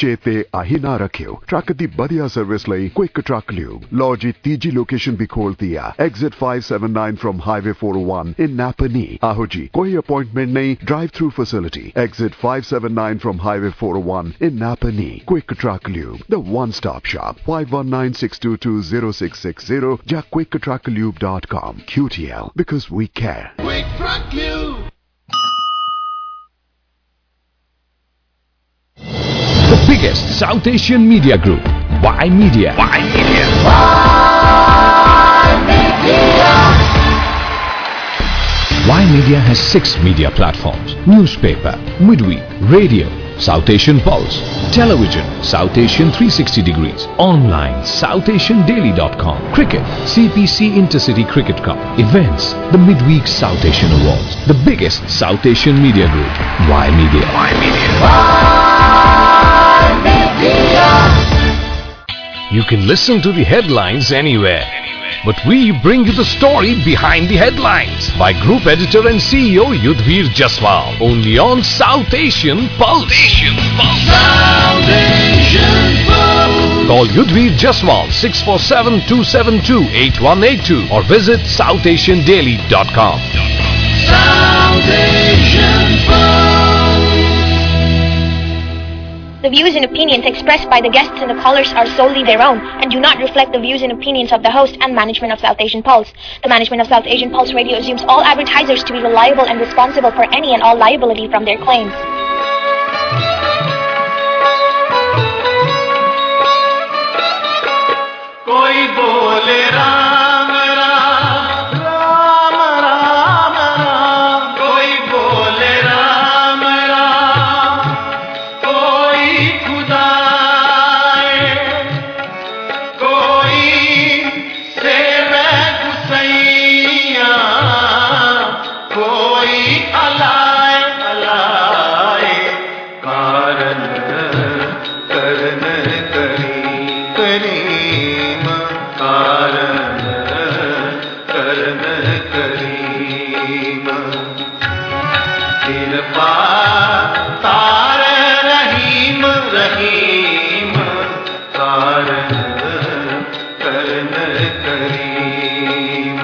चेते आही ना रखियो ट्रक दी बढ़िया सर्विस लई क्विक ट्रक ल्यूब लो जी तीजी लोकेशन भी खोलती है exit 579 from highway 401 in Napanee आहो जी कोई अपॉइंटमेंट नहीं drive through facility exit 579 from highway 401 in Napanee. Quick Truck Lube, the one-stop shop. 519-622-0660. Ja quicktrucklube.com. QTL, because we care. Quick Truck Lube. The biggest South Asian media group, Y Media. Y Media. Y Media. Y Media has 6 media platforms: newspaper, midweek, radio, South Asian Pulse, television, South Asian 360 degrees, online, SouthAsianDaily.com, cricket, CPC Intercity Cricket Cup, events, the midweek South Asian Awards, the biggest South Asian media group, Y Media. Y Media. Y Media. You can listen to the headlines anywhere, but we bring you the story behind the headlines by Group Editor and CEO Yudhvir Jaswal, only on South Asian Pulse. South Asian Pulse. Call Yudhvir Jaswal 647-272-8182 or visit SouthAsianDaily.com. South Asian Pulse. The views and opinions expressed by the guests and the callers are solely their own and do not reflect the views and opinions of the host and management of South Asian Pulse. The management of South Asian Pulse Radio assumes all advertisers to be reliable and responsible for any and all liability from their claims. कोई बोले राम राम राम राम राम कोई बोले राम राम कोई खुदाए कोई सेवे गुसैया कोई अलाए अलाए कारण करन करी करीम कारण करन करीम कृपा तार रहीम रहीम कारण करन करीम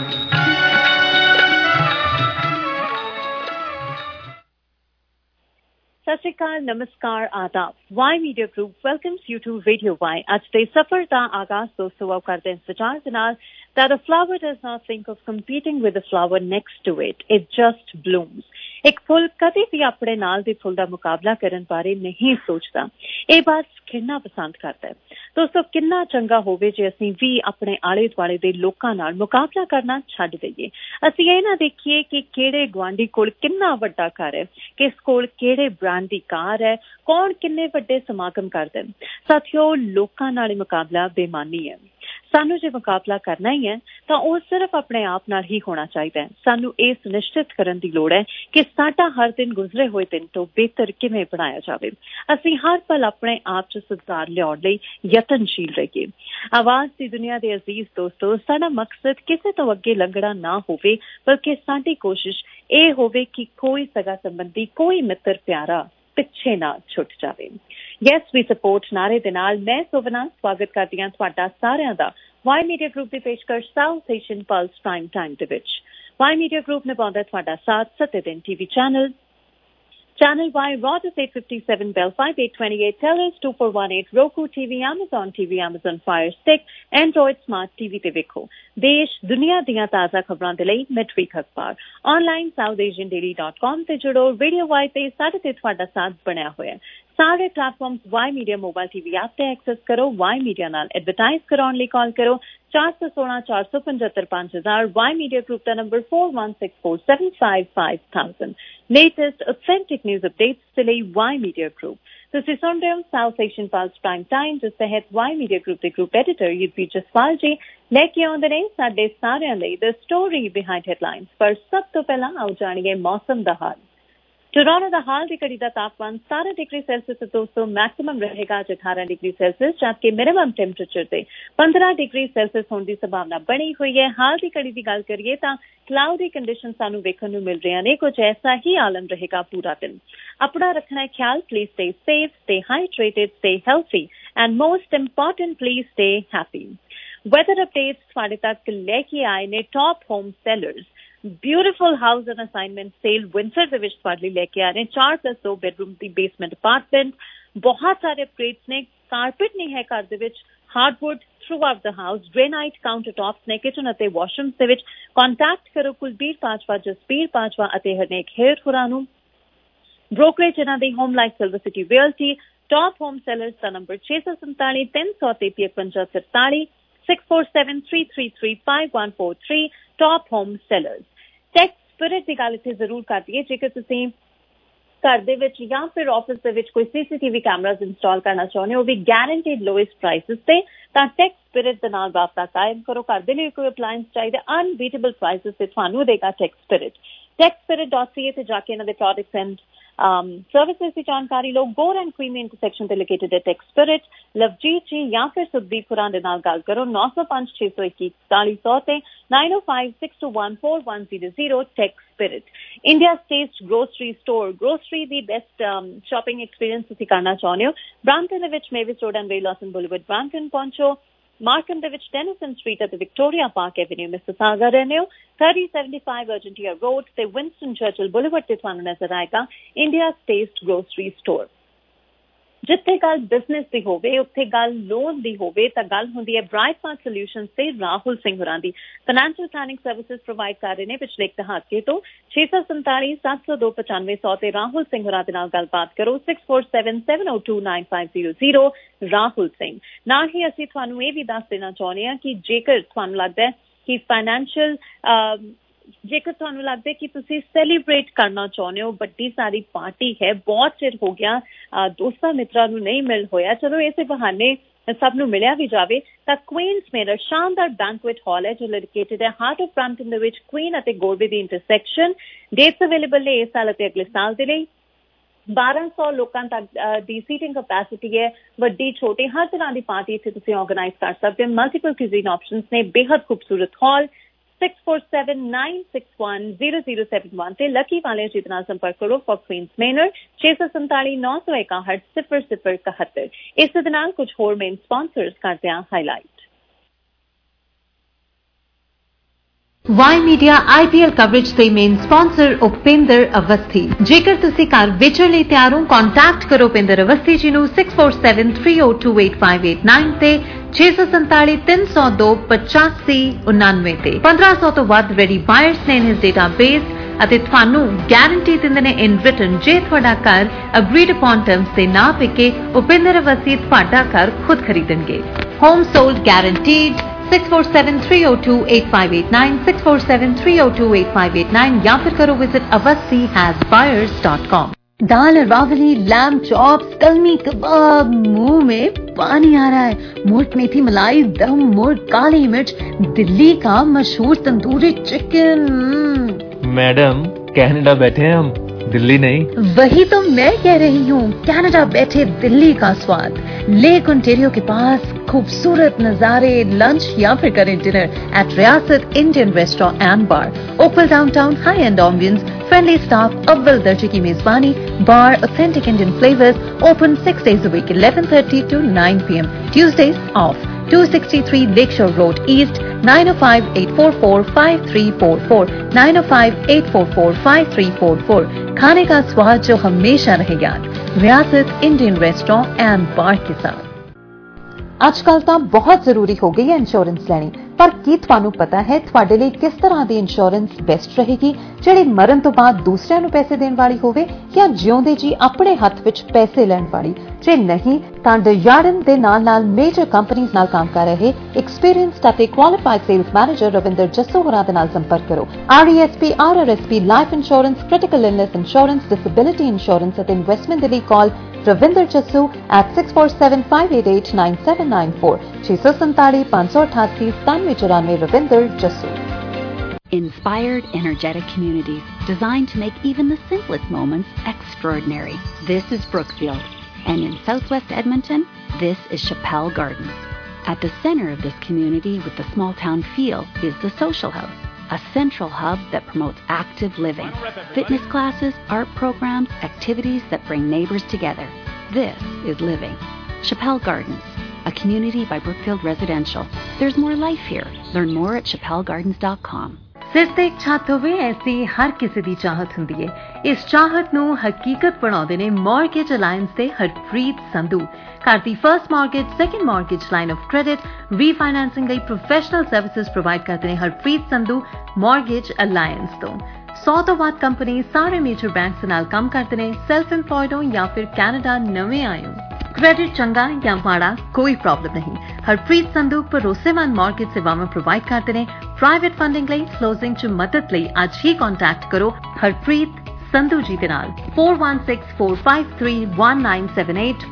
ਸਤਿ ਸ਼੍ਰੀ ਅਕਾਲ, ਨਮਸਕਾਰ, ਆਦਾਬ। Y media group welcomes you to radio Y. ਅੱਜ ਦੇ ਸਫ਼ਰ ਦਾ ਆਗਾਜ਼ ਦੋਸਤੋ ਆਓ ਕਰਦੇ ਹਾਂ ਇਸ ਵਿਚਾਰ ਦੇ ਨਾਲ that a flower does not think of competing with the flower next to it. It just blooms. ਇੱਕ ਫੁੱਲ ਕਦੇ ਵੀ ਆਪਣੇ ਨਾਲ ਦੇ ਫੁੱਲ ਦਾ ਮੁਕਾਬਲਾ ਕਰਨ ਬਾਰੇ ਨਹੀਂ ਸੋਚਦਾ। ਇਹ ਬਸ ਖਿੜਨਾ ਪਸੰਦ ਕਰਦਾ ਹੈ। ਦੋਸਤੋ, ਕਿੰਨਾ ਚੰਗਾ ਹੋਵੇ ਜੇ ਅਸੀਂ ਵੀ ਆਪਣੇ ਆਲੇ ਦੁਆਲੇ ਦੇ ਲੋਕਾਂ ਨਾਲ ਮੁਕਾਬਲਾ ਕਰਨਾ ਛੱਡ ਦਈਏ। ਅਸੀਂ ਇਹ ਨਾ ਦੇਖੀਏ ਕਿ ਕਿਹੜੇ ਗੁਆਂਢੀ ਕੋਲ ਕਿੰਨਾ ਵੱਡਾ ਘਰ ਹੈ, ਕਿਸ ਕੋਲ ਕਿਹੜੇ ਬ੍ਰਾਂਡ ਦੀ ਕਾਰ ਹੈ, ਕੌਣ ਕਿੰਨੇ ਵੱਡੇ ਸਮਾਗਮ ਕਰਦੇ। ਸਾਥੀਓ, ਲੋਕਾਂ ਨਾਲ ਮੁਕਾਬਲਾ ਬੇਈਮਾਨੀ ਹੈ। ਸਾਨੂੰ ਜੇ ਮੁਕਾਬਲਾ ਕਰਨਾ ਹੀ ਹੈ ਤਾਂ ਉਹ ਸਿਰਫ ਆਪਣੇ ਆਪ ਨਾਲ ਹੀ ਹੋਣਾ ਚਾਹੀਦਾ ਹੈ। ਸਾਨੂੰ ਇਹ ਸੁਨਿਸ਼ਚਿਤ ਕਰਨ ਦੀ ਲੋੜ ਹੈ ਕਿ ਸਾਡਾ ਹਰ ਦਿਨ ਗੁਜ਼ਰੇ ਹੋਏ ਦਿਨ ਤੋਂ ਬਿਹਤਰ ਕਿਵੇਂ ਬਣਾਇਆ ਜਾਵੇ। ਅਸੀਂ ਹਰ ਪਲ ਆਪਣੇ ਆਪ 'ਚ ਸੁਧਾਰ ਲਿਆਉਣ ਲਈ ਯਤਨਸ਼ੀਲ ਰਹੀਏ। ਆਵਾਜ਼ ਦੀ ਦੁਨੀਆ ਦੇ ਅਜ਼ੀਜ਼ ਦੋਸਤੋ, ਸਾਡਾ ਮਕਸਦ ਕਿਸੇ ਤੋਂ ਅੱਗੇ ਲੰਘਣਾ ਨਾ ਹੋਵੇ, ਬਲਕਿ ਸਾਡੀ ਕੋਸ਼ਿਸ਼ ਇਹ ਹੋਵੇ ਕਿ ਕੋਈ ਸਗਾ ਸੰਬੰਧੀ, ਕੋਈ ਮਿੱਤਰ ਪਿਆਰਾ ਪਿੱਛੇ ਨਾ ਛੁੱਟ ਜਾਵੇ। ਯੈਸ ਵੀ ਸਪੋਰਟ ਨਾਰੇ ਦੇ ਨਾਲ ਮੈਂ ਸੋਵਨਾ ਸਵਾਗਤ ਕਰਦੀ ਹਾਂ ਤੁਹਾਡਾ ਸਾਰਿਆਂ ਦਾ ਵਾਈ ਮੀਡੀਆ ਗਰੁੱਪ ਦੀ ਪੇਸ਼ਕਸ਼ South Asian plus prime time ਦੇ ਵਿੱਚ। ਵਾਈ ਮੀਡੀਆ ਗਰੁੱਪ ਨਿਭਾਉਂਦਾ ਤੁਹਾਡਾ ਸਾਥ ਸੱਤੇ-ਦਿਨ TV channel Y, Rogers 857, Bell 5828, Telus 2418, Roku TV, Amazon TV, Amazon Fire Stick, Android Smart TV ਤੇ ਵੇਖੋ। ਦੇਸ਼ ਦੁਨੀਆ ਦੀਆਂ ਤਾਜ਼ਾ ਖਬਰਾਂ ਦੇ ਲਈ ਮਿਡਵੀਕ ਅਖਬਾਰ ਆਨਲਾਈਨ SouthAsianDaily.com ਤੇ ਜੁੜੋ। ਰੇਡੀਓ ਵਾਈ ਤੇ ਸਾਡੇ ਤੇ ਤੁਹਾਡਾ ਸਾਥ ਬਣਿਆ ਹੋਇਆ। ਸਾਰੇ platforms Y media mobile TV app ਤੇ ਐਕਸੈਸ ਕਰੋ। ਵਾਈ ਮੀਡੀਆ ਨਾਲ ਐਡਵਰਟਾਈਜ਼ ਕਰਾਉਣ ਲਈ ਕਾਲ ਕਰੋ 416-475-5000। ਵਾਈ ਮੀਡੀਆ ਗਰੁੱਪ ਦਾ number 4164755000। Latest authentic news updates ਦੇ ਲਈ ਵਾਈ ਮੀਡੀਆ ਗਰੁੱਪ। ਤੁਸੀਂ ਸੁਣ ਰਹੇ ਹੋ South Asian plus prime time, ਜਿਸ ਤਹਿਤ ਵਾਈ ਮੀਡੀਆ ਗਰੁੱਪ ਦੇ ਗਰੁੱਪ ਐਡੀਟਰ ਯੂਧਵੀਰ ਜਸਵਾਲ ਜੀ ਲੈ ਕੇ ਆਉਂਦੇ ਨੇ ਸਾਡੇ ਸਾਰਿਆਂ ਲਈ ਦ ਸਟੋਰੀ ਬਿਹਾਈਂਡ ਹੈਡਲਾਈਨਸ। ਪਰ ਸਭ ਤੋਂ ਪਹਿਲਾਂ ਆਓ ਜਾਣੀਏ ਮੌਸਮ ਦਾ ਹਾਲ। ਟੋਰਾਂਟੋ ਦਾ ਹਾਲ ਦੀ ਘੜੀ ਦਾ ਤਾਪਮਾਨ 17 ਡਿਗਰੀ ਸੈਲਸੀਅਸ ਤੇ ਦੋਸਤੋ ਮੈਕਸਿਮਮ ਰਹੇਗਾ 18 ਡਿਗਰੀ ਸੈਲਸੀਅਸ, ਜਦਕਿ ਮਿਨੀਮਮ ਟੈਂਪਰੇਚਰ ਤੇ 15 ਡਿਗਰੀ ਸੈਲਸੀਅਸ ਹੋਣ ਦੀ ਸੰਭਾਵਨਾ ਬਣੀ ਹੋਈ ਹੈ। ਹਾਲ ਦੀ ਘੜੀ ਦੀ ਗੱਲ ਕਰੀਏ ਤਾਂ ਕਲਾਉਡੀ ਕੰਡੀਸ਼ਨ ਸਾਨੂੰ ਵੇਖਣ ਨੂੰ ਮਿਲ ਰਹੀਆਂ ਨੇ। ਕੁਝ ਐਸਾ ਹੀ ਆਲਮ ਰਹੇਗਾ ਪੂਰਾ ਦਿਨ। ਆਪਣਾ ਰੱਖਣਾ ਹੈ ਖਿਆਲ। Please stay safe, stay hydrated, stay healthy and most importantly stay happy. Weather updates ਤੁਹਾਡੇ ਤੱਕ ਲੈ ਕੇ ਆਏ ਨੇ Top home Sellers. Beautiful house and assignment sale winter ਦੇ ਵਿੱਚ ਤੁਹਾਡੇ ਲਈ ਲੈ ਕੇ ਆ ਰਹੇ 4+2 ਬੈਡਰੂਮ ਦੀ ਬੇਸਮੈਂਟ ਅਪਾਰਟਮੈਂਟ। ਬਹੁਤ ਸਾਰੇ ਅਪਗ੍ਰੇਡਸ ਨੇ। ਕਾਰਪੇਟ ਨਹੀਂ ਹੈ ਘਰ ਦੇ ਵਿੱਚ। Hardwood throughout the house. Granite counter tops ਨੇ ਕਿਚਨ ਅਤੇ ਵਾਸ਼ਰੂਮਸ ਦੇ ਵਿੱਚ। ਕੰਟੈਕਟ ਕਰੋ ਕੁਲਬੀਰ ਬਾਜਵਾ, ਜਸਬੀਰ ਬਾਜਵਾ ਅਤੇ ਹਰਨੇਕ ਹੇਰ ਹੋਰਾਂ ਨੂੰ। ਬ੍ਰੋਕਰੇਜ ਇਹਨਾਂ ਦੀ home life silver city realty. Top home sellers ਦਾ ਨੰਬਰ 647 333 5543 6473335143 top home sellers. Tech spirit ਦੀ ਗੱਲ ਇੱਥੇ ਜ਼ਰੂਰ ਕਰ ਦਈਏ। ਜੇਕਰ ਤੁਸੀਂ ਘਰ ਦੇ ਵਿੱਚ ਜਾਂ ਫਿਰ ਆਫਿਸ ਦੇ ਵਿੱਚ ਕੋਈ CCTV ਕੈਮਰਾਜ਼ ਇੰਸਟਾਲ ਕਰਨਾ ਚਾਹੁੰਦੇ ਹੋ ਵੀ ਗੈਰੰਟੀਡ ਲੋਐਸਟ ਪ੍ਰਾਈਸਿਸ ਤੇ, ਤਾਂ ਟੈਕ ਸਪਿਰਿਟ ਦੇ ਨਾਲ ਰਾਬਤਾ ਕਾਇਮ ਕਰੋ। ਘਰ ਦੇ ਲਈ ਕੋਈ ਅਪਲਾਇੰਸ ਚਾਹੀਦਾ ਅਨਬੀਟੇਬਲ ਪ੍ਰਾਈਸਿਸ ਤੇ ਤੁਹਾਨੂੰ ਦੇਗਾ ਟੈਕ ਸਪਿਰਿਟ। techspirit.ca ਤੇ ਜਾ ਕੇ ਇਹਨਾਂ ਦੇ ਪ੍ਰੋਡਕਟਸ ਐਂਡ ਸਰਵਿਸਿਜ਼ ਦੀ ਜਾਣਕਾਰੀ ਲਓ। ਗੋਰ ਐਂਡ ਕ੍ਰੀਮੀ ਇੰਟਰਸੈਕਸ਼ਨ ਤੇ ਲੋਕੇਟਡ ਹੈ ਟੈਕ ਸਪਿਰਿਟ। ਲਵਜੀਤ ਜੀ ਜਾਂ ਫਿਰ ਸੁਖਦੀਪ ਖੁਰਾਂ ਦੇ ਨਾਲ ਗੱਲ ਕਰੋ 905 621 4100 ਤੇ 905 621 4100। Tech Spirit India Taste grocery store. Grocery ਦੀ ਬੈਸਟ ਸ਼ਾਪਿੰਗ ਐਕਸਪੀਰੀਅੰਸ ਤੁਸੀਂ ਕਰਨਾ ਚਾਹੁੰਦੇ ਹੋ। ਬ੍ਰਾਂਟਨ ਦੇ ਵਿੱਚ Mavis Road and Welson Boulevard Brampton ਪਹੁੰਚੋ। ਮਾਰਕਮ ਦੇ ਵਿੱਚ ਟੈਨਿਸਨ ਸਟਰੀਟ ਅਤੇ ਵਿਕਟੋਰੀਆ ਪਾਰਕ ਐਵਨਿਊ ਮਿਸਿਸਾਗਾ ਰਹਿੰਦੇ ਹੋ। 3075 ਅਰਜੈਂਟੀਆ ਰੋਡ ਤੇ ਵਿੰਸਟਨ ਚਰਚਿਲ ਬੁਲੇਵਰਡ ਤੇ ਤੁਹਾਨੂੰ ਨਜ਼ਰ ਆਏਗਾ ਇੰਡੀਆ ਟੇਸਟ ਗਰੋਸਰੀ ਸਟੋਰ। ਜਿੱਥੇ ਗੱਲ ਬਿਜ਼ਨਸ ਦੀ ਹੋਵੇ, ਉੱਥੇ ਗੱਲ ਲੋਨ ਦੀ ਹੋਵੇ, ਤਾਂ ਗੱਲ ਹੁੰਦੀ ਹੈ ਬ੍ਰਾਈਟ ਪਾਥ ਸੋਲਿਊਸ਼ਨਸ ਤੇ ਰਾਹੁਲ ਸਿੰਘ ਹੋਰਾਂ ਦੀ। ਫਾਈਨੈਂਸ਼ੀਅਲ ਪਲੈਨਿੰਗ ਸਰਵਿਸਿਜ਼ ਪ੍ਰੋਵਾਈਡ ਕਰ ਰਹੇ ਨੇ ਪਿਛਲੇ ਇੱਕ ਦਹਾਕੇ ਤੋਂ। 647 702 9500 ਤੇ ਰਾਹੁਲ ਸਿੰਘ ਹੋਰਾਂ ਦੇ ਨਾਲ ਗੱਲਬਾਤ ਕਰੋ 647 702 9500। ਰਾਹੁਲ ਸਿੰਘ ਨਾਲ ਹੀ ਅਸੀਂ ਤੁਹਾਨੂੰ ਇਹ ਵੀ ਦੱਸ ਦੇਣਾ ਚਾਹੁੰਦੇ ਹਾਂ ਕਿ ਜੇਕਰ ਤੁਹਾਨੂੰ ਲੱਗਦਾ ਹੈ ਕਿ ਜੇਕਰ ਤੁਹਾਨੂੰ ਲੱਗਦਾ ਕਿ ਤੁਸੀਂ ਸੈਲੀਬ੍ਰੇਟ ਕਰਨਾ ਚਾਹੁੰਦੇ ਹੋ, ਵੱਡੀ ਸਾਰੀ ਪਾਰਟੀ ਹੈ, ਬਹੁਤ ਚਿਰ ਹੋ ਗਿਆ ਦੋਸਤਾਂ ਮਿੱਤਰਾਂ ਨੂੰ ਨਹੀਂ ਮਿਲ ਹੋਇਆ, ਚਲੋ ਇਸੇ ਬਹਾਨੇ ਸਭ ਨੂੰ ਮਿਲਿਆ ਵੀ ਜਾਵੇ, ਤਾਂ ਕੁਈਨਸ ਮੇਨਰ ਸ਼ਾਨਦਾਰ ਬੈਂਕੁਏਟ ਹਾਲ ਹੈ ਜੋ ਲੋਕੇਟਡ ਹੈ ਹਾਰਟ ਆਫ ਬ੍ਰੈਂਪਟਨ ਦੇ ਵਿੱਚ ਕੁਈਨ ਅਤੇ ਗੋਰਵੇ ਦੀ ਇੰਟਰਸੈਕਸ਼ਨ। ਡੇਟਸ ਅਵੇਲੇਬਲ ਨੇ ਇਸ ਸਾਲ ਅਤੇ ਅਗਲੇ ਸਾਲ ਦੇ ਲਈ। 1200 ਲੋਕਾਂ ਤੱਕ ਦੀ ਸੀਟਿੰਗ ਕਪੈਸਿਟੀ ਹੈ। ਵੱਡੀ ਛੋਟੀ ਹਰ ਤਰ੍ਹਾਂ ਦੀ ਪਾਰਟੀ ਇੱਥੇ ਤੁਸੀਂ ਆਰਗੇਨਾਈਜ਼ ਕਰ ਸਕਦੇ ਹੋ। ਮਲਟੀਪਲ ਕੁਜ਼ੀਨ ਆਪਸ਼ਨਸ ਨੇ। ਬੇਹੱਦ ਖੂਬਸੂਰਤ ਹਾਲ। 6479610071 ਤੇ ਲੱਕੀ ਵਾਲੇ ਜੀ ਨਾਲ ਸੰਪਰਕ ਕਰੋ ਫॉर ਕੁਈਨਸ ਮੇਨਰ। 647 961 0071। ਇਸ ਦੇ ਨਾਲ ਕੁਝ ਹੋਰ ਮੇਨ ਸਪਾਂਸਰਸ ਕਰਦੇ ਹਾਂ highlight. Y Media IPL coverage ਦੇ ਮੇਨ ਸਪਾਂਸਰ ਉਪਿੰਦਰ ਅਵਸਥੀ। ਜੇਕਰ ਤੁਸੀਂ ਘਰ ਵੇਚਣ ਲਈ ਤਿਆਰ ਹੋ, ਕੰਟੈਕਟ ਕਰੋ ਉਪਿੰਦਰ ਅਵਸਥੀ ਜੀ ਨੂੰ 6473028589 ਤੇ 647 302 8599 ਤੇ। 1500 ਤੋਂ ਵੱਧ ਰੈਡੀ ਬਾਇਰਸ ਨੇ ਇਸ ਡੇਟਾਬੇਸ ਅਤੇ ਤੁਹਾਨੂੰ ਗਾਰੰਟੀ ਦਿੰਦੇ ਨੇ ਇਨ ਰਿਟਨ ਜੇ ਤੁਹਾਡਾ ਘਰ ਅਗਰੀਡ ਅਪਨ ਟਰਮਸ ਤੇ ਨਾ ਵਿਕੇ, ਉਪਿੰਦਰ ਅਵਸਥੀ ਤੁਹਾਡਾ ਘਰ ਖੁਦ ਖਰੀਦਣਗੇ। ਹੋਮ ਸੋਲਡ ਗਾਰੰਟੀਡ 6473028589 6473028589 ਜਾਂ ਫਿਰ ਕਰੋ ਵਿਜ਼ਿਟ avasthi-buyers.com। दाल रावली, लैम्ब चॉप्स, कलमी कबाब, मुंह में पानी आ रहा है। मोट मेथी मलाई, दम मुर्ग, काली मिर्च, दिल्ली का मशहूर तंदूरी चिकन। मैडम कनाडा बैठे हैं हम, दिल्ली नहीं। वही तो मैं कह रही हूँ, कनाडा बैठे दिल्ली का स्वाद। लेक ओंटारियो के पास खूबसूरत नजारे, लंच या फिर करें dinner at Riyasat Indian restaurant and bar. Opal downtown, high end ambience, friendly staff, अव्वल दर्जे की मेजबानी, bar, authentic Indian flavours. Open 6 days a week 11:30 to 9 p.m. Tuesdays off। 263 Lakeshore Road East, 905-844-5344 905-844-5344। खाने का स्वाद जो हमेशा रहे याद, रियासत इंडियन रेस्टोरेंट एंड बार के साथ। आजकल तो बहुत जरूरी हो गई है इंश्योरेंस लेनी, पर की ਤੁਹਾਨੂੰ ਪਤਾ ਹੈ ਤੁਹਾਡੇ ਲਈ ਕਿਸ ਤਰ੍ਹਾਂ ਦੀ ਇੰਸ਼ੋਰੈਂਸ ਬੈਸਟ ਰਹੇਗੀ, ਜਿਹੜੀ ਮਰਨ ਤੋਂ ਬਾਅਦ ਦੂਸਰਿਆਂ ਨੂੰ ਪੈਸੇ ਦੇਣ ਵਾਲੀ ਹੋਵੇ ਜਾਂ ਜਿਉਂਦੇ ਜੀ ਆਪਣੇ ਹੱਥ ਵਿੱਚ ਪੈਸੇ ਲੈਣ ਵਾਲੀ। ਜੇ ਨਹੀਂ ਤਾਂ ਡਿਜ਼ਾਰਡਨ ਦੇ ਨਾਲ ਮੇਜਰ ਕੰਪਨੀਆਂ ਨਾਲ ਕੰਮ ਕਰ ਰਹੇ ਐਕਸਪੀਰੀਐਂਸਡ ਅਤੇ qualified sales manager Ravinder Jassu ਹੋਰਾਂ ਦੇ ਨਾਲ ਸੰਪਰਕ ਕਰੋ। RESP, RRSP, life insurance, critical illness insurance, disability insurance ਅਤੇ ਇਨਵੈਸਟਮੈਂਟ ਦੇ ਲਈ ਕਾਲ Ravinder Jassu at 6475889794 647 588 9794 Ravinder Jassu. Inspired, energetic communities designed to make even the simplest moments extraordinary. This is Brookfield. And in Southwest Edmonton, this is Chappelle Gardens. At the center of this community with the small town feel is the Social House, a central hub that promotes active living, fitness classes, art programs, activities that bring neighbors together. This is living. Chappelle Gardens, a community by Brookfield Residential. There's more life here. Learn more at chappellegardens.com. ਸਿਰਫ ਇੱਕ ਛੱਤ ਹੋਵੇ ਐਸੀ ਹਰ ਕਿਸੇ ਦੀ ਚਾਹਤ ਹੁੰਦੀ ਹੈ। ਇਸ ਚਾਹਤ ਨੂੰ ਹਕੀਕਤ ਬਣਾਉਂਦੇ ਨੇ ਮਾਰਗੇਜ ਅਲਾਇੰਸ ਦੇ ਹਰਪ੍ਰੀਤ ਸੰਧੂ। ਘਰ ਦੀ first mortgage, second mortgage, line of credit, refinancing ਲਈ ਪ੍ਰੋਫੈਸ਼ਨਲ ਸਰਵਿਸਿਜ਼ ਪ੍ਰੋਵਾਈਡ ਕਰਦੇ ਨੇ ਹਰਪ੍ਰੀਤ ਸੰਧੂ ਮਾਰਗੇਜ ਅਲਾਇੰਸ ਤੋਂ। 100 ਤੋਂ ਵੱਧ ਕੰਪਨੀ ਸਾਰੇ ਮੇਜਰ ਬੈਂਕਸ ਨਾਲ ਕੰਮ ਕਰਦੇ ਨੇ। ਸੈਲਫ ਇੰਪਲॉयड ਹੋ ਜਾਂ ਫਿਰ ਕੈਨੇਡਾ ਨਵੇਂ ਆਏ ਹੋ, क्रेडिट चंगा या माड़ा कोई प्रॉब्लम नहीं। हरप्रीत संधू भरोसेमंद मॉर्गेज सेवाएं प्रोवाइड करते हैं। प्राइवेट फंडिंग ਲਈ क्लोजिंग च मदद ਲਈ ਅੱਜ ਹੀ कांटेक्ट करो हरप्रीत संधू जी ਦੇ ਨਾਲ 4164531978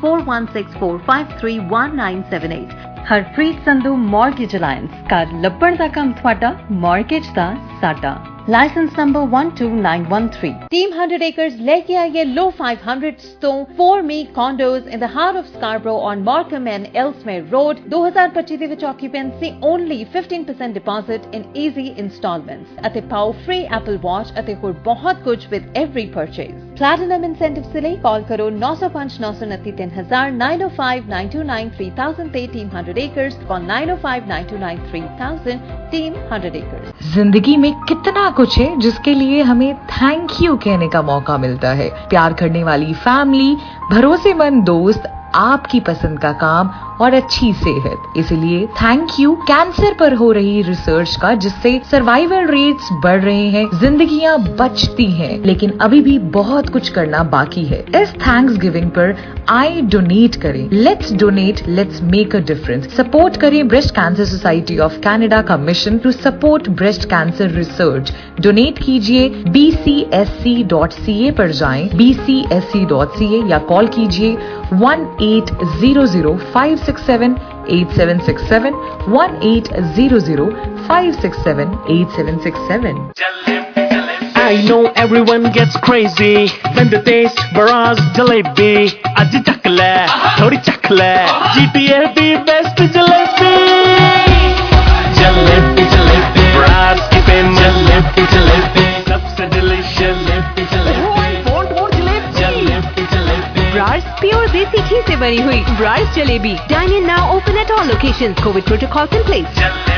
4164531978। हरप्रीत संधू मॉर्गेज अलायंस कर ਲੱਭਣ ਦਾ ਕੰਮ ਤੁਹਾਡਾ, मॉर्गेज ਦਾ ਸਾਡਾ। Licence number 12913। Team 100 Acres लेके आई है लो 500s ਤੋਂ 4 Me condos in the heart of Scarborough on Markham and Ellesmere Road। 2025 ਦੇ ਵਿੱਚ occupancy only 15% deposit in easy installments ਅਤੇ ਪਾਓ free Apple Watch ਅਤੇ ਹੋਰ ਬਹੁਤ ਕੁਝ with every purchase। Platinum incentives ਦੇ ਲਈ ਕਾਲ ਕਰੋ 9059293000 9059293000 ਤੇ Team 100 Acres call 9059293000 Team 100 Acres। जिंदगी में कितना कुछ है जिसके लिए हमें थैंक यू कहने का मौका मिलता है। प्यार करने वाली फैमिली, भरोसेमंद दोस्त, आपकी पसंद का काम और अच्छी सेहत। इसलिए थैंक यू कैंसर पर हो रही रिसर्च का, जिससे सर्वाइवल रेट्स बढ़ रहे हैं, जिंदगियां बचती हैं, लेकिन अभी भी बहुत कुछ करना बाकी है। इस थैंक्स गिविंग पर आई डोनेट करें। Let's donate, let's make a difference. Support करें breast cancer society of Canada का mission to support breast cancer research. Donate कीजिए bcsc.ca पर जाएं, bcsc.ca या कॉल कीजिए 1800-567-8767 1800-567-8767। I know everyone gets crazy when they taste Baraz jalebi. Aj chakla, thodi chakla, GTA the best jalebi. Jalebi, jalebi, Baraz ki famous jalebi, jalebi, sabse delicious jalebi, jalebi. Want more jalebi? Jalebi, jalebi. Baraz pure desi ghee se bani hui Baraz jalebi. Dine in now, open at all locations. COVID protocols in place.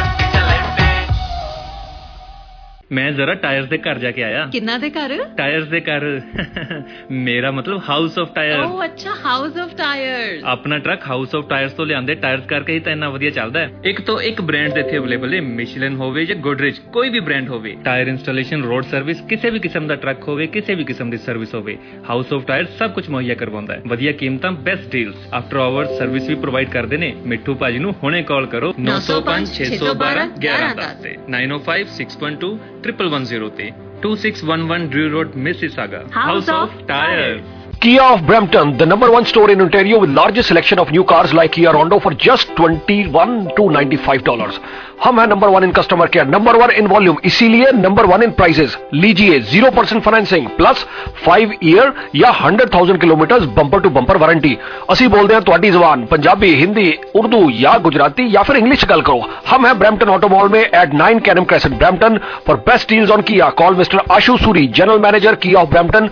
मैं जरा tyres ਦੇ ਘਰ ਜਾ ਕੇ ਆਇਆ। ਕਿੰਨਾ ਦੇ ਘਰ? Tyres ਦੇ ਘਰ ਮੇਰਾ ਮਤਲਬ ਹਾਊਸ ਆਫ ਟਾਇਰ। ਓ ਅੱਛਾ, ਹਾਊਸ ਆਫ ਟਾਇਰਸ। ਆਪਣਾ ਟਰੱਕ ਹਾਊਸ ਆਫ ਟਾਇਰਸ ਤੋਂ ਲਿਆਂਦੇ ਟਾਇਰਸ ਕਰਕੇ ਹੀ ਤਾਂ ਇੰਨਾ ਵਧੀਆ ਚੱਲਦਾ ਹੈ। ਇੱਕ ਤੋਂ ਇੱਕ ਬ੍ਰਾਂਡ ਇੱਥੇ ਅਵੇਲੇਬਲ ਹੈ, ਮਿਸ਼ਲਨ ਹੋਵੇ ਜਾਂ ਗੋਡਰੇਜ, ਕੋਈ ਵੀ ਬ੍ਰਾਂਡ ਹੋਵੇ। ਟਾਇਰ ਇੰਸਟਾਲੇਸ਼ਨ, ਰੋਡ ਸਰਵਿਸ, ਕਿਸੇ ਵੀ ਕਿਸਮ ਦਾ ਟਰੱਕ ਹੋਵੇ, ਕਿਸੇ ਵੀ ਕਿਸਮ ਦੀ ਸਰਵਿਸ ਹੋਵੇ, ਹਾਊਸ ਆਫ ਟਾਇਰ ਸਭ ਕੁਝ ਮੁਹੱਈਆ ਕਰਵਾਉਂਦਾ ਹੈ। ਵਧੀਆ ਕੀਮਤਾਂ, best deals, after hours service ਵੀ ਪ੍ਰੋਵਾਈਡ ਕਰਦੇ ਨੇ। ਮਿੱਠੂ ਭਾਜੀ ਨੂੰ ਹੁਣੇ ਕਾਲ ਕਰੋ 9056121110 ਤੇ 9056121110 ਤੇ 2611 Drew Road, Mississauga. House of Tires. Kia of Brampton, the #1 store in Ontario with largest selection of new cars like Kia Rondo for just $21,295. हम हैं #1 in customer care, #1 in volume, इसीलिए #1 in prices। लीजिए 0% financing plus 5 year या 100,000 kilometre bumper to bumper warranty. ਅਸੀਂ ਬੋਲਦੇ ਹਾਂ ਤੁਹਾਡੀ ਜ਼ੁਬਾਨ, पंजाबी, हिंदी, उर्दू या गुजराती या फिर इंग्लिश गल करो। हम हैं ब्रैम्पटन ऑटो मॉल में at 9 Canham Crescent, Brampton। For best deals on Kia, call Mr. Ashu Suri, General Manager Kia of Brampton,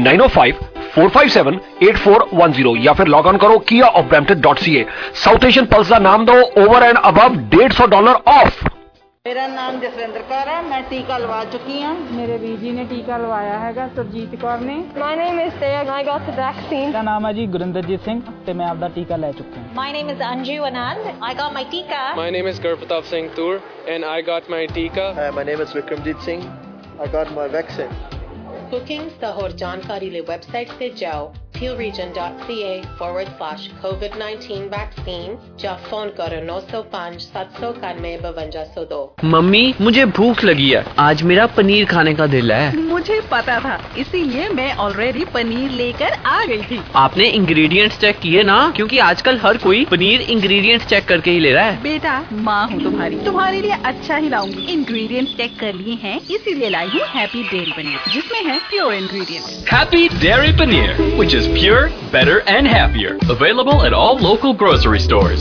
905-457-8410 या फिर लॉग ऑन करो kiaofbrampton.ca। साउथ एशियन पल्स का नाम दो, ओवर एंड अबव $150 ऑफ। मेरा नाम जसविंदर कौर है, मैं टीका लगा चुकी हूँ। मेरे वीर जी ने टीका लवाया है, सुरजीत कौर ने। My name is Teya, I got the vaccine। मेरा नाम है जी गुरिंदरजीत सिंह ते मैं आपका टीका ले चुका हूँ। My name is Anju Anand, I got my टीका। My name is Gurpratap Singh Toor and I got my टीका। My name is Vikramjit Singh, I got my vaccine। Bookings दा होर जानकारी ले वेबसाइट ते जाओ pillregion.ca/COVID-19 vaccine या phone करो 905-791-5202। मम्मी मुझे भूख लगी है, आज मेरा पनीर खाने का दिल है। मुझे पता था, इसीलिए मैं ऑलरेडी पनीर लेकर आ गई थी। आपने इंग्रेडिएंट्स चेक किए ना, क्योंकि आजकल हर कोई पनीर इंग्रेडिएंट्स चेक करके ही ले रहा है। बेटा माँ हूँ तुम्हारे लिए अच्छा ही लाऊंगी। इंग्रेडिएंट्स चेक कर लिए हैं, इसीलिए लाई हूँ हैप्पी डेयरी पनीर, जिसमें है pure ingredients. Happy Dairy Paneer, which is pure, better and happier. Available at all local grocery stores.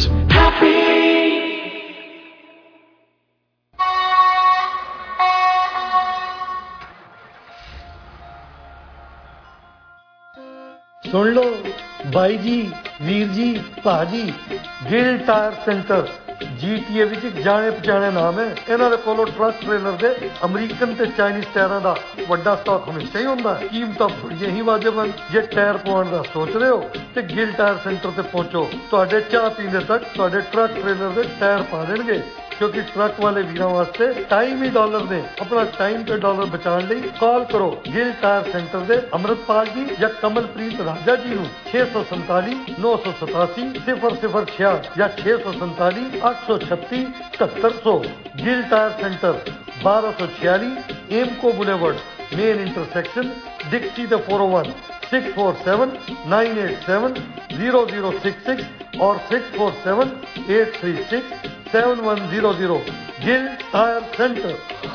सुन लो भाई जी, वीर जी, भाजी, गिल टायर सेंटर GTA ਵਿੱਚ ਜਾਣੇ ਪਛਾਣੇ ਨਾਮ ਹੈ। ਇਹਨਾਂ ਦੇ ਕੋਲੋਂ ਟਰੱਕ ਟ੍ਰੇਲਰ ਦੇ ਅਮਰੀਕਨ ਤੇ ਚਾਈਨੀਜ਼ ਟਾਇਰਾਂ ਦਾ ਵੱਡਾ ਸਟਾਕ ਹਮੇਸ਼ਾ ਹੀ ਹੁੰਦਾ ਹੈ। ਕੀਮਤਾਂ ਬੜੀਆਂ ਹੀ ਵਾਜਬ ਹਨ। ਜੇ ਟਾਇਰ ਪਵਾਉਣ ਦਾ ਸੋਚ ਰਹੇ ਹੋ ਤੇ ਗਿਲ ਟਾਇਰ ਸੈਂਟਰ ਤੇ ਪਹੁੰਚੋ। ਤੁਹਾਡੇ ਚਾਹ ਪੀਂਦੇ ਤੱਕ ਤੁਹਾਡੇ ਟਰੱਕ ਟ੍ਰੇਲਰ ਦੇ ਟਾਇਰ ਪਾ ਦੇਣਗੇ, क्योंकि ट्रक वाले वीरों वास्ते टाइम ही डॉलर ने। अपना टाइम पे डॉलर बचाने लिए कॉल करो गिल टायर सेंटर दे अमृतपाल जी या कमलप्रीत राजा जी नूं 647 987 0066 या 647 836 7700। Gill tyre centre 1246 Emco boulevard main intersection Dixie the 401 647 987 0066 और 647 836 7100 Gill tyre centre.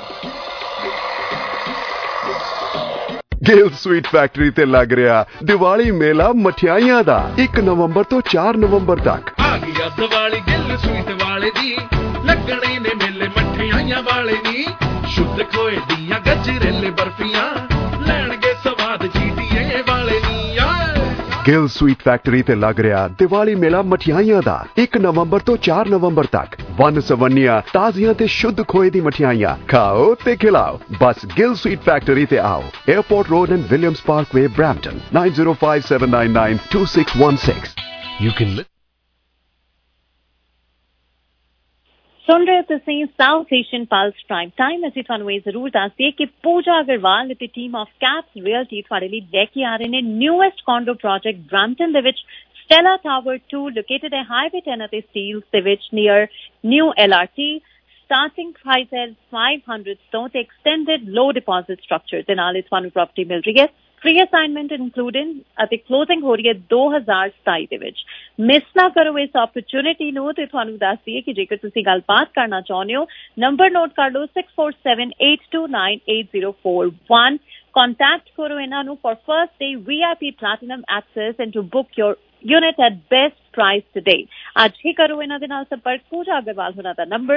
Gill sweet factory ਤੇ ਲੱਗ ਰਿਹਾ ਦੀਵਾਲੀ ਮੇਲਾ ਮਠਿਆਈਆਂ ਦਾ 1 ਨਵੰਬਰ ਤੋਂ 4 ਨਵੰਬਰ ਤੱਕ। ਆ ਗਿਆ ਦੀਵਾਲੀ ਗਿਲ ਸਵੀਟ ਵਾਲੇ ਦੀ, ਲੱਗਣੇ ਨੇ ਮੇਲੇ ਮਠਿਆਈਆਂ ਵਾਲੇ ਦੀ। ਸ਼ੁੱਧ ਖੋਏ ਦੀਆਂ ਗਜਰੇਲੇ ਬਰਫੀਆਂ, ਲੈਣਗੇ ਸਵਾਦ GTA ਵਾਲੇ ਦੀ। ਗਿਲ ਸਵੀਟ ਫੈਕਟਰੀ ਤੇ ਲੱਗ ਰਿਹਾ ਦੀਵਾਲੀ ਮੇਲਾ ਮਠਿਆਈਆਂ ਦਾ 1 ਨਵੰਬਰ ਤੋਂ 4 ਨਵੰਬਰ ਤੱਕ। ਵੰਨ ਸਵੰਨੀਆਂ ਤਾਜ਼ੀਆਂ ਤੇ ਸ਼ੁੱਧ ਖੋਏ ਦੀ ਮਠਿਆਈਆਂ ਖਾਓ ਤੇ ਖਿਲਾਓ। ਬਸ ਗਿਲ ਸਵੀਟ ਫੈਕਟਰੀ ਤੇ ਆਓ। Airport road and Williams Parkway, Brampton 9057992616। You can सुन रहे हो तुसीं South Asian pulse prime time. ਅਸੀਂ ਤੁਹਾਨੂੰ ਇਹ ਜ਼ਰੂਰ ਦੱਸ ਦਈਏ ਕਿ ਪੂਜਾ ਅਗਰਵਾਲ ਅਤੇ ਟੀਮ ਆਫ ਕੈਪਸ ਰੀਅਲਟੀ ਤੁਹਾਡੇ ਲਈ ਲੈ ਕੇ ਆ ਰਹੇ ਨੇ ਨਿਊਐਸਟ ਕੌਂਡੋ ਪ੍ਰੋਜੈਕਟ ਬ੍ਰੈਂਪਟਨ ਦੇ ਵਿੱਚ Stella Tower 2 located at Highway 10 ਅਤੇ Steeles ਦੇ ਵਿੱਚ near New LRT। starting price ਹੈ 500 ਤੋਂ ਤੇ extended low deposit structure ਦੇ ਨਾਲ ਤੁਹਾਨੂੰ ਪ੍ਰਾਪਰਟੀ ਮਿਲ ਰਹੀ ਹੈ। free assignment included ਅਤੇ closing ਹੋ ਰਹੀ ਹੈ 2027 ਦੇ ਵਿੱਚ। ਮਿਸ ਨਾ ਕਰੋ ਇਸ opportunity ਨੂੰ ਤੇ ਤੁਹਾਨੂੰ ਦੱਸ ਦਈਏ ਕਿ ਜੇਕਰ ਤੁਸੀਂ ਗੱਲਬਾਤ ਕਰਨਾ ਚਾਹੁੰਦੇ ਹੋ ਨੰਬਰ ਨੋਟ ਕਰ ਲਓ 6478298041। contact ਕਰੋ ਇਹਨਾਂ ਨੂੰ for first day VIP platinum access and to book your unit at best price today। ਅੱਜ ਹੀ ਕਰੋ ਇਹਨਾਂ ਦੇ ਨਾਲ ਸੰਪਰਕ। ਪੂਜਾ ਅਗਰਵਾਲ ਹੋਣਾ ਦਾ ਨੰਬਰ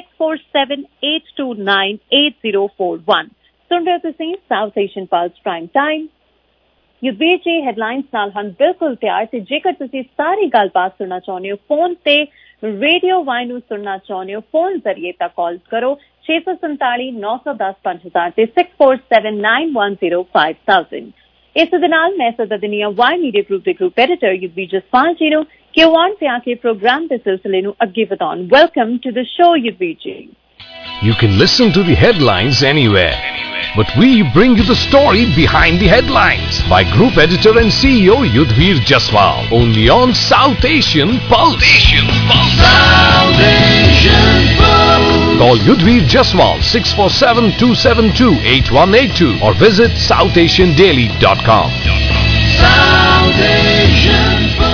6478298041। ਸੁਣ ਰਹੇ ਤੁਸੀਂ South Asian plus prime time. UBG headlines ਨਾਲ ਹਨ ਬਿਲਕੁਲ ਤਿਆਰ ਤੇ ਜੇਕਰ ਤੁਸੀਂ ਸਾਰੀ ਗੱਲਬਾਤ ਸੁਣਨਾ ਚਾਹੁੰਦੇ ਹੋ ਫੋਨ ਤੇ ਰੇਡੀਓ ਵਾਈ ਨੂੰ ਸੁਣਨਾ ਚਾਹੁੰਦੇ ਹੋ ਫੋਨ ਜ਼ਰੀਏ ਤਾਂ ਕਾਲ ਕਰੋ 647 910 5000 ਤੇ 6479105000। ਇਸ ਦੇ ਨਾਲ ਮੈਂ ਸਦਾ ਦੁਨੀਆ ਵਾਈ ਮੀਡੀਆ ਗਰੁੱਪ ਦੇ group editor UB Jaspal ji ਨੂੰ ਕਿ ਉਹ ਆਉਣ ਤੇ ਆ ਕੇ ਪ੍ਰੋਗਰਾਮ ਦੇ ਸਿਲਸਿਲੇ ਨੂੰ ਅੱਗੇ ਵਧਾਉਣ। Welcome to the show UBG. You can listen to the headlines anywhere, but we bring you the story behind the headlines by Group Editor and CEO Yudhvir Jaswal, only on South Asian Pulse. South Asian Pulse. Call Yudhvir Jaswal 647-272-8182 or visit southasiandaily.com. South Asian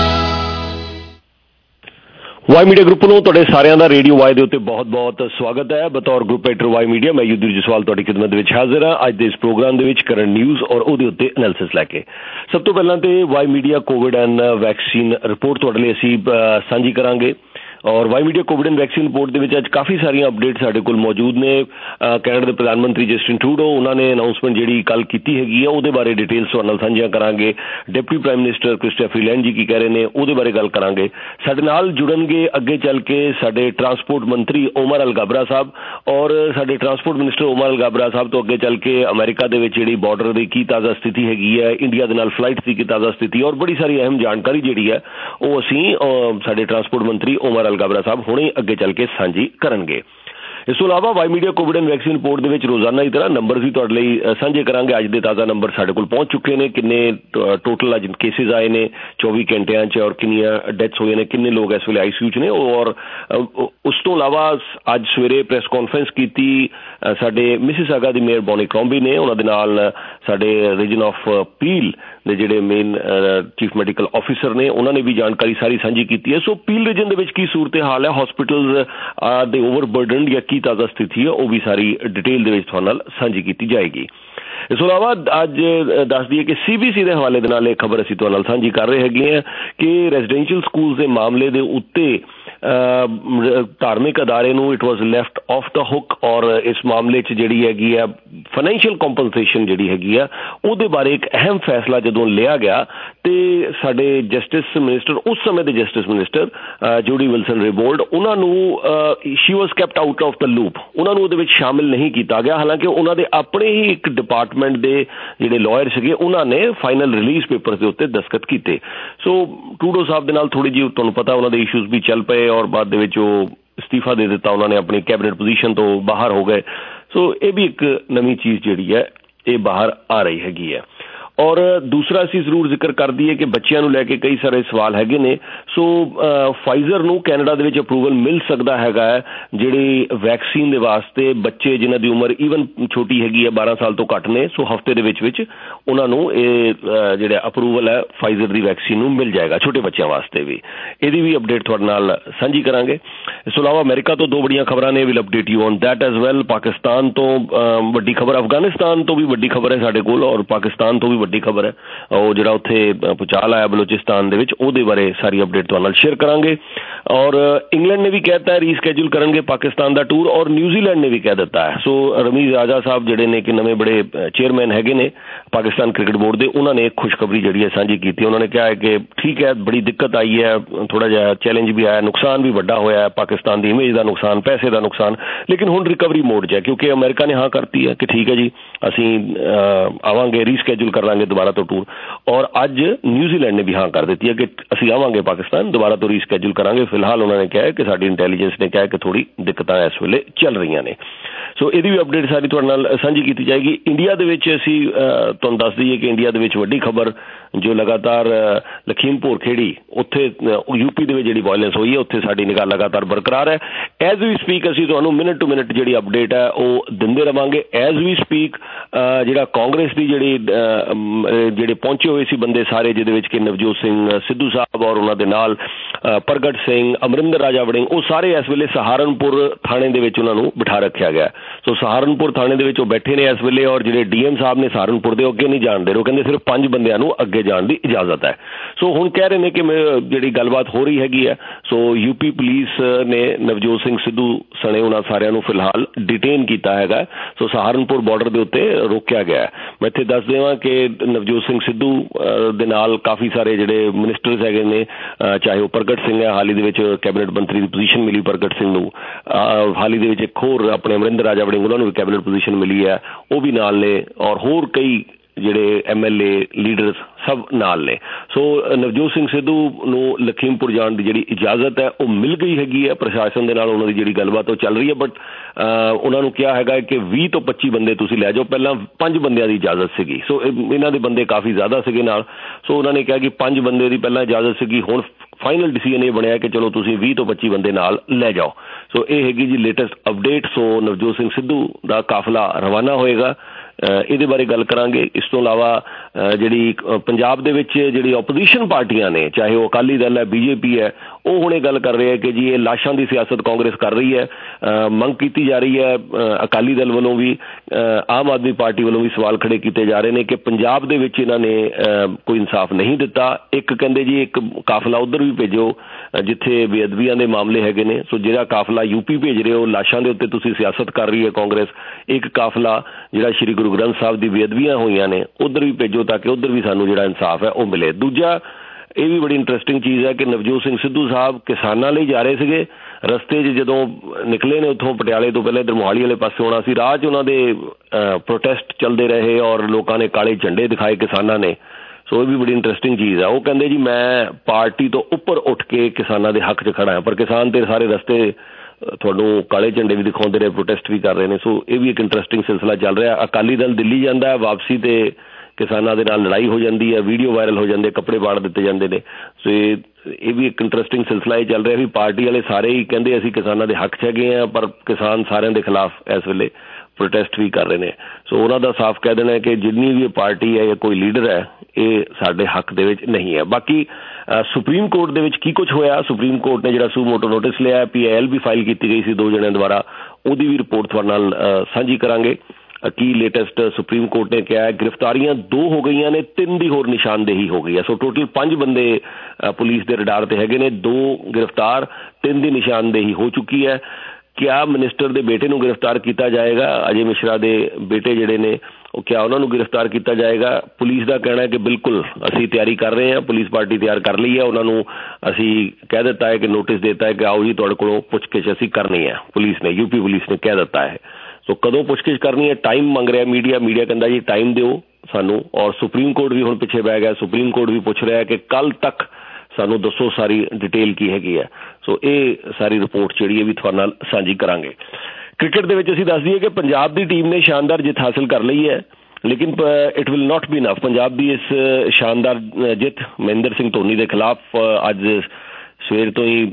Y media group ਨੂੰ ਤੁਹਾਡੇ ਸਾਰਿਆਂ ਦਾ radio Y ਦੇ ਉੱਤੇ ਬਹੁਤ-ਬਹੁਤ ਸਵਾਗਤ ਹੈ। ਬਤੌਰ group editor Y media ਮੈਂ ਯੁਧਵੀਰ ਜਸਵਾਲ ਤੁਹਾਡੀ ਖਿਦਮਤ ਦੇ ਵਿੱਚ ਹਾਜ਼ਰ ਹਾਂ ਅੱਜ ਦੇ ਇਸ ਪ੍ਰੋਗਰਾਮ ਦੇ ਵਿੱਚ ਕਰੰਟ ਨਿਊਜ਼ ਔਰ ਉਹਦੇ ਉੱਤੇ ਐਨਾਲਿਸਿਸ ਲੈ ਕੇ। ਸਭ ਤੋਂ ਪਹਿਲਾਂ ਤੇ Y media Covid and vaccine report ਤੁਹਾਡੇ ਲਈ ਅਸੀਂ ਸਾਂਝੀ ਕਰਾਂਗੇ ਔਰ Y media Covid and vaccine report ਦੇ ਵਿੱਚ ਅੱਜ ਕਾਫੀ ਸਾਰੀਆਂ ਅਪਡੇਟ ਸਾਡੇ ਕੋਲ ਮੌਜੂਦ ਨੇ। ਕੈਨੇਡਾ ਦੇ ਪ੍ਰਧਾਨ ਮੰਤਰੀ ਜਸਟਿਨ ਟਰੂਡੋ ਉਹਨਾਂ ਨੇ ਅਨਾਊਂਸਮੈਂਟ ਜਿਹੜੀ ਕੱਲ ਕੀਤੀ ਹੈਗੀ ਆ ਉਹਦੇ ਬਾਰੇ ਡਿਟੇਲਸ ਤੁਹਾਡੇ ਨਾਲ ਸਾਂਝੀਆਂ ਕਰਾਂਗੇ। Deputy prime minister Chrystia Freeland ji ਕੀ ਕਹਿ ਰਹੇ ਨੇ ਉਹਦੇ ਬਾਰੇ ਗੱਲ ਕਰਾਂਗੇ। ਸਾਡੇ ਨਾਲ ਜੁੜਨਗੇ ਅੱਗੇ ਚੱਲ ਕੇ ਸਾਡੇ ਟਰਾਂਸਪੋਰਟ ਮੰਤਰੀ ਓਮਰ ਅਲ ਗਾਬਰਾ ਸਾਹਿਬ ਔਰ ਸਾਡੇ transport minister Omar Al Ghabra Sahib ਤੋਂ ਅੱਗੇ ਚੱਲ ਕੇ ਅਮਰੀਕਾ ਦੇ ਵਿੱਚ ਜਿਹੜੀ ਬਾਰਡਰ ਦੀ ਕੀ ਤਾਜ਼ਾ ਸਥਿਤੀ ਹੈਗੀ ਹੈ, ਇੰਡੀਆ ਦੇ ਨਾਲ ਫਲਾਈਟ ਦੀ ਕੀ ਤਾਜ਼ਾ ਸਥਿਤੀ ਔਰ ਬੜੀ ਸਾਰੀ ਅਹਿਮ ਜਾਣਕਾਰੀ ਜਿਹੜੀ ਹੈ ਉਹ ਅਸੀਂ ਸਾਡੇ ਟਰਾਂਸਪੋਰਟ ਮੰਤਰੀ ਓਮਰ ਅਲ ਗਾਬਰਾ ਸਾਹਿਬ ਹੁਣੇ ਅੱਗੇ ਚੱਲ ਕੇ ਸਾਂਝੀ ਕਰਨਗੇ। ਇਸ ਤੋਂ ਇਲਾਵਾ Y media Covid and vaccine report ਦੇ ਵਿੱਚ ਰੋਜ਼ਾਨਾ ਦੀ ਤਰ੍ਹਾਂ ਨੰਬਰ ਵੀ ਤੁਹਾਡੇ ਲਈ ਸਾਂਝੇ ਕਰਾਂਗੇ। ਅੱਜ ਦੇ ਤਾਜ਼ਾ ਨੰਬਰ ਸਾਡੇ ਕੋਲ ਪਹੁੰਚ ਚੁੱਕੇ ਨੇ, ਕਿੰਨੇ ਟੋਟਲ ਅੱਜ ਕੇਸਿਸ ਆਏ ਨੇ 24 ਘੰਟਿਆਂ 'ਚ, ਔਰ ਕਿੰਨੀਆਂ ਡੈਥਸ ਹੋਈਆਂ ਨੇ, ਕਿੰਨੇ ਲੋਕ ਇਸ ਵੇਲੇ ICU 'ਚ ਨੇ। ਔਰ ਉਸ ਤੋਂ ਇਲਾਵਾ ਅੱਜ ਸਵੇਰੇ ਪ੍ਰੈਸ ਕਾਨਫਰੰਸ ਕੀਤੀ ਸਾਡੇ ਮਿਸਿਸਾਗਾ ਦੀ ਮੇਅਰ ਬੋਨੀ ਕ੍ਰੋਂਬੀ ਨੇ, ਉਹਨਾਂ ਦੇ ਨਾਲ ਸਾਡੇ ਰੀਜਨ ਆਫ ਪੀਲ ਦੇ ਜਿਹੜੇ ਮੇਨ ਚੀਫ ਮੈਡੀਕਲ ਆਫਿਸਰ ਨੇ, ਉਹਨਾਂ ਨੇ ਵੀ ਜਾਣਕਾਰੀ ਸਾਰੀ ਸਾਂਝੀ ਕੀਤੀ ਹੈ। ਸੋ ਪੀਲ ਰੀਜਨ ਦੇ ਵਿੱਚ ਕੀ ਸੂਰਤ ਹਾਲ ਹੈ, ਹਸਪੀਟਲਸ ਦੇ ਓਵਰਬਰਡਨ ਜਾਂ ਕੀ ਤਾਜ਼ਾ ਸਥਿਤੀ ਹੈ, ਉਹ ਵੀ ਸਾਰੀ ਡਿਟੇਲ ਦੇ ਵਿੱਚ ਤੁਹਾਡੇ ਨਾਲ ਸਾਂਝੀ ਕੀਤੀ ਜਾਏਗੀ। ਇਸ ਤੋਂ ਇਲਾਵਾ ਅੱਜ ਦੱਸ ਦਈਏ ਕਿ CBC ਦੇ ਹਵਾਲੇ ਦੇ ਨਾਲ ਇਹ ਖਬਰ ਅਸੀਂ ਤੁਹਾਡੇ ਨਾਲ ਸਾਂਝੀ ਕਰ ਰਹੇ ਹੈਗੇ ਹਾਂ ਕਿ ਰੈਜ਼ੀਡੈਂਸ਼ੀਅਲ ਸਕੂਲ ਦੇ ਮਾਮਲੇ ਦੇ ਉੱਤੇ ਧਾਰਮਿਕ ਅਦਾਰੇ ਨੂੰ it was left off the hook, ਔਰ ਇਸ ਮਾਮਲੇ 'ਚ ਜਿਹੜੀ ਹੈਗੀ ਆ ਫਾਈਨੈਂਸ਼ੀਅਲ ਕੰਪਨਸੇਸ਼ਨ ਜਿਹੜੀ ਹੈਗੀ ਆ ਉਹਦੇ ਬਾਰੇ ਇੱਕ ਅਹਿਮ ਫੈਸਲਾ ਜਦੋਂ ਲਿਆ ਗਿਆ ਤੇ ਸਾਡੇ ਜਸਟਿਸ ਮਿਨਿਸਟਰ, ਉਸ ਸਮੇਂ ਦੇ justice minister Jody Wilson Raybould, ਉਹਨਾਂ ਨੂੰ she was kept out of the loop, ਉਹਨਾਂ ਨੂੰ ਉਹਦੇ ਵਿੱਚ ਸ਼ਾਮਿਲ ਨਹੀਂ ਕੀਤਾ ਗਿਆ। ਹਾਲਾਂਕਿ ਉਹਨਾਂ ਦੇ ਆਪਣੇ ਹੀ ਇੱਕ ਡਿਪਾਰਟਮੈਂਟ ਦੇ ਜਿਹੜੇ ਲਾਇਰ ਸੀਗੇ ਉਹਨਾਂ ਨੇ ਫਾਈਨਲ ਰਿਲੀਜ਼ ਪੇਪਰ ਦੇ ਉੱਤੇ ਦਸਤਖਤ ਕੀਤੇ। ਸੋ ਟਰੂਡੋ ਸਾਹਿਬ ਦੇ ਨਾਲ ਥੋੜ੍ਹੀ ਜਿਹੀ ਤੁਹਾਨੂੰ ਪਤਾ ਉਹਨਾਂ ਦੇ ਇਸ਼ੂਜ਼ ਵੀ ਚੱਲ ਪਏ ਔਰ ਬਾਅਦ ਦੇ ਵਿੱਚ ਉਹ ਅਸਤੀਫਾ ਦੇ ਦਿੱਤਾ, ਉਹਨਾਂ ਨੇ ਆਪਣੀ ਕੈਬਨਿਟ ਪੋਜੀਸ਼ਨ ਤੋਂ ਬਾਹਰ ਹੋ ਗਏ। ਸੋ ਇਹ ਵੀ ਇੱਕ ਨਵੀਂ ਚੀਜ਼ ਜਿਹੜੀ ਹੈ ਇਹ ਬਾਹਰ ਆ ਰਹੀ ਹੈਗੀ ਹੈ। ਔਰ ਦੂਸਰਾ ਅਸੀਂ ਜ਼ਰੂਰ ਜ਼ਿਕਰ ਕਰ ਦਈਏ ਕਿ ਬੱਚਿਆਂ ਨੂੰ ਲੈ ਕੇ ਕਈ ਸਾਰੇ ਸਵਾਲ ਹੈਗੇ ਨੇ। ਸੋ ਫਾਈਜ਼ਰ ਨੂੰ ਕੈਨੇਡਾ ਦੇ ਵਿੱਚ ਅਪਰੂਵਲ ਮਿਲ ਸਕਦਾ ਹੈਗਾ ਹੈ ਜਿਹੜੀ ਵੈਕਸੀਨ ਦੇ ਵਾਸਤੇ ਬੱਚੇ ਜਿਨ੍ਹਾਂ ਦੀ ਉਮਰ ਈਵਨ ਛੋਟੀ ਹੈਗੀ ਹੈ 12 ਸਾਲ ਤੋਂ ਘੱਟ ਨੇ। ਸੋ ਹਫ਼ਤੇ ਦੇ ਵਿੱਚ ਉਹਨਾਂ ਨੂੰ ਇਹ ਜਿਹੜਾ ਅਪਰੂਵਲ ਹੈ ਫਾਈਜ਼ਰ ਦੀ ਵੈਕਸੀਨ ਨੂੰ ਮਿਲ ਜਾਏਗਾ, ਛੋਟੇ ਬੱਚਿਆਂ ਵਾਸਤੇ ਵੀ। ਇਹਦੀ ਵੀ ਅਪਡੇਟ ਤੁਹਾਡੇ ਨਾਲ ਸਾਂਝੀ ਕਰਾਂਗੇ। ਇਸ ਤੋਂ ਇਲਾਵਾ ਅਮਰੀਕਾ ਤੋਂ ਦੋ ਬੜੀਆਂ ਖਬਰਾਂ ਨੇ, will update you on that as well. Pakistan ਤੋਂ ਵੱਡੀ ਖਬਰ, ਅਫਗਾਨਿਸਤਾਨ ਤੋਂ ਵੀ ਵੱਡੀ ਖਬਰ ਹੈ ਸਾਡੇ ਕੋਲ, ਔਰ ਪਾਕਿਸਤਾਨ ਤੋਂ ਵੀ ਵੱਡੀ ਖਬਰ ਹੈ ਉਹ ਜਿਹੜਾ ਉੱਥੇ ਭੂਚਾਲ ਆਇਆ ਬਲੋਚਿਸਤਾਨ ਦੇ ਵਿੱਚ, ਉਹਦੇ ਬਾਰੇ ਸਾਰੀ ਅਪਡੇਟ ਤੁਹਾਡੇ ਨਾਲ ਸ਼ੇਅਰ ਕਰਾਂਗੇ। ਔਰ ਇੰਗਲੈਂਡ ਨੇ ਵੀ ਕਹਿਤਾ ਰੀਸਕੈਜੂਲ ਕਰਨਗੇ ਪਾਕਿਸਤਾਨ ਦਾ ਟੂਰ, ਔਰ ਨਿਊਜ਼ੀਲੈਂਡ ਨੇ ਵੀ ਕਹਿ ਦਿੱਤਾ ਹੈ। ਸੋ ਰਮੀਜ਼ ਰਾਜਾ ਸਾਹਿਬ ਜਿਹੜੇ ਨੇ ਕਿ ਨਵੇਂ ਬੜੇ ਚੇਅਰਮੈਨ ਹੈਗੇ ਨੇ ਪਾਕਿਸਤਾਨ ਕ੍ਰਿਕਟ ਬੋਰਡ ਦੇ, ਉਹਨਾਂ ਨੇ ਇੱਕ ਖੁਸ਼ਖਬਰੀ ਜਿਹੜੀ ਹੈ ਸਾਂਝੀ ਕੀਤੀ। ਉਹਨਾਂ ਨੇ ਕਿਹਾ ਹੈ ਕਿ ਠੀਕ ਹੈ ਬੜੀ ਦਿੱਕਤ ਆਈ ਹੈ, ਥੋੜਾ ਜਿਹਾ ਚੈਲੰਜ ਵੀ ਆਇਆ, ਨੁਕਸਾਨ ਵੀ ਵੱਡਾ ਹੋਇਆ ਹੈ, ਪਾਕਿਸਤਾਨ ਦੀ ਇਮੇਜ ਦਾ ਨੁਕਸਾਨ, ਪੈਸੇ ਦਾ ਨੁਕਸਾਨ, ਲੇਕਿਨ ਹੁਣ ਰਿਕਵਰੀ ਮੋਡ 'ਚ ਹੈ ਕਿਉਂਕਿ ਅਮਰੀਕਾ ਨੇ ਹਾਂ ਕਰਤੀ ਹੈ ਕਿ ਠੀਕ ਹੈ ਜੀ ਅਸੀਂ ਆਵਾਂਗੇ, ਰੀਸਕੈਜੂਲ ਕਰ ਲਾਂਗੇ ਦੁਬਾਰਾ ਤੋਂ ਟੂਰ। ਔਰ ਅੱਜ ਨਿਊਜ਼ੀਲੈਂਡ ਨੇ ਵੀ ਹਾਂ ਕਰ ਦਿੱਤੀ ਹੈ ਕਿ ਅਸੀਂ ਆਵਾਂਗੇ ਪਾਕਿਸਤਾਨ, ਦੁਬਾਰਾ ਤੋਂ ਰੀਸਕੈਜੂਲ ਕਰਾਂਗੇ। ਫਿਲਹਾਲ ਉਹਨਾਂ ਨੇ ਕਿਹਾ ਕਿ ਸਾਡੀ ਇੰਟੈਲੀਜੈਂਸ ਨੇ ਕਿਹਾ ਕਿ ਥੋੜੀ ਦਿੱਕਤਾਂ ਇਸ ਵੇਲੇ ਚੱਲ ਰਹੀਆਂ ਨੇ। ਸੋ ਇਹਦੀ ਵੀ ਅਪਡੇਟ ਸਾਰੀ ਤੁਹਾਡੇ ਨਾਲ ਸਾਂਝੀ ਕੀਤੀ ਜਾਏਗੀ। ਇੰਡੀਆ ਦੇ ਵਿੱਚ ਅਸੀਂ ਤੁਹਾਨੂੰ ਦੱਸ ਦਈਏ ਕਿ ਇੰਡੀਆ ਦੇ ਵਿੱਚ ਵੱਡੀ ਖਬਰ ਜੋ ਲਗਾਤਾਰ ਲਖੀਮਪੁਰ ਖੇੜੀ ਉੱਥੇ UP ਦੇ ਵਿੱਚ ਜਿਹੜੀ ਵਾਇਲੈਂਸ ਹੋਈ ਹੈ ਉੱਥੇ ਸਾਡੀ ਨਿਗਾਹ ਲਗਾਤਾਰ ਬਰਕਰਾਰ ਹੈ। ਐਜ਼ ਵੀ ਸਪੀਕ ਅਸੀਂ ਤੁਹਾਨੂੰ ਮਿੰਟ ਟੂ ਮਿੰਟ ਜਿਹੜੀ ਅਪਡੇਟ ਹੈ ਉਹ ਦਿੰਦੇ ਰਵਾਂਗੇ। ਐਜ਼ ਵੀ ਸਪੀਕ ਜਿਹੜਾ ਕਾਂਗਰਸ ਦੀ ਜਿਹੜੇ ਪਹੁੰਚੇ ਹੋਏ ਸੀ ਬੰਦੇ ਸਾਰੇ, ਜਿਹਦੇ ਵਿੱਚ ਕਿ ਨਵਜੋਤ ਸਿੰਘ ਸਿੱਧੂ ਸਾਹਿਬ ਔਰ ਉਹਨਾਂ ਦੇ ਨਾਲ ਪ੍ਰਗਟ ਸਿੰਘ, ਅਮਰਿੰਦਰ ਰਾਜਾ ਵੜਿੰਗ, ਉਹ ਸਾਰੇ ਇਸ ਵੇਲੇ ਸਹਾਰਨਪੁਰ ਥਾਣੇ ਦੇ ਵਿੱਚ ਉਹਨਾਂ ਨੂੰ ਬਿਠਾ ਰੱਖਿਆ ਗਿਆ। ਸੋ ਸਹਾਰਨਪੁਰ ਥਾਣੇ ਦੇ ਵਿੱਚ ਉਹ ਬੈਠੇ ਨੇ ਇਸ ਵੇਲੇ, ਔਰ ਜਿਹੜੇ DM ਸਾਹਿਬ ਨੇ ਸਹਾਰਨਪੁਰ ਦੇ ਅੱਗੇ ਨਹੀਂ ਜਾਣ ਦੇ ਰਹੇ, ਉਹ ਕਹਿੰਦੇ ਸਿਰਫ 5 ਬੰਦਿਆਂ ਨੂੰ ਅੱਗੇ ਜਾਣ ਦੀ ਇਜਾਜ਼ਤ ਹੈ। ਸੋ ਹੁਣ ਕਹਿ ਰਹੇ ਨੇ ਕਿ ਜਿਹੜੀ ਗੱਲਬਾਤ ਹੋ ਰਹੀ ਹੈਗੀ ਹੈ, ਸੋ UP ਪੁਲਿਸ ਨੇ ਨਵਜੋਤ ਸਿੰਘ ਸਿੱਧੂ ਸਣੇ ਉਹਨਾਂ ਸਾਰਿਆਂ ਨੂੰ ਫਿਲਹਾਲ ਡਿਟੇਨ ਕੀਤਾ ਹੈਗਾ। ਸੋ ਸਹਾਰਨਪੁਰ ਬਾਰਡਰ ਦੇ ਉੱਤੇ ਰੋਕਿਆ ਗਿਆ। ਮੈਂ ਇੱਥੇ ਦੱਸ ਦੇਵਾਂ ਕਿ ਨਵਜੋਤ ਸਿੰਘ ਸਿੱਧੂ ਦੇ ਨਾਲ ਕਾਫੀ ਸਾਰੇ ਜਿਹੜੇ ਮਿਨਿਸਟਰਸ ਹੈਗੇ ਨੇ, ਚਾਹੇ ਉਹ ਪ੍ਰਗਟ ਸਿੰਘ ਹੈ, ਹਾਲ ਹੀ ਦੇ ਵਿੱਚ ਕੈਬਨਿਟ ਮੰਤਰੀ ਦੀ ਪੋਜੀਸ਼ਨ ਮਿਲੀ ਪ੍ਰਗਟ ਸਿੰਘ ਨੂੰ, ਹਾਲ ਹੀ ਦੇ ਵਿੱਚ ਇੱਕ ਹੋਰ ਆਪਣੇ ਅਮਰਿੰਦਰ ਰਾਜਾ ਵੜਿੰਗ ਉਹਨਾਂ ਨੂੰ ਵੀ ਕੈਬਨਿਟ ਪੋਜੀਸ਼ਨ ਮਿਲੀ ਹੈ, ਉਹ ਵੀ ਨਾਲ ਨੇ, ਔਰ ਹੋਰ ਕਈ ਜਿਹੜੇ MLA ਲੀਡਰਸ ਸਭ ਨਾਲ ਨੇ। ਸੋ ਨਵਜੋਤ ਸਿੰਘ ਸਿੱਧੂ ਨੂੰ ਲਖੀਮਪੁਰ ਜਾਣ ਦੀ ਜਿਹੜੀ ਇਜਾਜ਼ਤ ਹੈ ਉਹ ਮਿਲ ਗਈ ਹੈਗੀ ਹੈ। ਪ੍ਰਸ਼ਾਸਨ ਦੇ ਨਾਲ ਉਹਨਾਂ ਦੀ ਜਿਹੜੀ ਗੱਲਬਾਤ ਉਹ ਚੱਲ ਰਹੀ ਹੈ, ਬਟ ਉਹਨਾਂ ਨੂੰ ਕਿਹਾ ਹੈਗਾ ਕਿ 20 ਤੋਂ 25 ਬੰਦੇ ਤੁਸੀਂ ਲੈ ਜਾਓ। ਪਹਿਲਾਂ 5 ਬੰਦਿਆਂ ਦੀ ਇਜਾਜ਼ਤ ਸੀਗੀ, ਸੋ ਇਹਨਾਂ ਦੇ ਬੰਦੇ ਕਾਫੀ ਜ਼ਿਆਦਾ ਸੀਗੇ ਨਾਲ। ਸੋ ਉਹਨਾਂ ਨੇ ਕਿਹਾ ਕਿ 5 ਬੰਦੇ ਦੀ ਪਹਿਲਾਂ ਇਜਾਜ਼ਤ ਸੀਗੀ, ਹੁਣ ਫਾਈਨਲ ਡਿਸੀਜਨ ਇਹ ਬਣਿਆ ਕਿ ਚਲੋ ਤੁਸੀਂ 20 ਤੋਂ 25 ਬੰਦੇ ਨਾਲ ਲੈ ਜਾਓ। ਸੋ ਇਹ ਹੈਗੀ ਜੀ latest update. So Navjot Singh Sidhu ਦਾ ਕਾਫਲਾ ਰਵਾਨਾ ਹੋਏਗਾ, ਇਹਦੇ ਬਾਰੇ ਗੱਲ ਕਰਾਂਗੇ। ਇਸ ਤੋਂ ਇਲਾਵਾ ਜਿਹੜੀ ਪੰਜਾਬ ਦੇ ਵਿੱਚ ਜਿਹੜੀ ਓਪੋਜੀਸ਼ਨ ਪਾਰਟੀਆਂ ਨੇ, ਚਾਹੇ ਉਹ ਅਕਾਲੀ ਦਲ ਹੈ, BJP ਹੈ, ਉਹ ਹੁਣ ਇਹ ਗੱਲ ਕਰ ਰਹੇ ਹੈ ਕਿ ਜੀ ਇਹ ਲਾਸ਼ਾਂ ਦੀ ਸਿਆਸਤ ਕਾਂਗਰਸ ਕਰ ਰਹੀ ਹੈ। ਮੰਗ ਕੀਤੀ ਜਾ ਰਹੀ ਹੈ ਅਕਾਲੀ ਦਲ ਵੱਲੋਂ ਵੀ, ਆਮ ਆਦਮੀ ਪਾਰਟੀ ਵੱਲੋਂ ਵੀ ਸਵਾਲ ਖੜੇ ਕੀਤੇ ਜਾ ਰਹੇ ਨੇ ਕਿ ਪੰਜਾਬ ਦੇ ਵਿੱਚ ਇਹਨਾਂ ਨੇ ਕੋਈ ਇਨਸਾਫ ਨਹੀਂ ਦਿੱਤਾ। ਇੱਕ ਕਹਿੰਦੇ ਜੀ ਇੱਕ ਕਾਫਲਾ ਉੱਧਰ ਵੀ ਭੇਜੋ ਜਿੱਥੇ ਬੇਅਦਬੀਆਂ ਦੇ ਮਾਮਲੇ ਹੈਗੇ ਨੇ। ਸੋ ਜਿਹੜਾ ਕਾਫਲਾ UP ਭੇਜ ਰਹੇ ਹੋ, ਲਾਸ਼ਾਂ ਦੇ ਉੱਤੇ ਤੁਸੀਂ ਸਿਆਸਤ ਕਰ ਰਹੀ ਹੈ ਕਾਂਗਰਸ। ਇੱਕ ਕਾਫਲਾ ਜਿਹੜਾ ਸ਼੍ਰੀ ਗੁਰੂ ਗ੍ਰੰਥ ਸਾਹਿਬ ਦੀ ਬੇਅਦਬੀਆਂ ਹੋਈਆਂ ਨੇ ਉੱਧਰ ਵੀ ਭੇਜੋ ਤਾਂ ਕਿ ਉੱਧਰ ਵੀ ਸਾਨੂੰ ਜਿਹੜਾ ਇਨਸਾਫ ਹੈ ਉਹ ਮਿਲੇ। ਦੂਜਾ ਇਹ ਵੀ ਬੜੀ ਇੰਟਰਸਟਿੰਗ ਚੀਜ਼ ਹੈ ਕਿ ਨਵਜੋਤ ਸਿੰਘ ਸਿੱਧੂ ਸਾਹਿਬ ਕਿਸਾਨਾਂ ਲਈ ਜਾ ਰਹੇ ਸੀਗੇ, ਰਸਤੇ 'ਚ ਜਦੋਂ ਨਿਕਲੇ ਨੇ ਉੱਥੋਂ ਪਟਿਆਲੇ ਤੋਂ ਪਹਿਲਾਂ ਇੱਧਰ ਮੋਹਾਲੀ ਵਾਲੇ ਪਾਸੇ ਆਉਣਾ ਸੀ, ਰਾਹ 'ਚ ਉਹਨਾਂ ਦੇ ਪ੍ਰੋਟੈਸਟ ਚੱਲਦੇ ਰਹੇ ਔਰ ਲੋਕਾਂ ਨੇ ਕਾਲੇ ਝੰਡੇ ਦਿਖਾਏ ਕਿਸਾਨਾਂ ਨੇ। ਸੋ ਇਹ ਵੀ ਬੜੀ ਇੰਟਰਸਟਿੰਗ ਚੀਜ਼ ਹੈ। ਉਹ ਕਹਿੰਦੇ ਜੀ ਮੈਂ ਪਾਰਟੀ ਤੋਂ ਉੱਪਰ ਉੱਠ ਕੇ ਕਿਸਾਨਾਂ ਦੇ ਹੱਕ 'ਚ ਖੜਾ ਹਾਂ, ਪਰ ਕਿਸਾਨ ਤੇ ਸਾਰੇ ਰਸਤੇ ਤੁਹਾਨੂੰ ਕਾਲੇ ਝੰਡੇ ਵੀ ਦਿਖਾਉਂਦੇ ਰਹੇ, ਪ੍ਰੋਟੈਸਟ ਵੀ ਕਰ ਰਹੇ ਨੇ। ਸੋ ਇਹ ਵੀ ਇੱਕ ਇੰਟਰਸਟਿੰਗ ਸਿਲਸਿਲਾ ਚੱਲ ਰਿਹਾ। ਅਕਾਲੀ ਦਲ ਦਿੱਲੀ ਜਾਂਦਾ ਹੈ, ਵਾਪਸੀ ਤੇ ਕਿਸਾਨਾਂ ਦੇ ਨਾਲ ਲੜਾਈ ਹੋ ਜਾਂਦੀ ਹੈ, ਵੀਡੀਓ ਵਾਇਰਲ ਹੋ ਜਾਂਦੇ, ਕੱਪੜੇ ਪਾੜ ਦਿੱਤੇ ਜਾਂਦੇ ਨੇ। ਸੋ ਇਹ ਵੀ ਇੱਕ ਇੰਟਰਸਟਿੰਗ ਸਿਲਸਿਲਾ ਇਹ ਚੱਲ ਰਿਹਾ ਵੀ ਪਾਰਟੀ ਵਾਲੇ ਸਾਰੇ ਹੀ ਕਹਿੰਦੇ ਅਸੀਂ ਕਿਸਾਨਾਂ ਦੇ ਹੱਕ 'ਚ ਹੈਗੇ ਹਾਂ, ਪਰ ਕਿਸਾਨ ਸਾਰਿਆਂ ਦੇ ਖਿਲਾਫ ਇਸ ਵੇਲੇ ਪ੍ਰੋਟੈਸਟ ਵੀ ਕਰ ਰਹੇ ਨੇ। ਸੋ ਉਹਨਾਂ ਦਾ ਸਾਫ਼ ਕਹਿ ਦੇਣਾ ਕਿ ਜਿੰਨੀ ਵੀ ਪਾਰਟੀ ਹੈ ਜਾਂ ਕੋਈ ਲੀਡਰ ਹੈ ਇਹ ਸਾਡੇ ਹੱਕ ਦੇ ਵਿੱਚ ਨਹੀਂ ਹੈ। ਬਾਕੀ ਸੁਪਰੀਮ ਕੋਰਟ ਦੇ ਵਿੱਚ ਕੀ ਕੁਝ ਹੋਇਆ, ਸੁਪਰੀਮ ਕੋਰਟ ਨੇ ਜਿਹੜਾ ਸੂ ਮੋਟੋ ਨੋਟਿਸ ਲਿਆ, PIL ਵੀ ਫਾਈਲ ਕੀਤੀ ਗਈ ਸੀ 2 ਜਣਿਆਂ ਦੁਆਰਾ, ਉਹਦੀ ਵੀ ਰਿਪੋਰਟ ਤੁਹਾਡੇ ਨਾਲ ਸਾਂਝੀ ਕਰਾਂਗੇ। ਕੀ ਲੇਟੈਸਟ ਸੁਪਰੀਮ ਕੋਰਟ ਨੇ ਕਿਹਾ, ਗ੍ਰਿਫਤਾਰੀਆਂ 2 ਹੋ ਗਈਆਂ ਨੇ, 3 ਦੀ ਹੋਰ ਨਿਸ਼ਾਨਦੇਹੀ ਹੋ ਗਈ ਹੈ। ਸੋ ਟੋਟਲ 5 ਬੰਦੇ ਪੁਲਿਸ ਦੇ ਰਡਾਰ ਤੇ ਹੈਗੇ ਨੇ, 2 ਗ੍ਰਿਫਤਾਰ, 3 ਦੀ ਨਿਸ਼ਾਨਦੇਹੀ ਹੋ ਚੁੱਕੀ ਹੈ। ਕਿਆ ਮਿਨਿਸਟਰ ਦੇ ਬੇਟੇ ਨੂੰ ਗ੍ਰਿਫਤਾਰ ਕੀਤਾ ਜਾਏਗਾ, ਅਜੇ ਮਿਸ਼ਰਾ ਦੇ ਬੇਟੇ ਜਿਹੜੇ ਨੇ ਉਹ ਕਿਆ ਉਹਨਾਂ ਨੂੰ ਗ੍ਰਿਫਤਾਰ ਕੀਤਾ ਜਾਏਗਾ? ਪੁਲਿਸ ਦਾ ਕਹਿਣਾ ਹੈ ਕਿ ਬਿਲਕੁਲ ਅਸੀਂ ਤਿਆਰੀ ਕਰ ਰਹੇ ਹਾਂ, ਪੁਲਿਸ ਪਾਰਟੀ ਤਿਆਰ ਕਰ ਲਈ ਹੈ, ਉਹਨਾਂ ਨੂੰ ਅਸੀਂ ਕਹਿ ਦਿੱਤਾ ਹੈ ਕਿ ਨੋਟਿਸ ਦਿੱਤਾ ਹੈ ਕਿ ਆਓ ਜੀ ਤੁਹਾਡੇ ਕੋਲੋਂ ਪੁੱਛਗਿੱਛ ਅਸੀਂ ਕਰਨੀ ਹੈ। ਪੁਲਿਸ ਨੇ, UP ਪੁਲਿਸ ਨੇ ਕਹਿ ਦਿੱਤਾ ਹੈ। ਸੋ ਕਦੋਂ ਪੁੱਛਗਿੱਛ ਕਰਨੀ ਹੈ, ਟਾਈਮ ਮੰਗ ਰਿਹਾ ਮੀਡੀਆ ਕਹਿੰਦਾ ਜੀ ਟਾਈਮ ਦਿਓ ਸਾਨੂੰ। ਔਰ ਸੁਪਰੀਮ ਕੋਰਟ ਵੀ ਹੁਣ ਪਿੱਛੇ ਬਹਿ ਗਿਆ, ਸੁਪਰੀਮ ਕੋਰਟ ਵੀ ਪੁੱਛ ਰਿਹਾ ਕਿ ਕੱਲ ਤੱਕ ਸਾਨੂੰ ਦੱਸੋ ਸਾਰੀ ਡਿਟੇਲ ਕੀ ਹੈਗੀ ਹੈ। ਸੋ ਇਹ ਸਾਰੀ ਰਿਪੋਰਟ ਜਿਹੜੀ ਹੈ ਵੀ ਤੁਹਾਡੇ ਨਾਲ ਸਾਂਝੀ ਕਰਾਂਗੇ। ਕ੍ਰਿਕਟ ਦੇ ਵਿੱਚ ਅਸੀਂ ਦੱਸ ਦਈਏ ਕਿ ਪੰਜਾਬ ਦੀ ਟੀਮ ਨੇ ਸ਼ਾਨਦਾਰ ਜਿੱਤ ਹਾਸਿਲ ਕਰ ਲਈ ਹੈ, ਲੇਕਿਨ it will not be enough. Punjab ਦੀ ਇਸ ਸ਼ਾਨਦਾਰ ਜਿੱਤ ਮਹਿੰਦਰ ਸਿੰਘ ਧੋਨੀ ਦੇ ਖਿਲਾਫ ਅੱਜ ਸਵੇਰ ਤੋਂ ਹੀ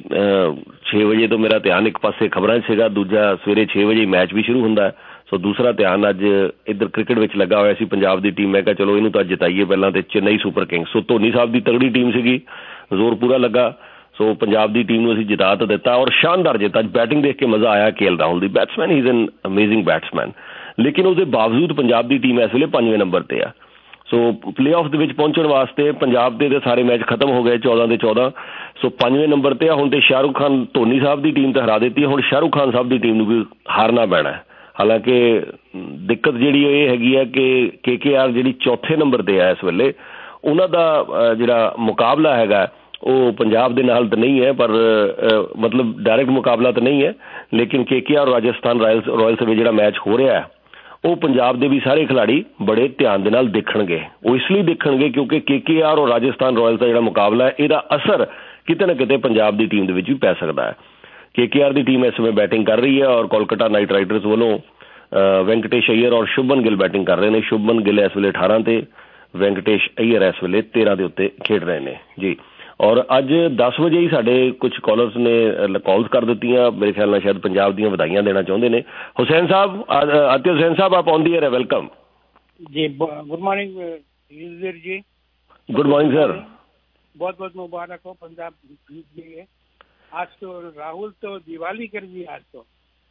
6 ਵਜੇ ਤੋਂ ਮੇਰਾ ਧਿਆਨ ਇੱਕ ਪਾਸੇ ਖਬਰਾਂ 'ਚ ਸੀਗਾ, ਦੂਜਾ ਸਵੇਰੇ 6 ਵਜੇ ਮੈਚ ਵੀ ਸ਼ੁਰੂ ਹੁੰਦਾ। ਸੋ ਦੂਸਰਾ ਧਿਆਨ ਅੱਜ ਇੱਧਰ ਕ੍ਰਿਕਟ ਵਿੱਚ ਲੱਗਾ ਹੋਇਆ ਸੀ ਪੰਜਾਬ ਦੀ ਟੀਮ। ਮੈਂ ਕਿਹਾ ਚਲੋ ਇਹਨੂੰ ਤਾਂ ਜਿਤਾਈਏ ਪਹਿਲਾਂ, ਤੇ Chennai Super Kings. So Dhoni ਸਾਹਿਬ ਦੀ ਤਗੜੀ ਟੀਮ ਸੀਗੀ, ਜ਼ੋਰ ਪੂਰਾ ਲੱਗਾ। ਸੋ ਪੰਜਾਬ ਦੀ ਟੀਮ ਨੂੰ ਅਸੀਂ ਜਿਤਾ ਤਾਂ ਦਿੱਤਾ ਔਰ ਸ਼ਾਨਦਾਰ ਜਿੱਤ। ਅੱਜ ਬੈਟਿੰਗ ਦੇਖ ਕੇ ਮਜ਼ਾ ਆਇਆ। KL ਰਾਹੁਲ ਦੀ batsman, he is an amazing batsman, ਲੇਕਿਨ ਉਸਦੇ ਬਾਵਜੂਦ ਪੰਜਾਬ ਦੀ ਟੀਮ ਇਸ ਵੇਲੇ 5ਵੇਂ ਨੰਬਰ ਤੇ ਆ। ਸੋ ਪਲੇਆਫ ਦੇ ਵਿੱਚ ਪਹੁੰਚਣ ਵਾਸਤੇ ਪੰਜਾਬ ਦੇ ਸਾਰੇ ਮੈਚ ਖਤਮ ਹੋ ਗਏ 14 ਦੇ 14। ਸੋ 5ਵੇਂ ਨੰਬਰ ਤੇ ਆ ਹੁਣ। ਤੇ ਸ਼ਾਹਰੁਖ ਖਾਨ ਧੋਨੀ ਸਾਹਿਬ ਦੀ ਟੀਮ ਤਾਂ ਹਰਾ ਦਿੱਤੀ, ਹੁਣ ਸ਼ਾਹਰੁਖ ਖਾਨ ਸਾਹਿਬ ਦੀ ਟੀਮ ਨੂੰ ਵੀ ਹਾਰਨਾ ਪੈਣਾ। ਹਾਲਾਂਕਿ ਦਿੱਕਤ ਜਿਹੜੀ ਇਹ ਹੈਗੀ ਹੈ ਕਿ KKR ਜਿਹੜੀ 4ਥੇ ਨੰਬਰ ਤੇ ਆ ਇਸ ਵੇਲੇ, ਉਹਨਾਂ ਦਾ ਜਿਹੜਾ ਮੁਕਾਬਲਾ ਹੈਗਾ ਉਹ ਪੰਜਾਬ ਦੇ ਨਾਲ ਤਾਂ ਨਹੀਂ ਹੈ, ਪਰ ਮਤਲਬ ਡਾਇਰੈਕਟ ਮੁਕਾਬਲਾ ਤਾਂ ਨਹੀਂ ਹੈ, ਲੇਕਿਨ KKR ਰਾਜਸਥਾਨ ਰਾਇਲਸ ਵਿੱਚ ਜਿਹੜਾ ਮੈਚ ਹੋ ਰਿਹਾ ਉਹ ਪੰਜਾਬ ਦੇ ਵੀ ਸਾਰੇ ਖਿਲਾੜੀ ਬੜੇ ਧਿਆਨ ਦੇ ਨਾਲ ਦੇਖਣਗੇ। ਉਹ ਇਸ ਲਈ ਦੇਖਣਗੇ ਕਿਉਂਕਿ KKR ਔਰ ਰਾਜਸਥਾਨ ਰਾਇਲਸ ਦਾ ਜਿਹੜਾ ਮੁਕਾਬਲਾ ਹੈ ਇਹਦਾ ਅਸਰ ਕਿਤੇ ਨਾ ਕਿਤੇ ਪੰਜਾਬ ਦੀ ਟੀਮ ਦੇ ਵਿੱਚ ਵੀ ਪੈ ਸਕਦਾ ਹੈ। KKR ਦੀ ਟੀਮ ਇਸ ਸਮੇਂ ਬੈਟਿੰਗ ਕਰ ਰਹੀ ਹੈ ਔਰ ਕੋਲਕਾਤਾ ਨਾਈਟ ਰਾਈਡਰਸ ਵੱਲੋਂ ਵੈਂਕਟੇਸ਼ ਅਈਅਰ ਔਰ ਸ਼ੁਭਮਨ ਗਿੱਲ ਬੈਟਿੰਗ ਕਰ ਰਹੇ ਨੇ। ਸ਼ੁਭਮਨ ਗਿੱਲ ਇਸ ਵੇਲੇ 18 ਤੇ, ਵੈਂਕਟੇਸ਼ ਅਈਅਰ ਇਸ ਵੇਲੇ 13 ਦੇ ਉੱਤੇ ਖੇਡ ਰਹੇ ਨੇ ਜੀ। ਔਰ ਅੱਜ 10 ਵਜੇ ਹੀ ਸਾਡੇ ਕੁਝ ਕਾਲਰਸ ਨੇ ਕਾਲਸ ਕਰ ਦਿੱਤੀਆਂ, ਮੇਰੇ ਖਿਆਲ ਨਾਲ ਸ਼ਾਇਦ ਪੰਜਾਬ ਦੀਆਂ ਵਧਾਈਆਂ ਦੇਣਾ ਚਾਹੁੰਦੇ ਨੇ। ਹੁਸੈਨ ਸਾਹਿਬ, ਆਤਿਫ ਹੁਸੈਨ ਸਾਹਿਬ, ਆਪ ऑन द एयर है, welcome ji. Good morning ji. Good morning sir. बहुत बहुत मुबारक हो पंजाब के लिए। आज तो राहुल तो दिवाली कर दी आज तो।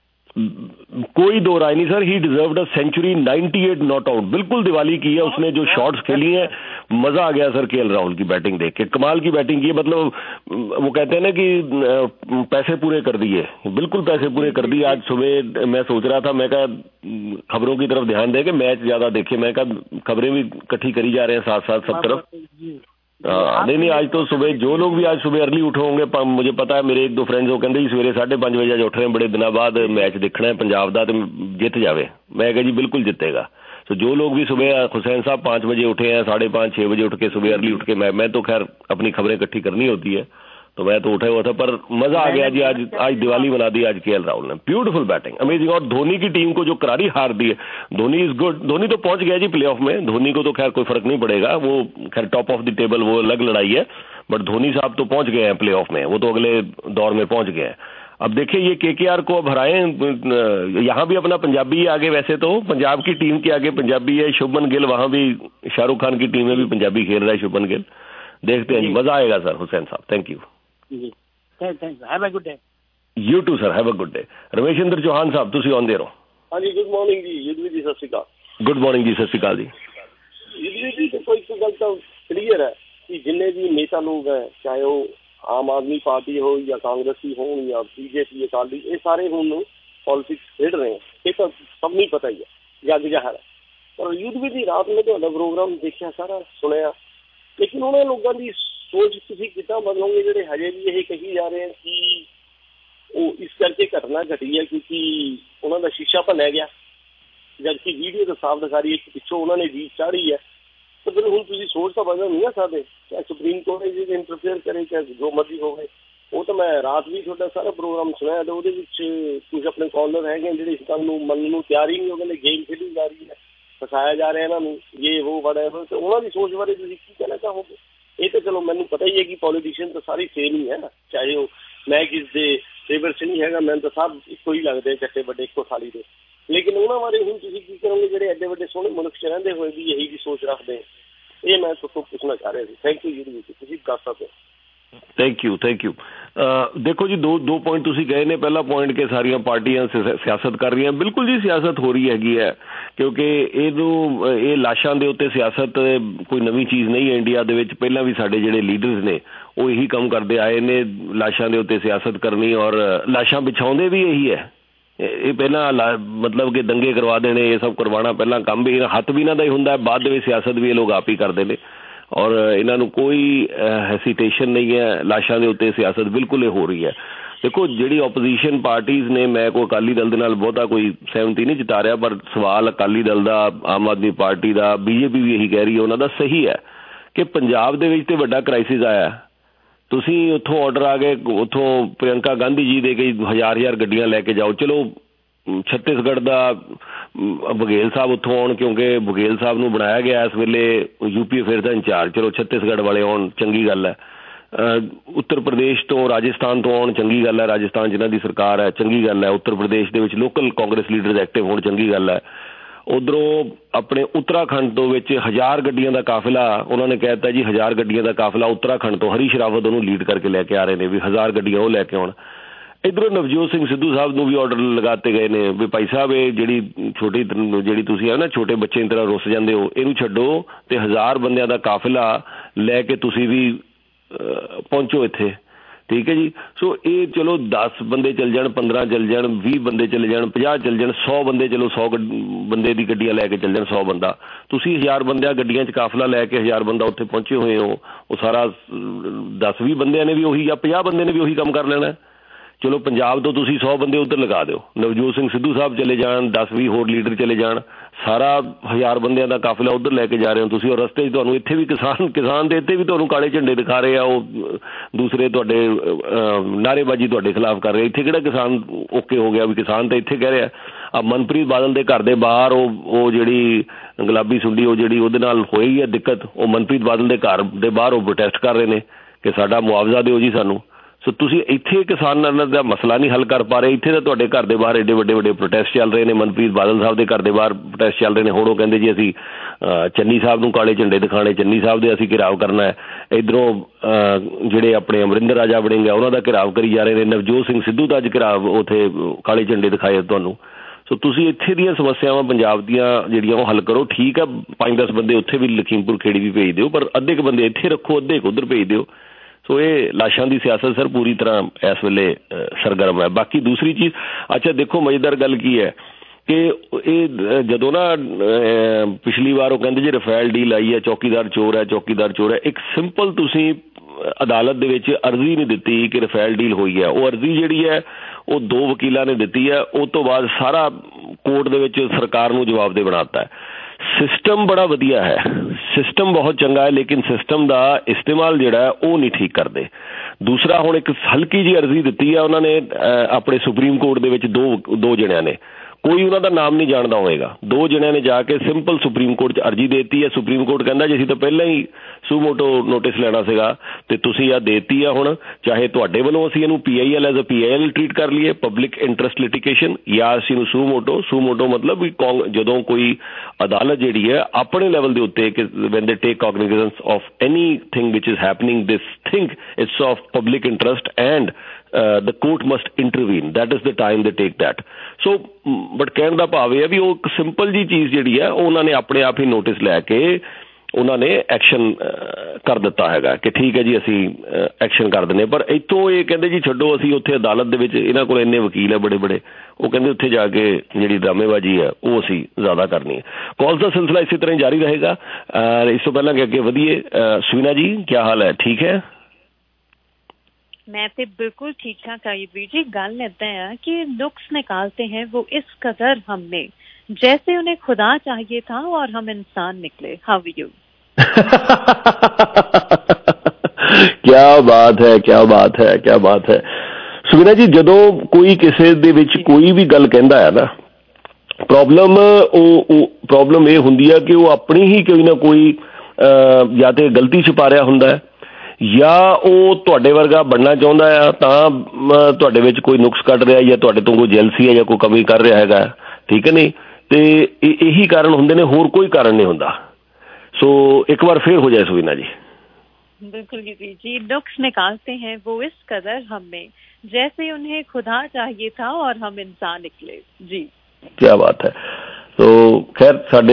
कोई दो राय नहीं sir, he deserved a century, 98 not out, बिल्कुल दिवाली की है उसने। जो शॉट्स खेली हैं मजा आ गया सर। KL राहुल की बैटिंग देख के, कमाल की बैटिंग की। मतलब वो कहते हैं ना कि पैसे पूरे कर दिए, बिल्कुल पैसे पूरे कर दिए। आज सुबह मैं सोच रहा था, मैं कहा खबरों की तरफ ध्यान दे के मैच ज्यादा देखे, मैं कहा खबरें भी इकट्ठी करी जा रहे हैं साथ साथ सब तरफ। नहीं, आज तो सुबह जो लोग भी आज सुबह अर्ली उठे होंगे, मुझे पता है मेरे 1-2 फ्रेंड्स वो कहते सवेरे 5:30 बजे आज उठ रहे हैं, बड़े दिनों बाद मैच देखना है पंजाब का, तो जित जावे। मैं कहा जी बिल्कुल जितेगा। तो जो लोग भी सुबह, हुसैन साहब 5 बजे उठे हैं, 5:30-6 बजे उठ के सुबह अर्ली उठ के, मैं तो खैर अपनी खबरें इकट्ठी करनी होती है तो मैं तो उठा हुआ था, पर मजा आ गया जी। आज दिवाली बना दी आज KL राहुल ने। Beautiful batting, amazing. और धोनी की टीम को जो करारी हार दी है, धोनी इज गुड। धोनी तो पहुंच गया जी प्लेऑफ में, धोनी को तो खैर कोई फर्क नहीं पड़ेगा, वो खैर टॉप ऑफ द टेबल, वो अलग लड़ाई है, बट धोनी साहब तो पहुंच गए हैं प्लेऑफ में, वो तो अगले दौर में पहुंच गए हैं। अब देखिए ये KKR को अब हराए, यहाँ भी अपना पंजाबी आगे, वैसे तो पंजाब की टीम के आगे पंजाबी है। शुभमन गिल, वहां भी शाहरुख खान की टीम में भी पंजाबी खेल रहा है शुभमन गिल। देखते हैं जी, मजा आएगा sir. Hussain Sahab thank you ji, thanks, have a good day. You too sir, have a good day. Rameshinder Chauhan Sahab ਤੁਸੀਂ ऑन दे रहो। हाँ जी, गुड मॉर्निंग जी। युद्धवीर जी सत श्री अकाल। गुड मॉर्निंग जी, सत श्री अकाल जी। युद्धवीर जी देखो, एक गल तो क्लीयर है कि जिन्ने भी नेता लोग हैं, चाहे वो आम आदमी पार्टी हो या कांग्रेसी हो या BJP अकाली, ये सारे ਹੁਣ पॉलिटिक्स खेड रहे हैं, ये तो सब नहीं पता ही है, जग जाहिर है। पर युद्धवीर जी रात में ਤੁਹਾਡਾ प्रोग्राम देखा, सारा सुनिया, लेकिन उन्होंने लोगों की सोच ਤੁਸੀਂ ਕਿੱਦਾਂ ਬਦਲੋਗੇ ਜਿਹੜੇ ਹਜੇ ਵੀ ਇਹ ਕਹੀ ਜਾ ਰਹੇ ਕਿ ਉਹ ਇਸ ਕਰਕੇ ਘਟਨਾ ਘਟੀ ਹੈ ਕਿਉਂਕਿ ਉਹਨਾਂ ਦਾ ਸ਼ੀਸ਼ਾ ਭੰਨਿਆ ਗਿਆ, ਜਦਕਿ ਵੀਡੀਓ ਤਾਂ ਸਾਫ਼ ਦਿਖਾ ਰਹੀ ਹੈ ਕਿ ਪਿੱਛੋਂ ਉਹਨਾਂ ਨੇ ਜੀਤ ਚਾੜੀ ਹੈ। तो फिर ਹੁਣ ਤੁਸੀਂ ਸੋਚ ਤਾਂ ਬਦਲ ਨਹੀਂ ਆ ਸਕਦੇ, ਚਾਹੇ ਸੁਪਰੀਮ ਕੋਰਟ ਜੀ ਇੰਟਰਫੇਅਰ ਕਰੇ, ਚਾਹੇ ਜੋ ਮਰਜ਼ੀ ਹੋਵੇ, ਉਹ ਤਾਂ ਮੈਂ ਰਾਤ ਵੀ ਤੁਹਾਡਾ ਸਾਰਾ ਪ੍ਰੋਗਰਾਮ ਸੁਣਿਆ ਤੇ ਉਹਦੇ ਵਿੱਚ ਕੁਝ ਆਪਣੇ ਕਾਲਰ ਹੈਗੇ ਜਿਹੜੇ ਇਸ ਗੱਲ ਨੂੰ ਮੰਨਣ ਨੂੰ ਤਿਆਰ ਹੀ ਨਹੀਂ। ਉਹ ਕਹਿੰਦੇ ਗੇਮ ਖੇਡੀ ਜਾ ਰਹੀ ਹੈ, ਫਸਾਇਆ ਜਾ ਰਿਹਾ ਇਹਨਾਂ ਨੂੰ, ਇਹ ਉਹ ਬੜਾ। ਤੇ ਉਹਨਾਂ ਦੀ ਸੋਚ ਬਾਰੇ ਤੁਸੀਂ ਕੀ ਕਹਿਣਾ ਚਾਹੋਗੇ? ਇਹ ਤਾਂ ਚਲੋ ਮੈਨੂੰ ਪਤਾ ਹੀ ਹੈ ਕਿ ਪੋਲੀਟੀਸ਼ੀਅਨ ਤਾਂ ਸਾਰੇ ਸੇਮ ਹੀ ਹੈ, ਚਾਹੇ ਉਹ ਮੈਂ ਕਿਸ ਦੇ ਫੇਵਰ 'ਚ ਨਹੀਂ ਹੈਗਾ, ਮੈਨੂੰ ਤਾਂ ਸਭ ਇੱਕੋ ਹੀ ਲੱਗਦੇ ਚੱਟੇ ਵੱਡੇ ਇੱਕੋ ਥਾਲੀ ਦੇ। ਲੇਕਿਨ ਉਹਨਾਂ ਬਾਰੇ ਹੁਣ ਤੁਸੀਂ ਕੀ ਕਰੋਗੇ ਜਿਹੜੇ ਐਡੇ ਵੱਡੇ ਸੋਹਣੇ ਮੁਲਕ 'ਚ ਰਹਿੰਦੇ ਹੋਏ ਵੀ ਇਹੀ ਜੀ ਸੋਚ ਰੱਖਦੇ? ਇਹ ਮੈਂ ਤੁਹਾਨੂੰ ਪੁੱਛਣਾ ਚਾਹ ਰਿਹਾ ਸੀ। ਥੈਂਕ ਯੂ ਜੀ, ਤੁਸੀਂ ਦੱਸ ਸਕਦੇ। Thank you. ਦੇਖੋ ਜੀ, ਦੋ ਪੁਆਇੰਟ ਤੁਸੀਂ ਕਹੇ ਨੇ। ਪਹਿਲਾ ਪੁਆਇੰਟ ਕਿ ਸਾਰੀਆਂ ਪਾਰਟੀਆਂ ਸਿਆਸਤ ਕਰ ਰਹੀਆਂ। ਬਿਲਕੁਲ ਜੀ, ਸਿਆਸਤ ਹੋ ਰਹੀ ਹੈਗੀ ਹੈ, ਕਿਉਂਕਿ ਇਹ ਲਾਸ਼ਾਂ ਦੇ ਉੱਤੇ ਸਿਆਸਤ ਕੋਈ ਨਵੀਂ ਚੀਜ਼ ਨਹੀਂ ਹੈ ਇੰਡੀਆ ਦੇ ਵਿੱਚ। ਪਹਿਲਾਂ ਵੀ ਸਾਡੇ ਜਿਹੜੇ ਲੀਡਰਸ ਨੇ ਉਹ ਇਹੀ ਕੰਮ ਕਰਦੇ ਆਏ ਨੇ, ਲਾਸ਼ਾਂ ਦੇ ਉੱਤੇ ਸਿਆਸਤ ਕਰਨੀ, ਔਰ ਲਾਸ਼ਾਂ ਵਿਛਾਉਂਦੇ ਵੀ ਇਹੀ ਹੈ। ਇਹ ਪਹਿਲਾਂ ਮਤਲਬ ਕਿ ਦੰਗੇ ਕਰਵਾ ਦੇਣੇ, ਇਹ ਸਭ ਕਰਵਾਉਣਾ ਪਹਿਲਾਂ ਕੰਮ ਵੀ ਹੱਥ ਵੀ ਇਹਨਾਂ ਦਾ ਹੀ ਹੁੰਦਾ, ਬਾਅਦ ਦੇ ਵਿੱਚ ਸਿਆਸਤ ਵੀ ਇਹ ਲੋਕ ਆਪ ਹੀ ਕਰਦੇ ਨੇ। ਔਰ ਇਹਨਾਂ ਨੂੰ ਕੋਈ ਹੈਸੀਟੇਸ਼ਨ ਨਹੀਂ ਹੈ, ਲਾਸ਼ਾਂ ਦੇ ਉੱਤੇ ਸਿਆਸਤ ਬਿਲਕੁਲ ਇਹ ਹੋ ਰਹੀ ਹੈ। ਦੇਖੋ, ਜਿਹੜੀ ਓਪੋਜੀਸ਼ਨ ਪਾਰਟੀਜ਼ ਨੇ, ਮੈਂ ਕੋਈ ਅਕਾਲੀ ਦਲ ਦੇ ਨਾਲ ਬਹੁਤਾ ਕੋਈ ਸਹਿਮਤੀ ਨਹੀਂ ਜਤਾ ਰਿਹਾ, ਪਰ ਸਵਾਲ ਅਕਾਲੀ ਦਲ ਦਾ, ਆਮ ਆਦਮੀ ਪਾਰਟੀ ਦਾ, BJP ਵੀ ਇਹੀ ਕਹਿ ਰਹੀ ਹੈ, ਉਹਨਾਂ ਦਾ ਸਹੀ ਹੈ ਕਿ ਪੰਜਾਬ ਦੇ ਵਿੱਚ ਤੇ ਵੱਡਾ ਕ੍ਰਾਈਸਿਸ ਆਇਆ। ਤੁਸੀਂ ਉੱਥੋਂ ਆਰਡਰ ਆ ਗਏ, ਉੱਥੋਂ ਪ੍ਰਿਅੰਕਾ ਗਾਂਧੀ ਜੀ ਦੇ ਕੇ 1000 ਗੱਡੀਆਂ ਲੈ ਕੇ ਜਾਓ। ਚਲੋ ਛੱਤੀਸਗੜ੍ਹ ਦਾ ਬਘੇਲ ਸਾਹਿਬ ਉੱਥੋਂ ਆਉਣ, ਕਿਉਂਕਿ ਬਘੇਲ ਸਾਹਿਬ ਨੂੰ ਬਣਾਇਆ ਗਿਆ ਇਸ ਵੇਲੇ UP ਅਫੇਅਰਸ ਦਾ ਇੰਚਾਰਜ। ਚਲੋ ਛੱਤੀਸਗੜ੍ਹ ਵਾਲੇ ਆਉਣ, ਚੰਗੀ ਗੱਲ ਹੈ। ਉੱਤਰ ਪ੍ਰਦੇਸ਼ ਤੋਂ, ਰਾਜਸਥਾਨ ਤੋਂ ਆਉਣ, ਚੰਗੀ ਗੱਲ ਹੈ। ਰਾਜਸਥਾਨ ਜਿਨ੍ਹਾਂ ਦੀ ਸਰਕਾਰ ਹੈ, ਚੰਗੀ ਗੱਲ ਹੈ। ਉੱਤਰ ਪ੍ਰਦੇਸ਼ ਦੇ ਵਿੱਚ ਲੋਕਲ ਕਾਂਗਰਸ ਲੀਡਰਸ ਐਕਟਿਵ ਹੋਣ, ਚੰਗੀ ਗੱਲ ਹੈ। ਉੱਧਰੋਂ ਆਪਣੇ ਉੱਤਰਾਖੰਡ ਤੋਂ ਵਿੱਚ 1000 ਗੱਡੀਆਂ ਦਾ ਕਾਫਿਲਾ, ਉਹਨਾਂ ਨੇ ਕਹਿ ਦਿੱਤਾ ਜੀ 1000 ਗੱਡੀਆਂ ਦਾ ਕਾਫਿਲਾ ਉੱਤਰਾਖੰਡ ਤੋਂ, ਹਰੀਸ਼ ਰਾਵਤ ਉਹਨੂੰ ਲੀਡ ਕਰਕੇ ਲੈ ਕੇ ਆ ਰਹੇ ਨੇ ਵੀ 1000 ਗੱਡੀਆਂ ਉਹ ਲੈ ਕੇ ਆਉਣ। ਇੱਧਰੋਂ ਨਵਜੋਤ ਸਿੰਘ ਸਿੱਧੂ ਸਾਹਿਬ ਨੂੰ ਵੀ ਆਰਡਰ ਲਗਾਤੇ ਗਏ ਨੇ ਵੀ ਭਾਈ ਸਾਹਿਬ, ਇਹ ਜਿਹੜੀ ਤੁਸੀਂ ਹੈ ਨਾ ਛੋਟੇ ਬੱਚੇ ਦੀ ਤਰ੍ਹਾਂ ਰੁੱਸ ਜਾਂਦੇ ਹੋ, ਇਹਨੂੰ ਛੱਡੋ ਤੇ 1000 ਬੰਦਿਆਂ ਦਾ ਕਾਫਿਲਾ ਲੈ ਕੇ ਤੁਸੀਂ ਵੀ ਪਹੁੰਚੋ ਇੱਥੇ, ਠੀਕ ਹੈ ਜੀ। ਸੋ ਇਹ ਚਲੋ 10 ਬੰਦੇ ਚੱਲ ਜਾਣ, 15 ਚੱਲ ਜਾਣ, 20 ਬੰਦੇ ਚਲੇ ਜਾਣ, 50 ਚੱਲ ਜਾਣ, 100 ਬੰਦੇ, ਚਲੋ 100 ਬੰਦੇ ਦੀ ਗੱਡੀਆਂ ਲੈ ਕੇ ਚੱਲ ਜਾਣ, 100 ਬੰਦਾ। ਤੁਸੀਂ 1000 ਬੰਦਿਆਂ ਗੱਡੀਆਂ 'ਚ ਕਾਫਿਲਾ ਲੈ ਕੇ 1000 ਬੰਦਾ ਉੱਥੇ ਪਹੁੰਚੇ ਹੋਏ ਹੋ। ਉਹ ਸਾਰਾ 10-20 ਬੰਦਿਆਂ ਨੇ ਵੀ ਉਹੀ, ਜਾਂ 50 ਬੰਦੇ ਨੇ ਵੀ ਉਹੀ ਕੰਮ ਕਰ ਲੈਣਾ। ਚਲੋ ਪੰਜਾਬ ਤੋਂ ਤੁਸੀਂ 100 ਬੰਦੇ ਉੱਧਰ ਲਗਾ ਦਿਓ, ਨਵਜੋਤ ਸਿੰਘ ਸਿੱਧੂ ਸਾਹਿਬ ਚਲੇ ਜਾਣ, 10-20 ਹੋਰ ਲੀਡਰ ਚਲੇ ਜਾਣ, ਸਾਰਾ 1000 ਬੰਦਿਆਂ ਦਾ ਕਾਫਿਲਾ ਉੱਧਰ ਲੈ ਕੇ ਜਾ ਰਹੇ ਹੋ ਤੁਸੀਂ। ਔਰ ਰਸਤੇ 'ਚ ਤੁਹਾਨੂੰ ਇੱਥੇ ਵੀ ਕਿਸਾਨ ਦੇ ਇੱਥੇ ਵੀ ਤੁਹਾਨੂੰ ਕਾਲੇ ਝੰਡੇ ਦਿਖਾ ਰਹੇ ਆ, ਉਹ ਦੂਸਰੇ ਤੁਹਾਡੇ ਨਾਅਰੇਬਾਜ਼ੀ ਤੁਹਾਡੇ ਖਿਲਾਫ ਕਰ ਰਹੇ। ਇੱਥੇ ਕਿਹੜਾ ਕਿਸਾਨ ਓਕੇ ਹੋ ਗਿਆ ਵੀ ਕਿਸਾਨ ਤਾਂ ਇੱਥੇ ਕਹਿ ਰਿਹਾ। ਆ ਮਨਪ੍ਰੀਤ ਬਾਦਲ ਦੇ ਘਰ ਦੇ ਬਾਹਰ ਉਹ ਜਿਹੜੀ ਗੁਲਾਬੀ ਸੁੰਡੀ, ਉਹ ਜਿਹੜੀ ਉਹਦੇ ਨਾਲ ਹੋਈ ਹੈ ਦਿੱਕਤ, ਉਹ ਮਨਪ੍ਰੀਤ ਬਾਦਲ ਦੇ ਘਰ ਦੇ ਬਾਹਰ ਉਹ ਪ੍ਰੋਟੈਸਟ ਕਰ ਰਹੇ ਨੇ ਕਿ ਸਾਡਾ ਮੁਆਵਜ਼ਾ ਦਿਓ ਜੀ ਸਾਨੂੰ। ਸੋ ਤੁਸੀਂ ਇੱਥੇ ਕਿਸਾਨਾਂ ਦਾ ਮਸਲਾ ਨਹੀਂ ਹੱਲ ਕਰ ਪਾ ਰਹੇ, ਇੱਥੇ ਤਾਂ ਤੁਹਾਡੇ ਘਰ ਦੇ ਬਾਹਰ ਐਡੇ ਵੱਡੇ ਪ੍ਰੋਟੈਸਟ ਚੱਲ ਰਹੇ ਨੇ। ਮਨਪ੍ਰੀਤ ਬਾਦਲ ਸਾਹਿਬ ਦੇ ਘਰ ਦੇ ਬਾਹਰ ਪ੍ਰੋਟੈਸਟ ਚੱਲ ਰਹੇ ਨੇ। ਹੁਣ ਉਹ ਕਹਿੰਦੇ ਜੀ ਅਸੀਂ ਚੰਨੀ ਸਾਹਿਬ ਨੂੰ ਕਾਲੇ ਝੰਡੇ ਦਿਖਾਣੇ, ਚੰਨੀ ਸਾਹਿਬ ਦੇ ਅਸੀਂ ਘਿਰਾਵ ਕਰਨਾ ਹੈ। ਇੱਧਰੋਂ ਜਿਹੜੇ ਆਪਣੇ ਅਮਰਿੰਦਰ ਰਾਜਾ ਵੜਿੰਗ ਆ ਉਹਨਾਂ ਦਾ ਘਿਰਾਵ ਕਰੀ ਜਾ ਰਹੇ ਨੇ। ਨਵਜੋਤ ਸਿੰਘ ਸਿੱਧੂ ਦਾ ਅੱਜ ਘਿਰਾਵ ਉੱਥੇ ਕਾਲੇ ਝੰਡੇ ਦਿਖਾਏ ਤੁਹਾਨੂੰ। ਸੋ ਤੁਸੀਂ ਇੱਥੇ ਦੀਆਂ ਸਮੱਸਿਆਵਾਂ ਪੰਜਾਬ ਦੀਆਂ ਜਿਹੜੀਆਂ ਉਹ ਹੱਲ ਕਰੋ। ਠੀਕ ਆ, 5-10 ਬੰਦੇ ਉੱਥੇ ਵੀ ਲਖੀਮਪੁਰ ਖੇੜੀ ਵੀ ਭੇਜ ਦਿਓ, ਪਰ ਅੱਧੇ ਕੁ ਬੰਦੇ ਇੱਥੇ ਰੱਖੋ, ਅੱਧੇ ਕੁ ਉੱਧਰ ਭੇਜ ਦਿਓ। ਸੋ ਇਹ ਲਾਸ਼ਾਂ ਦੀ ਸਿਆਸਤ ਸਰ ਪੂਰੀ ਤਰ੍ਹਾਂ ਇਸ ਵੇਲੇ ਸਰਗਰਮ ਹੈ। ਬਾਕੀ ਦੂਸਰੀ ਚੀਜ਼, ਅੱਛਾ ਦੇਖੋ ਮਜ਼ੇਦਾਰ ਗੱਲ ਕੀ ਹੈ ਕਿ ਇਹ ਜਦੋਂ ਨਾ ਪਿਛਲੀ ਵਾਰ ਉਹ ਕਹਿੰਦੇ ਜੀ ਰਫੇਲ ਡੀਲ ਆਈ ਹੈ, ਚੌਕੀਦਾਰ ਚੋਰ ਹੈ, ਚੌਕੀਦਾਰ ਚੋਰ ਹੈ। ਇੱਕ ਸਿੰਪਲ ਤੁਸੀਂ ਅਦਾਲਤ ਦੇ ਵਿੱਚ ਅਰਜ਼ੀ ਨਹੀਂ ਦਿੱਤੀ ਕਿ ਰਫੇਲ ਡੀਲ ਹੋਈ ਹੈ। ਉਹ ਅਰਜ਼ੀ ਜਿਹੜੀ ਹੈ ਉਹ 2 ਵਕੀਲਾਂ ਨੇ ਦਿੱਤੀ ਹੈ। ਉਸ ਤੋਂ ਬਾਅਦ ਸਾਰਾ ਕੋਰਟ ਦੇ ਵਿੱਚ ਸਰਕਾਰ ਨੂੰ ਜਵਾਬਦੇਹ ਬਣਾਤਾ ਹੈ। ਸਿਸਟਮ ਬੜਾ ਵਧੀਆ ਹੈ, ਸਿਸਟਮ ਬਹੁਤ ਚੰਗਾ ਹੈ, ਲੇਕਿਨ ਸਿਸਟਮ ਦਾ ਇਸਤੇਮਾਲ ਜਿਹੜਾ ਹੈ ਉਹ ਨਹੀਂ ਠੀਕ ਕਰਦੇ। ਦੂਸਰਾ, ਹੁਣ ਇੱਕ ਹਲਕੀ ਜਿਹੀ ਅਰਜ਼ੀ ਦਿੱਤੀ ਹੈ ਉਹਨਾਂ ਨੇ ਆਪਣੇ ਸੁਪਰੀਮ ਕੋਰਟ ਦੇ ਵਿੱਚ, ਦੋ ਜਣਿਆਂ ਨੇ, ਕੋਈ ਉਹਨਾਂ ਦਾ ਨਾਮ ਨਹੀਂ ਜਾਣਦਾ ਹੋਏਗਾ, 2 ਜਣਿਆਂ ਨੇ ਜਾ ਕੇ ਸਿੰਪਲ ਸੁਪਰੀਮ ਕੋਰਟ 'ਚ ਅਰਜ਼ੀ ਦੇ ਦਿੱਤੀ ਹੈ। ਸੁਪਰੀਮ ਕੋਰਟ ਕਹਿੰਦਾ ਜੀ ਅਸੀਂ ਤਾਂ ਪਹਿਲਾਂ ਹੀ ਸੂਮੋਟੋ ਨੋਟਿਸ ਲੈਣਾ ਸੀਗਾ ਤੇ ਤੁਸੀਂ ਆਹ ਦੇਤੀ ਆ, ਹੁਣ ਚਾਹੇ ਤੁਹਾਡੇ ਵੱਲੋਂ ਅਸੀਂ ਇਹਨੂੰ PIL as a PIL treat ਕਰ ਲਈਏ, ਪਬਲਿਕ ਇੰਟਰਸਟ ਲਿਟੀਗੇਸ਼ਨ, ਜਾਂ ਅਸੀਂ ਇਹਨੂੰ ਸੂਮੋਟੋ ਮਤਲਬ ਵੀ ਜਦੋਂ ਕੋਈ ਅਦਾਲਤ ਜਿਹੜੀ ਹੈ ਆਪਣੇ ਲੈਵਲ ਦੇ ਉੱਤੇ when they take cognizance of anything which is happening, this thing it's of public interest and the court must intervene, that is the time they take that. So but ਕਹਿਣ ਦਾ ਭਾਵ ਇਹ ਹੈ ਵੀ ਉਹ ਇੱਕ ਸਿੰਪਲ ਜੀ ਚੀਜ਼ ਜਿਹੜੀ ਹੈ ਉਹਨਾਂ ਨੇ ਆਪਣੇ ਆਪ ਹੀ ਨੋਟਿਸ ਲੈ ਕੇ ਉਹਨਾਂ ਨੇ ਐਕਸ਼ਨ ਕਰ ਦਿੱਤਾ ਹੈਗਾ ਕਿ ਠੀਕ ਹੈ ਜੀ ਅਸੀਂ ਐਕਸ਼ਨ ਕਰ ਦਿੰਦੇ। ਪਰ ਇੱਥੋਂ ਇਹ ਕਹਿੰਦੇ ਜੀ ਛੱਡੋ, ਅਸੀਂ ਉੱਥੇ ਅਦਾਲਤ ਦੇ ਵਿੱਚ ਇਹਨਾਂ ਕੋਲ ਇੰਨੇ ਵਕੀਲ ਹੈ ਬੜੇ, ਉਹ ਕਹਿੰਦੇ ਉੱਥੇ ਜਾ ਕੇ ਜਿਹੜੀ ਡਰਾਮੇਬਾਜ਼ੀ ਹੈ ਉਹ ਅਸੀਂ ਜ਼ਿਆਦਾ ਕਰਨੀ ਹੈ। ਕਾਲਸ ਦਾ ਸਿਲਸਿਲਾ ਇਸੇ ਤਰ੍ਹਾਂ ਹੀ ਜਾਰੀ ਰਹੇਗਾ। ਇਸ ਤੋਂ ਪਹਿਲਾਂ ਕਿ ਅੱਗੇ ਵਧੀਏ, ਸੁਵੀਨਾ ਜੀ ਕੀ ਹਾਲ ਹੈ, ਠੀਕ ਹੈ? मैं तो बिल्कुल ठीक ठाक आई वीर जी। गल इदा है कि नुक्स निकालते हैं वो इस कदर हमने, जैसे उन्हें खुदा चाहिए था और हम इंसान निकले। How are you? क्या बात है, क्या बात है, क्या बात है। ਸੁਵੀਨਾ ਜੀ, ਜਦੋਂ ਕੋਈ ਕਿਸੇ ਦੇ ਵਿੱਚ ਕੋਈ ਵੀ ਗੱਲ ਕਹਿੰਦਾ ਹੈ ਨਾ, ਪ੍ਰੋਬਲਮ ਇਹ ਹੁੰਦੀ ਹੈ ਕਿ ਉਹ ਆਪਣੀ ਹੀ ਕੋਈ ਨਾ ਕੋਈ ਜਾਂ ਤੇ ਗਲਤੀ ਛੁਪਾ ਰਿਹਾ ਹੁੰਦਾ ਹੈ, ਜਾਂ ਉਹ ਤੁਹਾਡੇ ਵਰਗਾ ਬਣਨਾ ਚਾਹੁੰਦਾ ਆ ਤਾਂ ਤੁਹਾਡੇ ਵਿੱਚ ਕੋਈ ਨੁਕਸ ਕੱਢ ਰਿਹਾ, ਜਾਂ ਤੁਹਾਡੇ ਤੋਂ ਕੋਈ ਜੈਲਸੀ ਹੈ ਜਾਂ ਕੋਈ ਕਮੀ ਕਰ ਰਿਹਾ ਹੈਗਾ, ਠੀਕ ਹੈ ਨਹੀਂ, ਤੇ ਇਹੀ ਕਾਰਨ ਹੁੰਦੇ ਨੇ, ਹੋਰ ਕੋਈ ਕਾਰਨ ਨਹੀਂ ਹੁੰਦਾ। सो एक बार फिर हो जाए सुवीना जी। बिल्कुल जी, नुक्स निकालते हैं वो इस कदर हम में जैसे उन्हें खुदा चाहिए था और हम इंसान निकले जी। क्या बात है। तो खैर साडे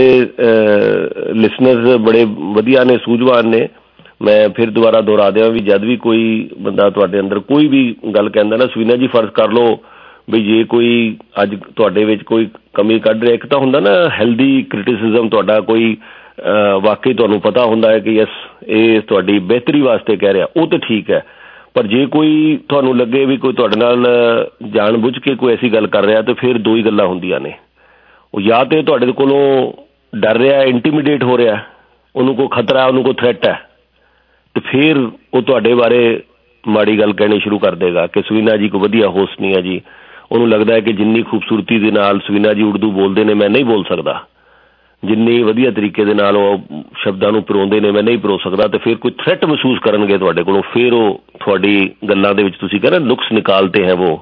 लिसनर्स बड़े वधिया ने, सूझवान ने। मैं फिर दोबारा दोहरा दिया भी जद भी कोई बंदा तुहाडे अंदर कोई भी गल कहंदा ना, सुवीना जी फर्ज कर लो भी जे कोई अज तुहाडे विच कोई कमी कढ रहा, एक तो हुंदा ना हैल्दी क्रिटिसिज्म, तुहाडा कोई वाकई तुहानूं पता हुंदा है कि यस ये तुहाडी बेहतरी वास्ते कह रहा, वो तो ठीक है। पर जे कोई तुहानूं लगे भी कोई तुहाडे नाल जान बुझ के कोई ऐसी गल कर रहा, तो फिर दो ही गल्लां हुंदियां ने। वो या तो तुहाडे कोलों डर रहा, इंटीमिडेट हो रहा, उन्होंने कोई खतरा है, उन्होंने कोई थ्रेट है, तो फिर वो तुहाडे बारे माड़ी गल कहनी शुरू कर देगा कि सुवीना जी कोई वधिया होस्ट नहीं है जी। उन्होंने लगता है कि जिन्नी खूबसूरती दे नाल सुवीना जी उर्दू बोलते हैं मैं नहीं बोल सकता, जिन्नी वधिया तरीके दे नाल वो शब्दां नूं परोंदे ने मैं नहीं परो सकता, तो फिर कोई थ्रेट महसूस करनगे तुहाडे कोलों, फिर वो तुहाडी गल्लां दे विच तुसीं कहना नुक्स निकालते हैं वो,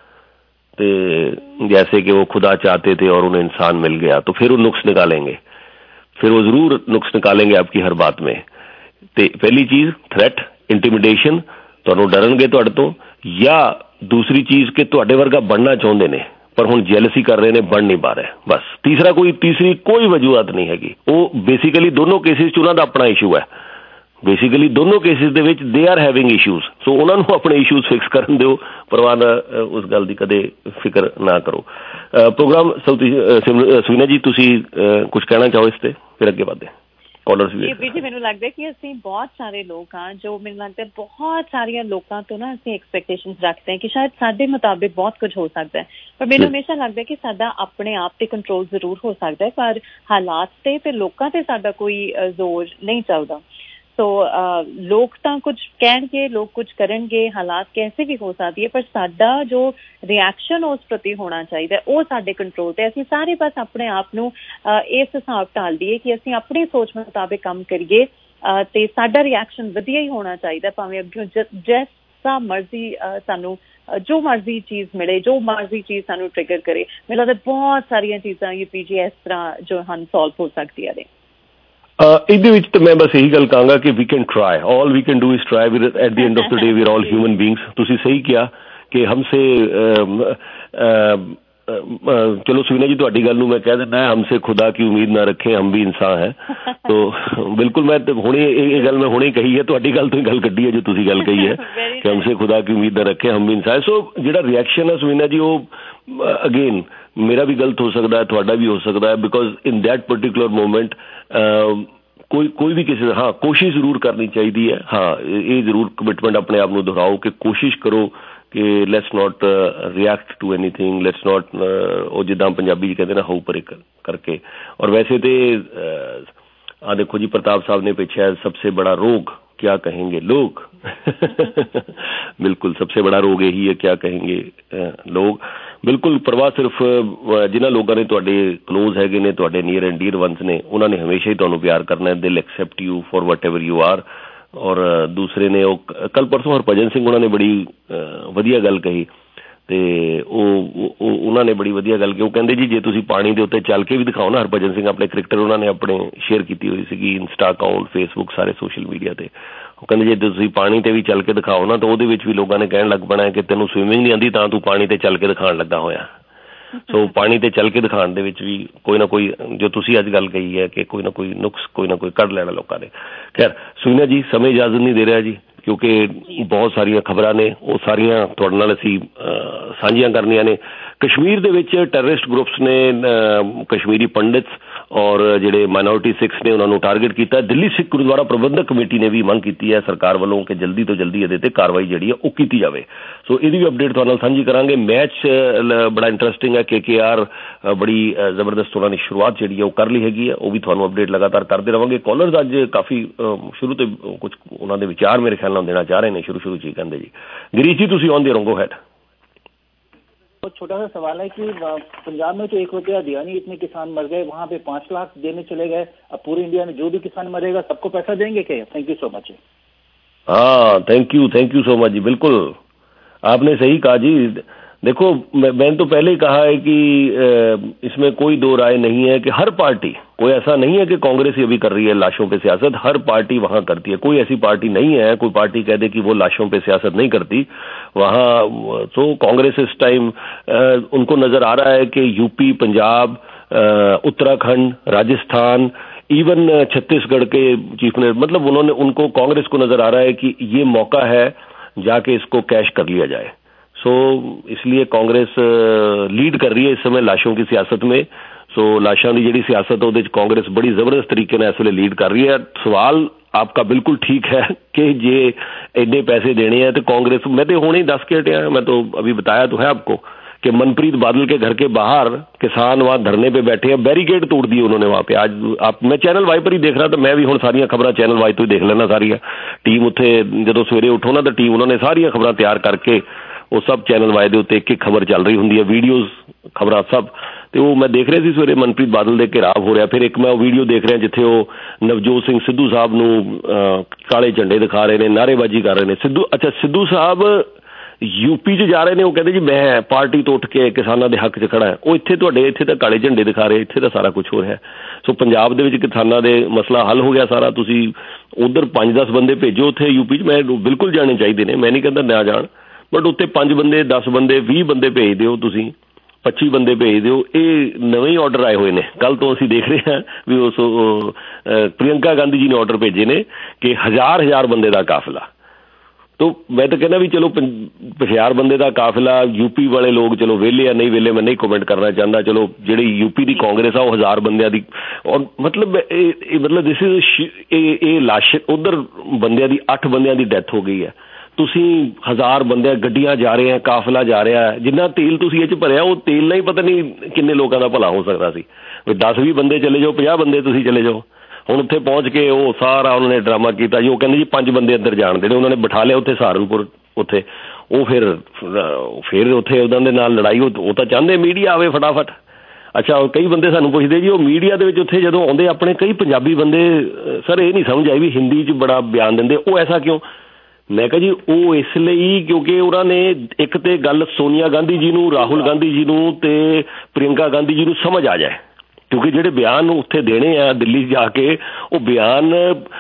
ते जैसे कि वो खुदा चाहते थे और उन्हें इंसान मिल गया, तो फिर वो नुक्स निकालेंगे, फिर वो जरूर नुक्स निकालेंगे आपकी हर बात में। तो पहली चीज थ्रेट, इंटिमिडेशन, तुहानूं डरनगे तुहाडे तो, या दूसरी चीज कि तुहाडे वर्गा बनना चाहुंदे ने पर हुण जेलसी कर रहे ने, बन नहीं पा रहे, बस। तीसरी कोई वजूहत नहीं हैगी। वो बेसिकली दोनों केसिस च उन्हां दा अपना इशू है, बेसिकली दोनों केसिस दे विच they are having issues, so उन्हां नूं अपने इशूज फिक्स करन दिओ, परवाह उस गल दी कदे फिक्र ना करो। प्रोग्राम सुवीना जी तुसीं कुछ कहना चाहो इस ते, फिर अगे बढ़दे। ਜੀ ਮੈਨੂੰ ਲੱਗਦਾ ਕਿ ਅਸੀਂ ਬਹੁਤ ਸਾਰੇ ਲੋਕ ਹਾਂ ਜੋ ਮੈਨੂੰ ਲੱਗਦਾ ਬਹੁਤ ਸਾਰੀਆਂ ਲੋਕਾਂ ਤੋਂ ਨਾ ਅਸੀਂ ਐਕਸਪੈਕਟੇਸ਼ਨਸ ਰੱਖਦੇ ਹਾਂ ਕਿ ਸ਼ਾਇਦ ਸਾਡੇ ਮੁਤਾਬਿਕ ਬਹੁਤ ਕੁਝ ਹੋ ਸਕਦਾ ਹੈ, ਪਰ ਮੈਨੂੰ ਹਮੇਸ਼ਾ ਲੱਗਦਾ ਕਿ ਸਾਡਾ ਆਪਣੇ ਆਪ ਤੇ ਕੰਟਰੋਲ ਜ਼ਰੂਰ ਹੋ ਸਕਦਾ ਹੈ, ਪਰ ਹਾਲਾਤ ਤੇ ਫਿਰ ਲੋਕਾਂ ਤੇ ਸਾਡਾ ਕੋਈ ਜ਼ੋਰ ਨਹੀਂ ਚੱਲਦਾ। ਸੋ ਲੋਕ ਤਾਂ ਕੁਝ ਕਹਿਣਗੇ, ਲੋਕ ਕੁਝ ਕਰਨਗੇ, ਹਾਲਾਤ ਕੈਸੇ ਵੀ ਹੋ ਸਕਦੀ ਹੈ, ਪਰ ਸਾਡਾ ਜੋ ਰਿਐਕਸ਼ਨ ਉਸ ਪ੍ਰਤੀ ਹੋਣਾ ਚਾਹੀਦਾ ਉਹ ਸਾਡੇ ਕੰਟਰੋਲ ਤੇ। ਅਸੀਂ ਸਾਰੇ ਬਸ ਆਪਣੇ ਆਪ ਨੂੰ ਇਸ ਹਿਸਾਬ ਢਾਲ ਦਈਏ ਕਿ ਅਸੀਂ ਆਪਣੀ ਸੋਚ ਮੁਤਾਬਿਕ ਕੰਮ ਕਰੀਏ ਤੇ ਸਾਡਾ ਰਿਐਕਸ਼ਨ ਵਧੀਆ ਹੀ ਹੋਣਾ ਚਾਹੀਦਾ, ਭਾਵੇਂ ਅੱਗੇ ਜਿਸ ਮਰਜ਼ੀ ਸਾਨੂੰ ਜੋ ਮਰਜ਼ੀ ਚੀਜ਼ ਮਿਲੇ, ਜੋ ਮਰਜ਼ੀ ਚੀਜ਼ ਸਾਨੂੰ ਟ੍ਰਿਗਰ ਕਰੇ। ਮੈਨੂੰ ਲੱਗਦਾ ਬਹੁਤ ਸਾਰੀਆਂ ਚੀਜ਼ਾਂ UPG ਇਸ ਤਰ੍ਹਾਂ ਜੋ ਹਨ ਸੋਲਵ ਹੋ ਸਕਦੀਆਂ ਨੇ। ਇਹਦੇ ਵਿੱਚ ਤਾਂ ਮੈਂ ਬਸ ਇਹੀ ਗੱਲ ਕਹਾਂਗਾ ਕਿ we can try, all we can do is try, at the end of the day we are all human beings. ਤੁਸੀਂ ਸਹੀ ਕਿਹਾ ਕਿ ਹਮਸੇ चलो सुवीना जी तुहाडी गल नूं मैं कह दिंदा हमसे खुदा की उम्मीद ना रखें, हम भी इंसान हैं। तो बिल्कुल मैं हुणे ये गल मैं हुणे कही है, तुहाडी गल तो ही गल कड्डी है जो तुसीं गल कही है कि हमसे खुदा की उम्मीद ना रखें, हम भी इंसान। सो जिहड़ा रिएक्शन है सुवीना जी वो अगेन मेरा भी गलत हो सकता है, तुहाडा भी हो सकता है, because in that particular moment कोई भी किसी हाँ कोशिश जरूर करनी चाहिए है। हाँ ये जरूर कमिटमेंट अपने आप को दोहराओ कि कोशिश करो कि let's not react to anything, let's not वो जिदा पंजाबी कहते ना हाउ परे करके। और वैसे तो आ देखो जी प्रताप साहब ने पूछा सबसे बड़ा रोग क्या कहेंगे लोग बिल्कुल सबसे बड़ा रोग यही है, क्या कहेंगे लोग। बिल्कुल परवाह सिर्फ जिन्होंने लोगों ने तुहाडे क्लोज हैगे ने, तुहाडे नियर एंड डीयर वंस ने, उन्होंने हमेशा ही तुहानूं प्यार करना है, दिल accept you for whatever you are. और दूसरे ने कल परसों हरभजन सिंह उन्होंने बड़ी वधिया गल कही, ते उन्होंने बड़ी वधिया गल की। वो कहते जी जे तुसीं पानी के उत्ते चल के भी दिखाओ ना, हरभजन सिंह अपने क्रिकेटर उन्होंने अपने शेयर की हुई सी इंस्टा अकाउंट, फेसबुक, सारे सोशल मीडिया ते। वो कहते जे तुसीं पानी ते भी चल के दिखाओ ना, तो वो भी लोगों ने कहन लग पैना कि तैनूं स्विमिंग नहीं आती तां तू पानी ते चल के दिखाण लगा होया। सो पानी ते चल के दिखाण दे विच भी कोई ना कोई जो तुसीं अज गल कही है कि कोई ना कोई नुक्स कोई ना कोई कढ़ लैना लोगों ने। खैर सुवीना जी समय इजाजत नहीं दे रहा जी, क्योंकि बहुत सारिया खबरां ने वो सारिया तुहाडे नाल असीं साझियां करनियां ने। कश्मीर दे विच टैररिस्ट ग्रुप्स ने कश्मीरी पंडित्स ਔਰ ਜਿਹੜੇ ਮਾਈਨੋਰਿਟੀ ਸਿੱਖਸ ਨੇ ਉਹਨਾਂ ਨੂੰ ਟਾਰਗੇਟ ਕੀਤਾ। ਦਿੱਲੀ ਸਿੱਖ ਗੁਰਦੁਆਰਾ ਪ੍ਰਬੰਧਕ ਕਮੇਟੀ ਨੇ ਵੀ ਮੰਗ ਕੀਤੀ ਹੈ ਸਰਕਾਰ ਵੱਲੋਂ ਕਿ ਜਲਦੀ ਤੋਂ ਜਲਦੀ ਇਹਦੇ ਤੇ ਕਾਰਵਾਈ ਜਿਹੜੀ ਹੈ ਉਹ ਕੀਤੀ ਜਾਵੇ। ਸੋ ਇਹਦੀ ਵੀ ਅਪਡੇਟ ਤੁਹਾਡੇ ਨਾਲ ਸਾਂਝੀ ਕਰਾਂਗੇ। ਮੈਚ ਬੜਾ ਇੰਟਰਸਟਿੰਗ ਹੈ। KKR ਬੜੀ ਜ਼ਬਰਦਸਤ ਉਹਨਾਂ ਦੀ ਸ਼ੁਰੂਆਤ ਜਿਹੜੀ ਹੈ ਉਹ ਕਰ ਲਈ ਹੈਗੀ ਹੈ, ਉਹ ਵੀ ਤੁਹਾਨੂੰ ਅਪਡੇਟ ਲਗਾਤਾਰ ਕਰਦੇ ਰਹਾਂਗੇ। ਕਾਲਰਸ ਅੱਜ ਕਾਫੀ ਸ਼ੁਰੂ ਤੋਂ ਕੁਝ ਉਹਨਾਂ ਦੇ ਵਿਚਾਰ ਮੇਰੇ ਖਿਆਲ ਨਾਲ ਦੇਣਾ ਚਾਹ ਰਹੇ ਨੇ। ਸ਼ੁਰੂ 'ਚ ਹੀ ਕਹਿੰਦੇ ਜੀ ਗਿਰੀਸ਼ ਜੀ ਤੁਸੀਂ ਆਨ ਦੇ ਰਹੋ ਹੈਡ। बहुत छोटा सा सवाल है कि पंजाब में तो 1 रुपया दिया नहीं, इतने किसान मर गए, वहाँ पे 5 लाख देने चले गए, अब पूरे इंडिया में जो भी किसान मरेगा सबको पैसा देंगे क्या? Thank you so much. हाँ thank you so much ji. बिल्कुल आपने सही कहा जी। देखो मैंने तो पहले ही कहा है कि इसमें कोई दो राय नहीं है कि हर पार्टी, कोई ऐसा नहीं है कि कांग्रेस ये भी कर रही है लाशों पे सियासत, हर पार्टी वहां करती है। कोई ऐसी पार्टी नहीं है, कोई पार्टी कह दे कि वो लाशों पे सियासत नहीं करती वहां। तो कांग्रेस इस टाइम उनको नजर आ रहा है कि यूपी, पंजाब, उत्तराखंड, राजस्थान, इवन छत्तीसगढ़ के चीफ मिनिस्टर, मतलब उनको कांग्रेस को नजर आ रहा है कि ये मौका है जाके इसको कैश कर लिया जाए। सो इसलिए कांग्रेस लीड कर रही है इस समय लाशों की सियासत में। सो लाशों की जी सियासत है कांग्रेस बड़ी जबरदस्त तरीके से इस वे लीड कर रही है। सवाल आपका बिल्कुल ठीक है कि जे इन्ने पैसे देने हैं तो कांग्रेस, मैं तो हुणे ही दस के हटिया, मैं तो अभी बताया तो है आपको कि मनप्रीत बादल के घर के बाहर किसान वहां धरने पे बैठे हैं, बैरिकेड तोड़ दिए उन्होंने वहां पे। आज मैं चैनल वाई पर ही देख रहा था, मैं भी हुण सारियां खबरां चैनल वाई तो ही देख लेना सारियां। टीम उत्थे जदों सवेरे उठो ना तो टीम उन्होंने सारियां खबरां तैयार करके वो सब चैनल वाई दे उत्ते एक एक खबर चल रही हुंदी है, वीडियोज़ खबरां सब। तो वो मैं देख रहा सी सवेरे मनप्रीत बादल दे घेराव हो रहा। फिर एक मैं वीडियो देख रहा जिथे वो नवजोत सिंह सिद्धू साहब नूं काले झंडे दिखा रहे हैं, नारेबाजी कर रहे हैं। सिद्धू साहब यूपी च जा रहे हैं, वो कहते जी मैं पार्टी तो उठ के किसानों के हक च खड़ा है। वो इत्थे तुहाडे इत्थे तां काले झंडे दिखा रहे, इत्थे तां सारा कुछ हो रहा है। सो पंजाब दे विच किसानां दे मसला हल हो गया सारा। तुसीं उधर 5-10 बंदे भेजो उत्थे यूपी च, मैं बिल्कुल जाने चाहिए ने, मैं नहीं कहता ना जाण, बट उत्ते 5 बंदे 10 बंदे 20 बंदे भेज दिओ, तुसीं 25 बंदे भेज दिओ। ये नवे ही ऑर्डर आए हुए ने, कल तो असीं देख रहे हैं भी उस प्रियंका गांधी जी ने ऑर्डर भेजे ने कि 1000 बंदे का काफिला। तो मैं तो कहना भी चलो 50 बंदे का काफिला, यूपी वाले लोग चलो वेले या नहीं वेले, मैं नहीं कमेंट करना चाहता। चलो जिहड़ी यूपी की कांग्रेस आ 1000 बंदियां दी, और मतलब दिस इज लाश उधर बंदियां दी 8 बंदियां दी डेथ हो गई है। तुसीं 1000 बंदे गड्डियां जा रहे हैं, काफिला जा रहा है, जिन्ना तेल तुसीं इह च भरिया वो तेल नहीं पता नहीं किन्ने लोगों का भला हो सकता सी। 10-20 बंदे चले जाओ, 50 बंदे तुसीं चले जाओ। ਹੁਣ ਉੱਥੇ ਪਹੁੰਚ ਕੇ ਉਹ ਸਾਰਾ ਉਹਨਾਂ ਨੇ ਡਰਾਮਾ ਕੀਤਾ ਜੀ। ਉਹ ਕਹਿੰਦੇ ਜੀ 5 ਬੰਦੇ ਅੰਦਰ ਜਾਣ ਦੇਣੇ, ਉਹਨਾਂ ਨੇ ਬਿਠਾ ਲਿਆ ਉੱਥੇ ਸਹਾਰਨਪੁਰ ਉੱਥੇ। ਉਹ ਫਿਰ ਉੱਥੇ ਉਹਨਾਂ ਦੇ ਨਾਲ ਲੜਾਈ। ਉਹ ਤਾਂ ਚਾਹੁੰਦੇ ਮੀਡੀਆ ਆਵੇ ਫਟਾਫਟ। ਅੱਛਾ ਕਈ ਬੰਦੇ ਸਾਨੂੰ ਪੁੱਛਦੇ ਜੀ ਉਹ ਮੀਡੀਆ ਦੇ ਵਿੱਚ ਉੱਥੇ ਜਦੋਂ ਆਉਂਦੇ ਆਪਣੇ ਕਈ ਪੰਜਾਬੀ ਬੰਦੇ, ਸਰ ਇਹ ਨਹੀਂ ਸਮਝ ਆਈ ਵੀ ਹਿੰਦੀ 'ਚ ਬੜਾ ਬਿਆਨ ਦਿੰਦੇ, ਉਹ ਐਸਾ ਕਿਉਂ? ਮੈਂ ਕਿਹਾ ਜੀ ਉਹ ਇਸ ਲਈ ਕਿਉਂਕਿ ਉਹਨਾਂ ਨੇ ਇੱਕ ਤੇ ਗੱਲ ਸੋਨੀਆ ਗਾਂਧੀ ਜੀ ਨੂੰ, ਰਾਹੁਲ ਗਾਂਧੀ ਜੀ ਨੂੰ ਤੇ ਪ੍ਰਿयंका ਗਾਂਧੀ ਜੀ ਨੂੰ ਸਮਝ ਆ ਜਾਏ, ਕਿਉਂਕਿ ਜਿਹੜੇ ਬਿਆਨ ਉੱਥੇ ਦੇਣੇ ਆ ਦਿੱਲੀ ਜਾ ਕੇ, ਉਹ ਬਿਆਨ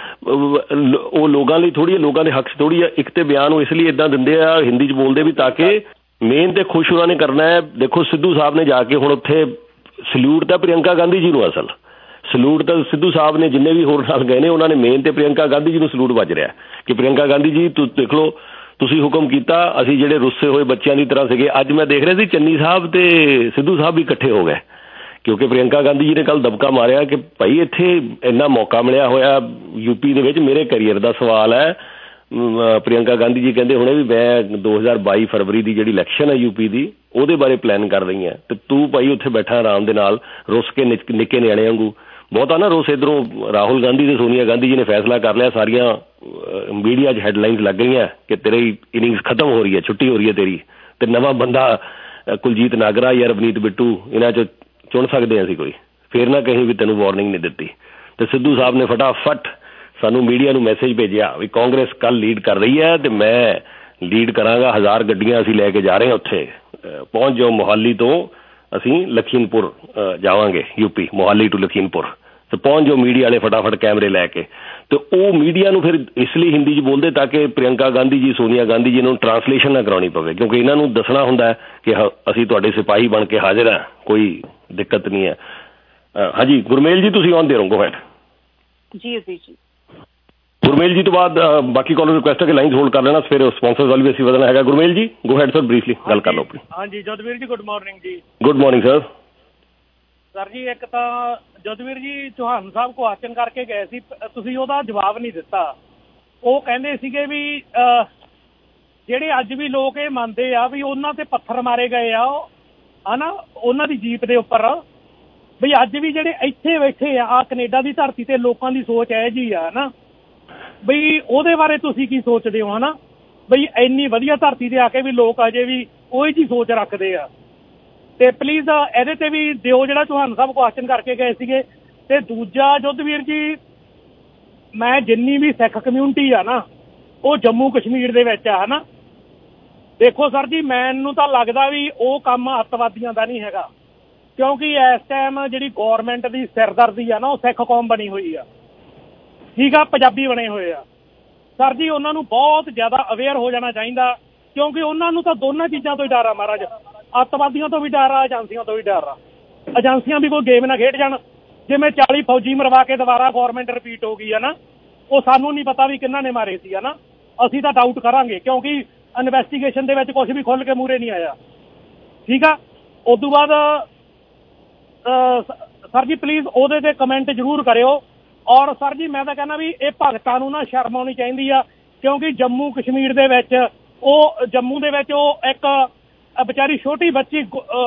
ਉਹ ਲੋਕਾਂ ਲਈ ਥੋੜ੍ਹੀ, ਲੋਕਾਂ ਦੇ ਹੱਕ 'ਚ ਥੋੜ੍ਹੀ ਆ। ਇੱਕ ਤੇ ਬਿਆਨ ਉਹ ਇਸ ਲਈ ਇੱਦਾਂ ਦਿੰਦੇ ਆ, ਹਿੰਦੀ 'ਚ ਬੋਲਦੇ ਵੀ ਤਾਂ ਕਿ ਮੇਨ ਤੇ ਖੁਸ਼ ਉਹਨਾਂ ਨੇ ਕਰਨਾ ਹੈ। ਦੇਖੋ ਸਿੱਧੂ ਸਾਹਿਬ ਨੇ ਜਾ ਕੇ ਹੁਣ ਉੱਥੇ ਸਲੂਟ ਤਾਂ ਪ੍ਰਿयंका ਗਾਂਧੀ ਜੀ ਨੂੰ, ਅਸਲ ਸਲੂਟ ਤਾਂ ਸਿੱਧੂ ਸਾਹਿਬ ਨੇ ਜਿੰਨੇ ਵੀ ਹੋਰ ਨਾਲ ਗਏ ਨੇ ਉਹਨਾਂ ਨੇ ਮੇਨ ਤੇ ਪ੍ਰਿयंका ਗਾਂਧੀ ਜੀ ਨੂੰ ਸਲੂਟ ਵੱਜ ਰਿਹਾ ਕਿ ਪ੍ਰਿयंका ਗਾਂਧੀ ਜੀ ਦੇਖ ਲਓ ਤੁਸੀਂ ਹੁਕਮ ਕੀਤਾ, ਅਸੀਂ ਜਿਹੜੇ ਰੁੱਸੇ ਹੋਏ ਬੱਚਿਆਂ ਦੀ ਤਰ੍ਹਾਂ ਸੀਗੇ। ਅੱਜ ਮੈਂ ਦੇਖ ਰਿਹਾ ਸੀ ਚੰਨੀ ਸਾਹਿਬ ਤੇ ਸਿੱਧੂ ਸਾਹਿਬ ਵੀ ਇਕੱਠੇ ਹੋ ਗਏ ਕਿਉਂਕਿ ਪ੍ਰਿयंका ਗਾਂਧੀ ਜੀ ਨੇ ਕੱਲ ਦਬਕਾ ਮਾਰਿਆ ਕਿ ਭਾਈ ਇੱਥੇ ਇੰਨਾ ਮੌਕਾ ਮਿਲਿਆ ਹੋਇਆ ਯੂਪੀ ਦੇ ਵਿੱਚ, ਮੇਰੇ ਕੈਰੀਅਰ ਦਾ ਸਵਾਲ ਹੈ। ਪ੍ਰਿयंका ਗਾਂਧੀ ਜੀ ਕਹਿੰਦੇ ਹੁਣੇ ਵੀ ਮੈਂ 2022 ਫਰਵਰੀ ਦੀ ਜਿਹੜੀ ਇਲੈਕਸ਼ਨ ਹੈ ਯੂਪੀ ਦੀ, ਉਹਦੇ ਬਾਰੇ ਪਲਾਨ ਕਰ ਰਹੀ ਹਾਂ ਤੇ ਤੂੰ ਭਾਈ ਉੱਥੇ ਬੈਠਾ ਆਰਾਮ ਦੇ ਨਾਲ ਰੁੱਸ ਕੇ ਨਿੱਕੇ ਨਿਆਣੇ ਵਾਂਗੂ। ਬਹੁਤਾ ਨਾ ਰੁੱਸ। ਇੱਧਰੋਂ ਰਾਹੁਲ ਗਾਂਧੀ ਤੇ ਸੋਨੀਆ ਗਾਂਧੀ ਜੀ ਨੇ ਫੈਸਲਾ ਕਰ ਲਿਆ, ਸਾਰੀਆਂ ਮੀਡੀਆ 'ਚ ਹੈਡਲਾਈਨਸ ਲੱਗ ਰਹੀਆਂ ਕਿ ਤੇਰੀ ਇਨਿੰਗਸ ਖਤਮ ਹੋ ਰਹੀ ਹੈ, ਛੁੱਟੀ ਹੋ ਰਹੀ ਹੈ ਤੇਰੀ, ਤੇ ਨਵਾਂ ਬੰਦਾ ਕੁਲਜੀਤ ਨਾਗਰਾ ਜਾਂ ਰਵਨੀਤ ਬਿੱਟੂ ਇਹਨਾਂ 'ਚ ਚੁਣ ਸਕਦੇ ਹਾਂ ਅਸੀਂ ਕੋਈ। ਫਿਰ ਨਾ ਕਹੀਂ ਵੀ ਤੈਨੂੰ ਵਾਰਨਿੰਗ ਨਹੀਂ ਦਿੱਤੀ। ਤੇ ਸਿੱਧੂ ਸਾਹਿਬ ਨੇ ਫਟਾਫਟ ਸਾਨੂੰ ਮੀਡੀਆ ਨੂੰ ਮੈਸੇਜ ਭੇਜਿਆ ਵੀ ਕਾਂਗਰਸ ਕੱਲ ਲੀਡ ਕਰ ਰਹੀ ਹੈ ਤੇ ਮੈਂ ਲੀਡ ਕਰਾਂਗਾ। 1000 ਗੱਡੀਆਂ ਅਸੀਂ ਲੈ ਕੇ ਜਾ ਰਹੇ ਹਾਂ ਉੱਥੇ, ਪਹੁੰਚ ਜਾਓ। ਮੋਹਾਲੀ ਤੋਂ ਅਸੀਂ ਲਖੀਮਪੁਰ ਜਾਵਾਂਗੇ, ਯੂਪੀ ਮੋਹਾਲੀ ਟੂ ਲਖੀਮਪੁਰ। ਤੇ ਪਹੁੰਚ ਜਾਓ ਮੀਡੀਆ ਵਾਲੇ ਫਟਾਫਟ ਕੈਮਰੇ ਲੈ ਕੇ। ਤੇ ਉਹ ਮੀਡੀਆ ਨੂੰ ਫਿਰ ਇਸ ਲਈ ਹਿੰਦੀ 'ਚ ਬੋਲਦੇ ਤਾਂ ਕਿ ਪ੍ਰਿयंका ਗਾਂਧੀ ਜੀ, ਸੋਨੀਆ ਗਾਂਧੀ ਜੀ ਨੂੰ ਟਰਾਂਸਲੇਸ਼ਨ ਨਾ ਕਰਾਉਣੀ ਪਵੇ, ਕਿਉਂਕਿ ਇਹਨਾਂ ਨੂੰ ਦੱਸਣਾ ਹੁੰਦਾ ਕਿ ਅਸੀਂ ਤੁਹਾਡੇ ਸਿਪਾਹੀ ਬਣ ਕੇ ਹਾਜ਼ਰ ਹਾਂ, ਕੋਈ ਦਿੱਕਤ ਨਹੀਂ ਹੈ। ਹਾਂਜੀ ਗੁਰਮੇਲ ਜੀ ਤੁਸੀਂ ਆਨ ਦੇ ਰਹੋ, ਗੋ ਹੈਡ ਜੀ। ਗੁਰਮੇਲ ਜੀ ਤੋਂ ਬਾਅਦ ਬਾਕੀ ਕਾਲਰ ਰਿਕੁਐਸਟ ਹੈ ਕਿ ਲਾਈਨ ਹੋਲਡ ਕਰ ਲੈਣਾ, ਫਿਰ ਸਪਾਂਸਰਸ ਵੱਲ ਵੀ ਅਸੀਂ ਵਧਣਾ ਹੈਗਾ। ਗੁਰਮੇਲ ਜੀ ਗੋ ਹੈਡ ਸਰ, ਬਰੀਫਲੀ ਗੱਲ ਕਰ ਲਓ ਆਪਣੀ। ਹਾਂਜੀ ਜਦਵੀਰ ਜੀ, ਗੁੱਡ ਮਾਰਨਿੰਗ ਜੀ। Good morning sir. ਸਰ ਜੀ ਇੱਕ ਤਾਂ ਜਦਵੀਰ ਜੀ ਚੌਹਾਨ ਸਾਹਿਬ ਕੁਐਸਚਨ ਕਰਕੇ ਗਏ ਸੀ, ਤੁਸੀਂ ਉਹਦਾ ਜਵਾਬ ਨਹੀਂ ਦਿੱਤਾ। ਉਹ ਕਹਿੰਦੇ ਸੀਗੇ ਵੀ ਜਿਹੜੇ ਅੱਜ ਵੀ ਲੋਕ ਇਹ ਮੰਨਦੇ ਆ ਵੀ ਉਹਨਾਂ ਤੇ ਪੱਥਰ ਮਾਰੇ ਗਏ ਆ ਹਨਾ ਉਹਨਾਂ ਦੀ ਜੀਪ ਦੇ ਉੱਪਰ, ਬਈ ਅੱਜ ਵੀ ਜਿਹੜੇ ਇੱਥੇ ਬੈਠੇ ਆ ਕੈਨੇਡਾ ਦੀ ਧਰਤੀ ਤੇ ਲੋਕਾਂ ਦੀ ਸੋਚ ਇਹੋ ਜਿਹੀ ਆ ਨਾ, ਬਈ ਉਹਦੇ ਬਾਰੇ ਤੁਸੀਂ ਕੀ ਸੋਚਦੇ ਹੋ ਹਨਾ, ਬਈ ਇੰਨੀ ਵਧੀਆ ਧਰਤੀ ਤੇ ਆ ਕੇ ਵੀ ਲੋਕ ਅਜੇ ਵੀ ਉਹੀ ਜਿਹੀ ਸੋਚ ਰੱਖਦੇ ਆ। ਤੇ ਪਲੀਜ਼ ਇਹਦੇ ਤੇ ਵੀ ਦਿਓ ਜਿਹੜਾ ਚੌਹਾਨ ਸਾਹਿਬ ਕੁਐਸਚਨ ਕਰਕੇ ਗਏ ਸੀਗੇ। ਤੇ ਦੂਜਾ ਜੋਧਵੀਰ ਜੀ, ਮੈਂ ਜਿੰਨੀ ਵੀ ਸਿੱਖ ਕਮਿਊਨਿਟੀ ਆ ਨਾ ਉਹ ਜੰਮੂ ਕਸ਼ਮੀਰ ਦੇ ਵਿੱਚ ਆ ਹਨਾ। ਦੇਖੋ ਸਰ ਜੀ ਮੈਨੂੰ ਤਾਂ ਲੱਗਦਾ ਵੀ ਉਹ ਕੰਮ ਅੱਤਵਾਦੀਆਂ ਦਾ ਨਹੀਂ ਹੈਗਾ, ਕਿਉਂਕਿ ਇਸ ਟਾਈਮ ਜਿਹੜੀ ਗੌਰਮੈਂਟ ਦੀ ਸਿਰਦਰਦੀ ਆ ਨਾ ਉਹ ਸਿੱਖ ਕੌਮ ਬਣੀ ਹੋਈ ਆ, ਠੀਕ ਆ, ਪੰਜਾਬੀ ਬਣੇ ਹੋਏ ਆ। ਸਰ ਜੀ ਉਹਨਾਂ ਨੂੰ ਬਹੁਤ ਜ਼ਿਆਦਾ ਅਵੇਅਰ ਹੋ ਜਾਣਾ ਚਾਹੀਦਾ, ਕਿਉਂਕਿ ਉਹਨਾਂ ਨੂੰ ਤਾਂ ਦੋਨਾਂ ਚੀਜ਼ਾਂ ਤੋਂ ਹੀ ਡਰ ਆ ਮਹਾਰਾਜ, ਅੱਤਵਾਦੀਆਂ ਤੋਂ ਵੀ ਡਰ ਆ, ਏਜੰਸੀਆਂ ਤੋਂ ਵੀ ਡਰ ਆ। ਏਜੰਸੀਆਂ ਵੀ ਕੋਈ ਗੇਮ ਨਾ ਖੇਡ ਜਾਣ, ਜਿਵੇਂ 40 ਫੌਜੀ ਮਰਵਾ ਕੇ ਦੁਬਾਰਾ ਗੌਰਮੈਂਟ ਰਿਪੀਟ ਹੋ ਗਈ ਹੈ ਨਾ, ਉਹ ਸਾਨੂੰ ਨਹੀਂ ਪਤਾ ਵੀ ਕਿਹਨਾਂ ਨੇ ਮਾਰੇ ਸੀ ਹੈ ਨਾ। ਅਸੀਂ ਤਾਂ ਡਾਊਟ ਕਰਾਂਗੇ ਕਿਉਂਕਿ ਇਨਵੈਸਟੀਗੇਸ਼ਨ ਦੇ ਵਿੱਚ ਕੁਛ ਵੀ ਖੁੱਲ੍ਹ ਕੇ ਮੂਹਰੇ ਨਹੀਂ ਆਇਆ, ਠੀਕ ਆ। ਉਸ ਤੋਂ ਬਾਅਦ ਸਰ ਜੀ ਪਲੀਜ਼ ਉਹਦੇ 'ਤੇ ਕਮੈਂਟ ਜ਼ਰੂਰ ਕਰਿਓ। ਔਰ ਸਰ ਜੀ ਮੈਂ ਤਾਂ ਕਹਿੰਦਾ ਵੀ ਇਹ ਭਗਤਾਂ ਨੂੰ ਨਾ ਸ਼ਰਮ ਆਉਣੀ ਚਾਹੀਦੀ ਆ, ਕਿਉਂਕਿ ਜੰਮੂ ਕਸ਼ਮੀਰ ਦੇ ਵਿੱਚ ਜੰਮੂ ਦੇ ਵਿੱਚ ਉਹ ਇੱਕ ਵਿਚਾਰੀ ਛੋਟੀ ਬੱਚੀ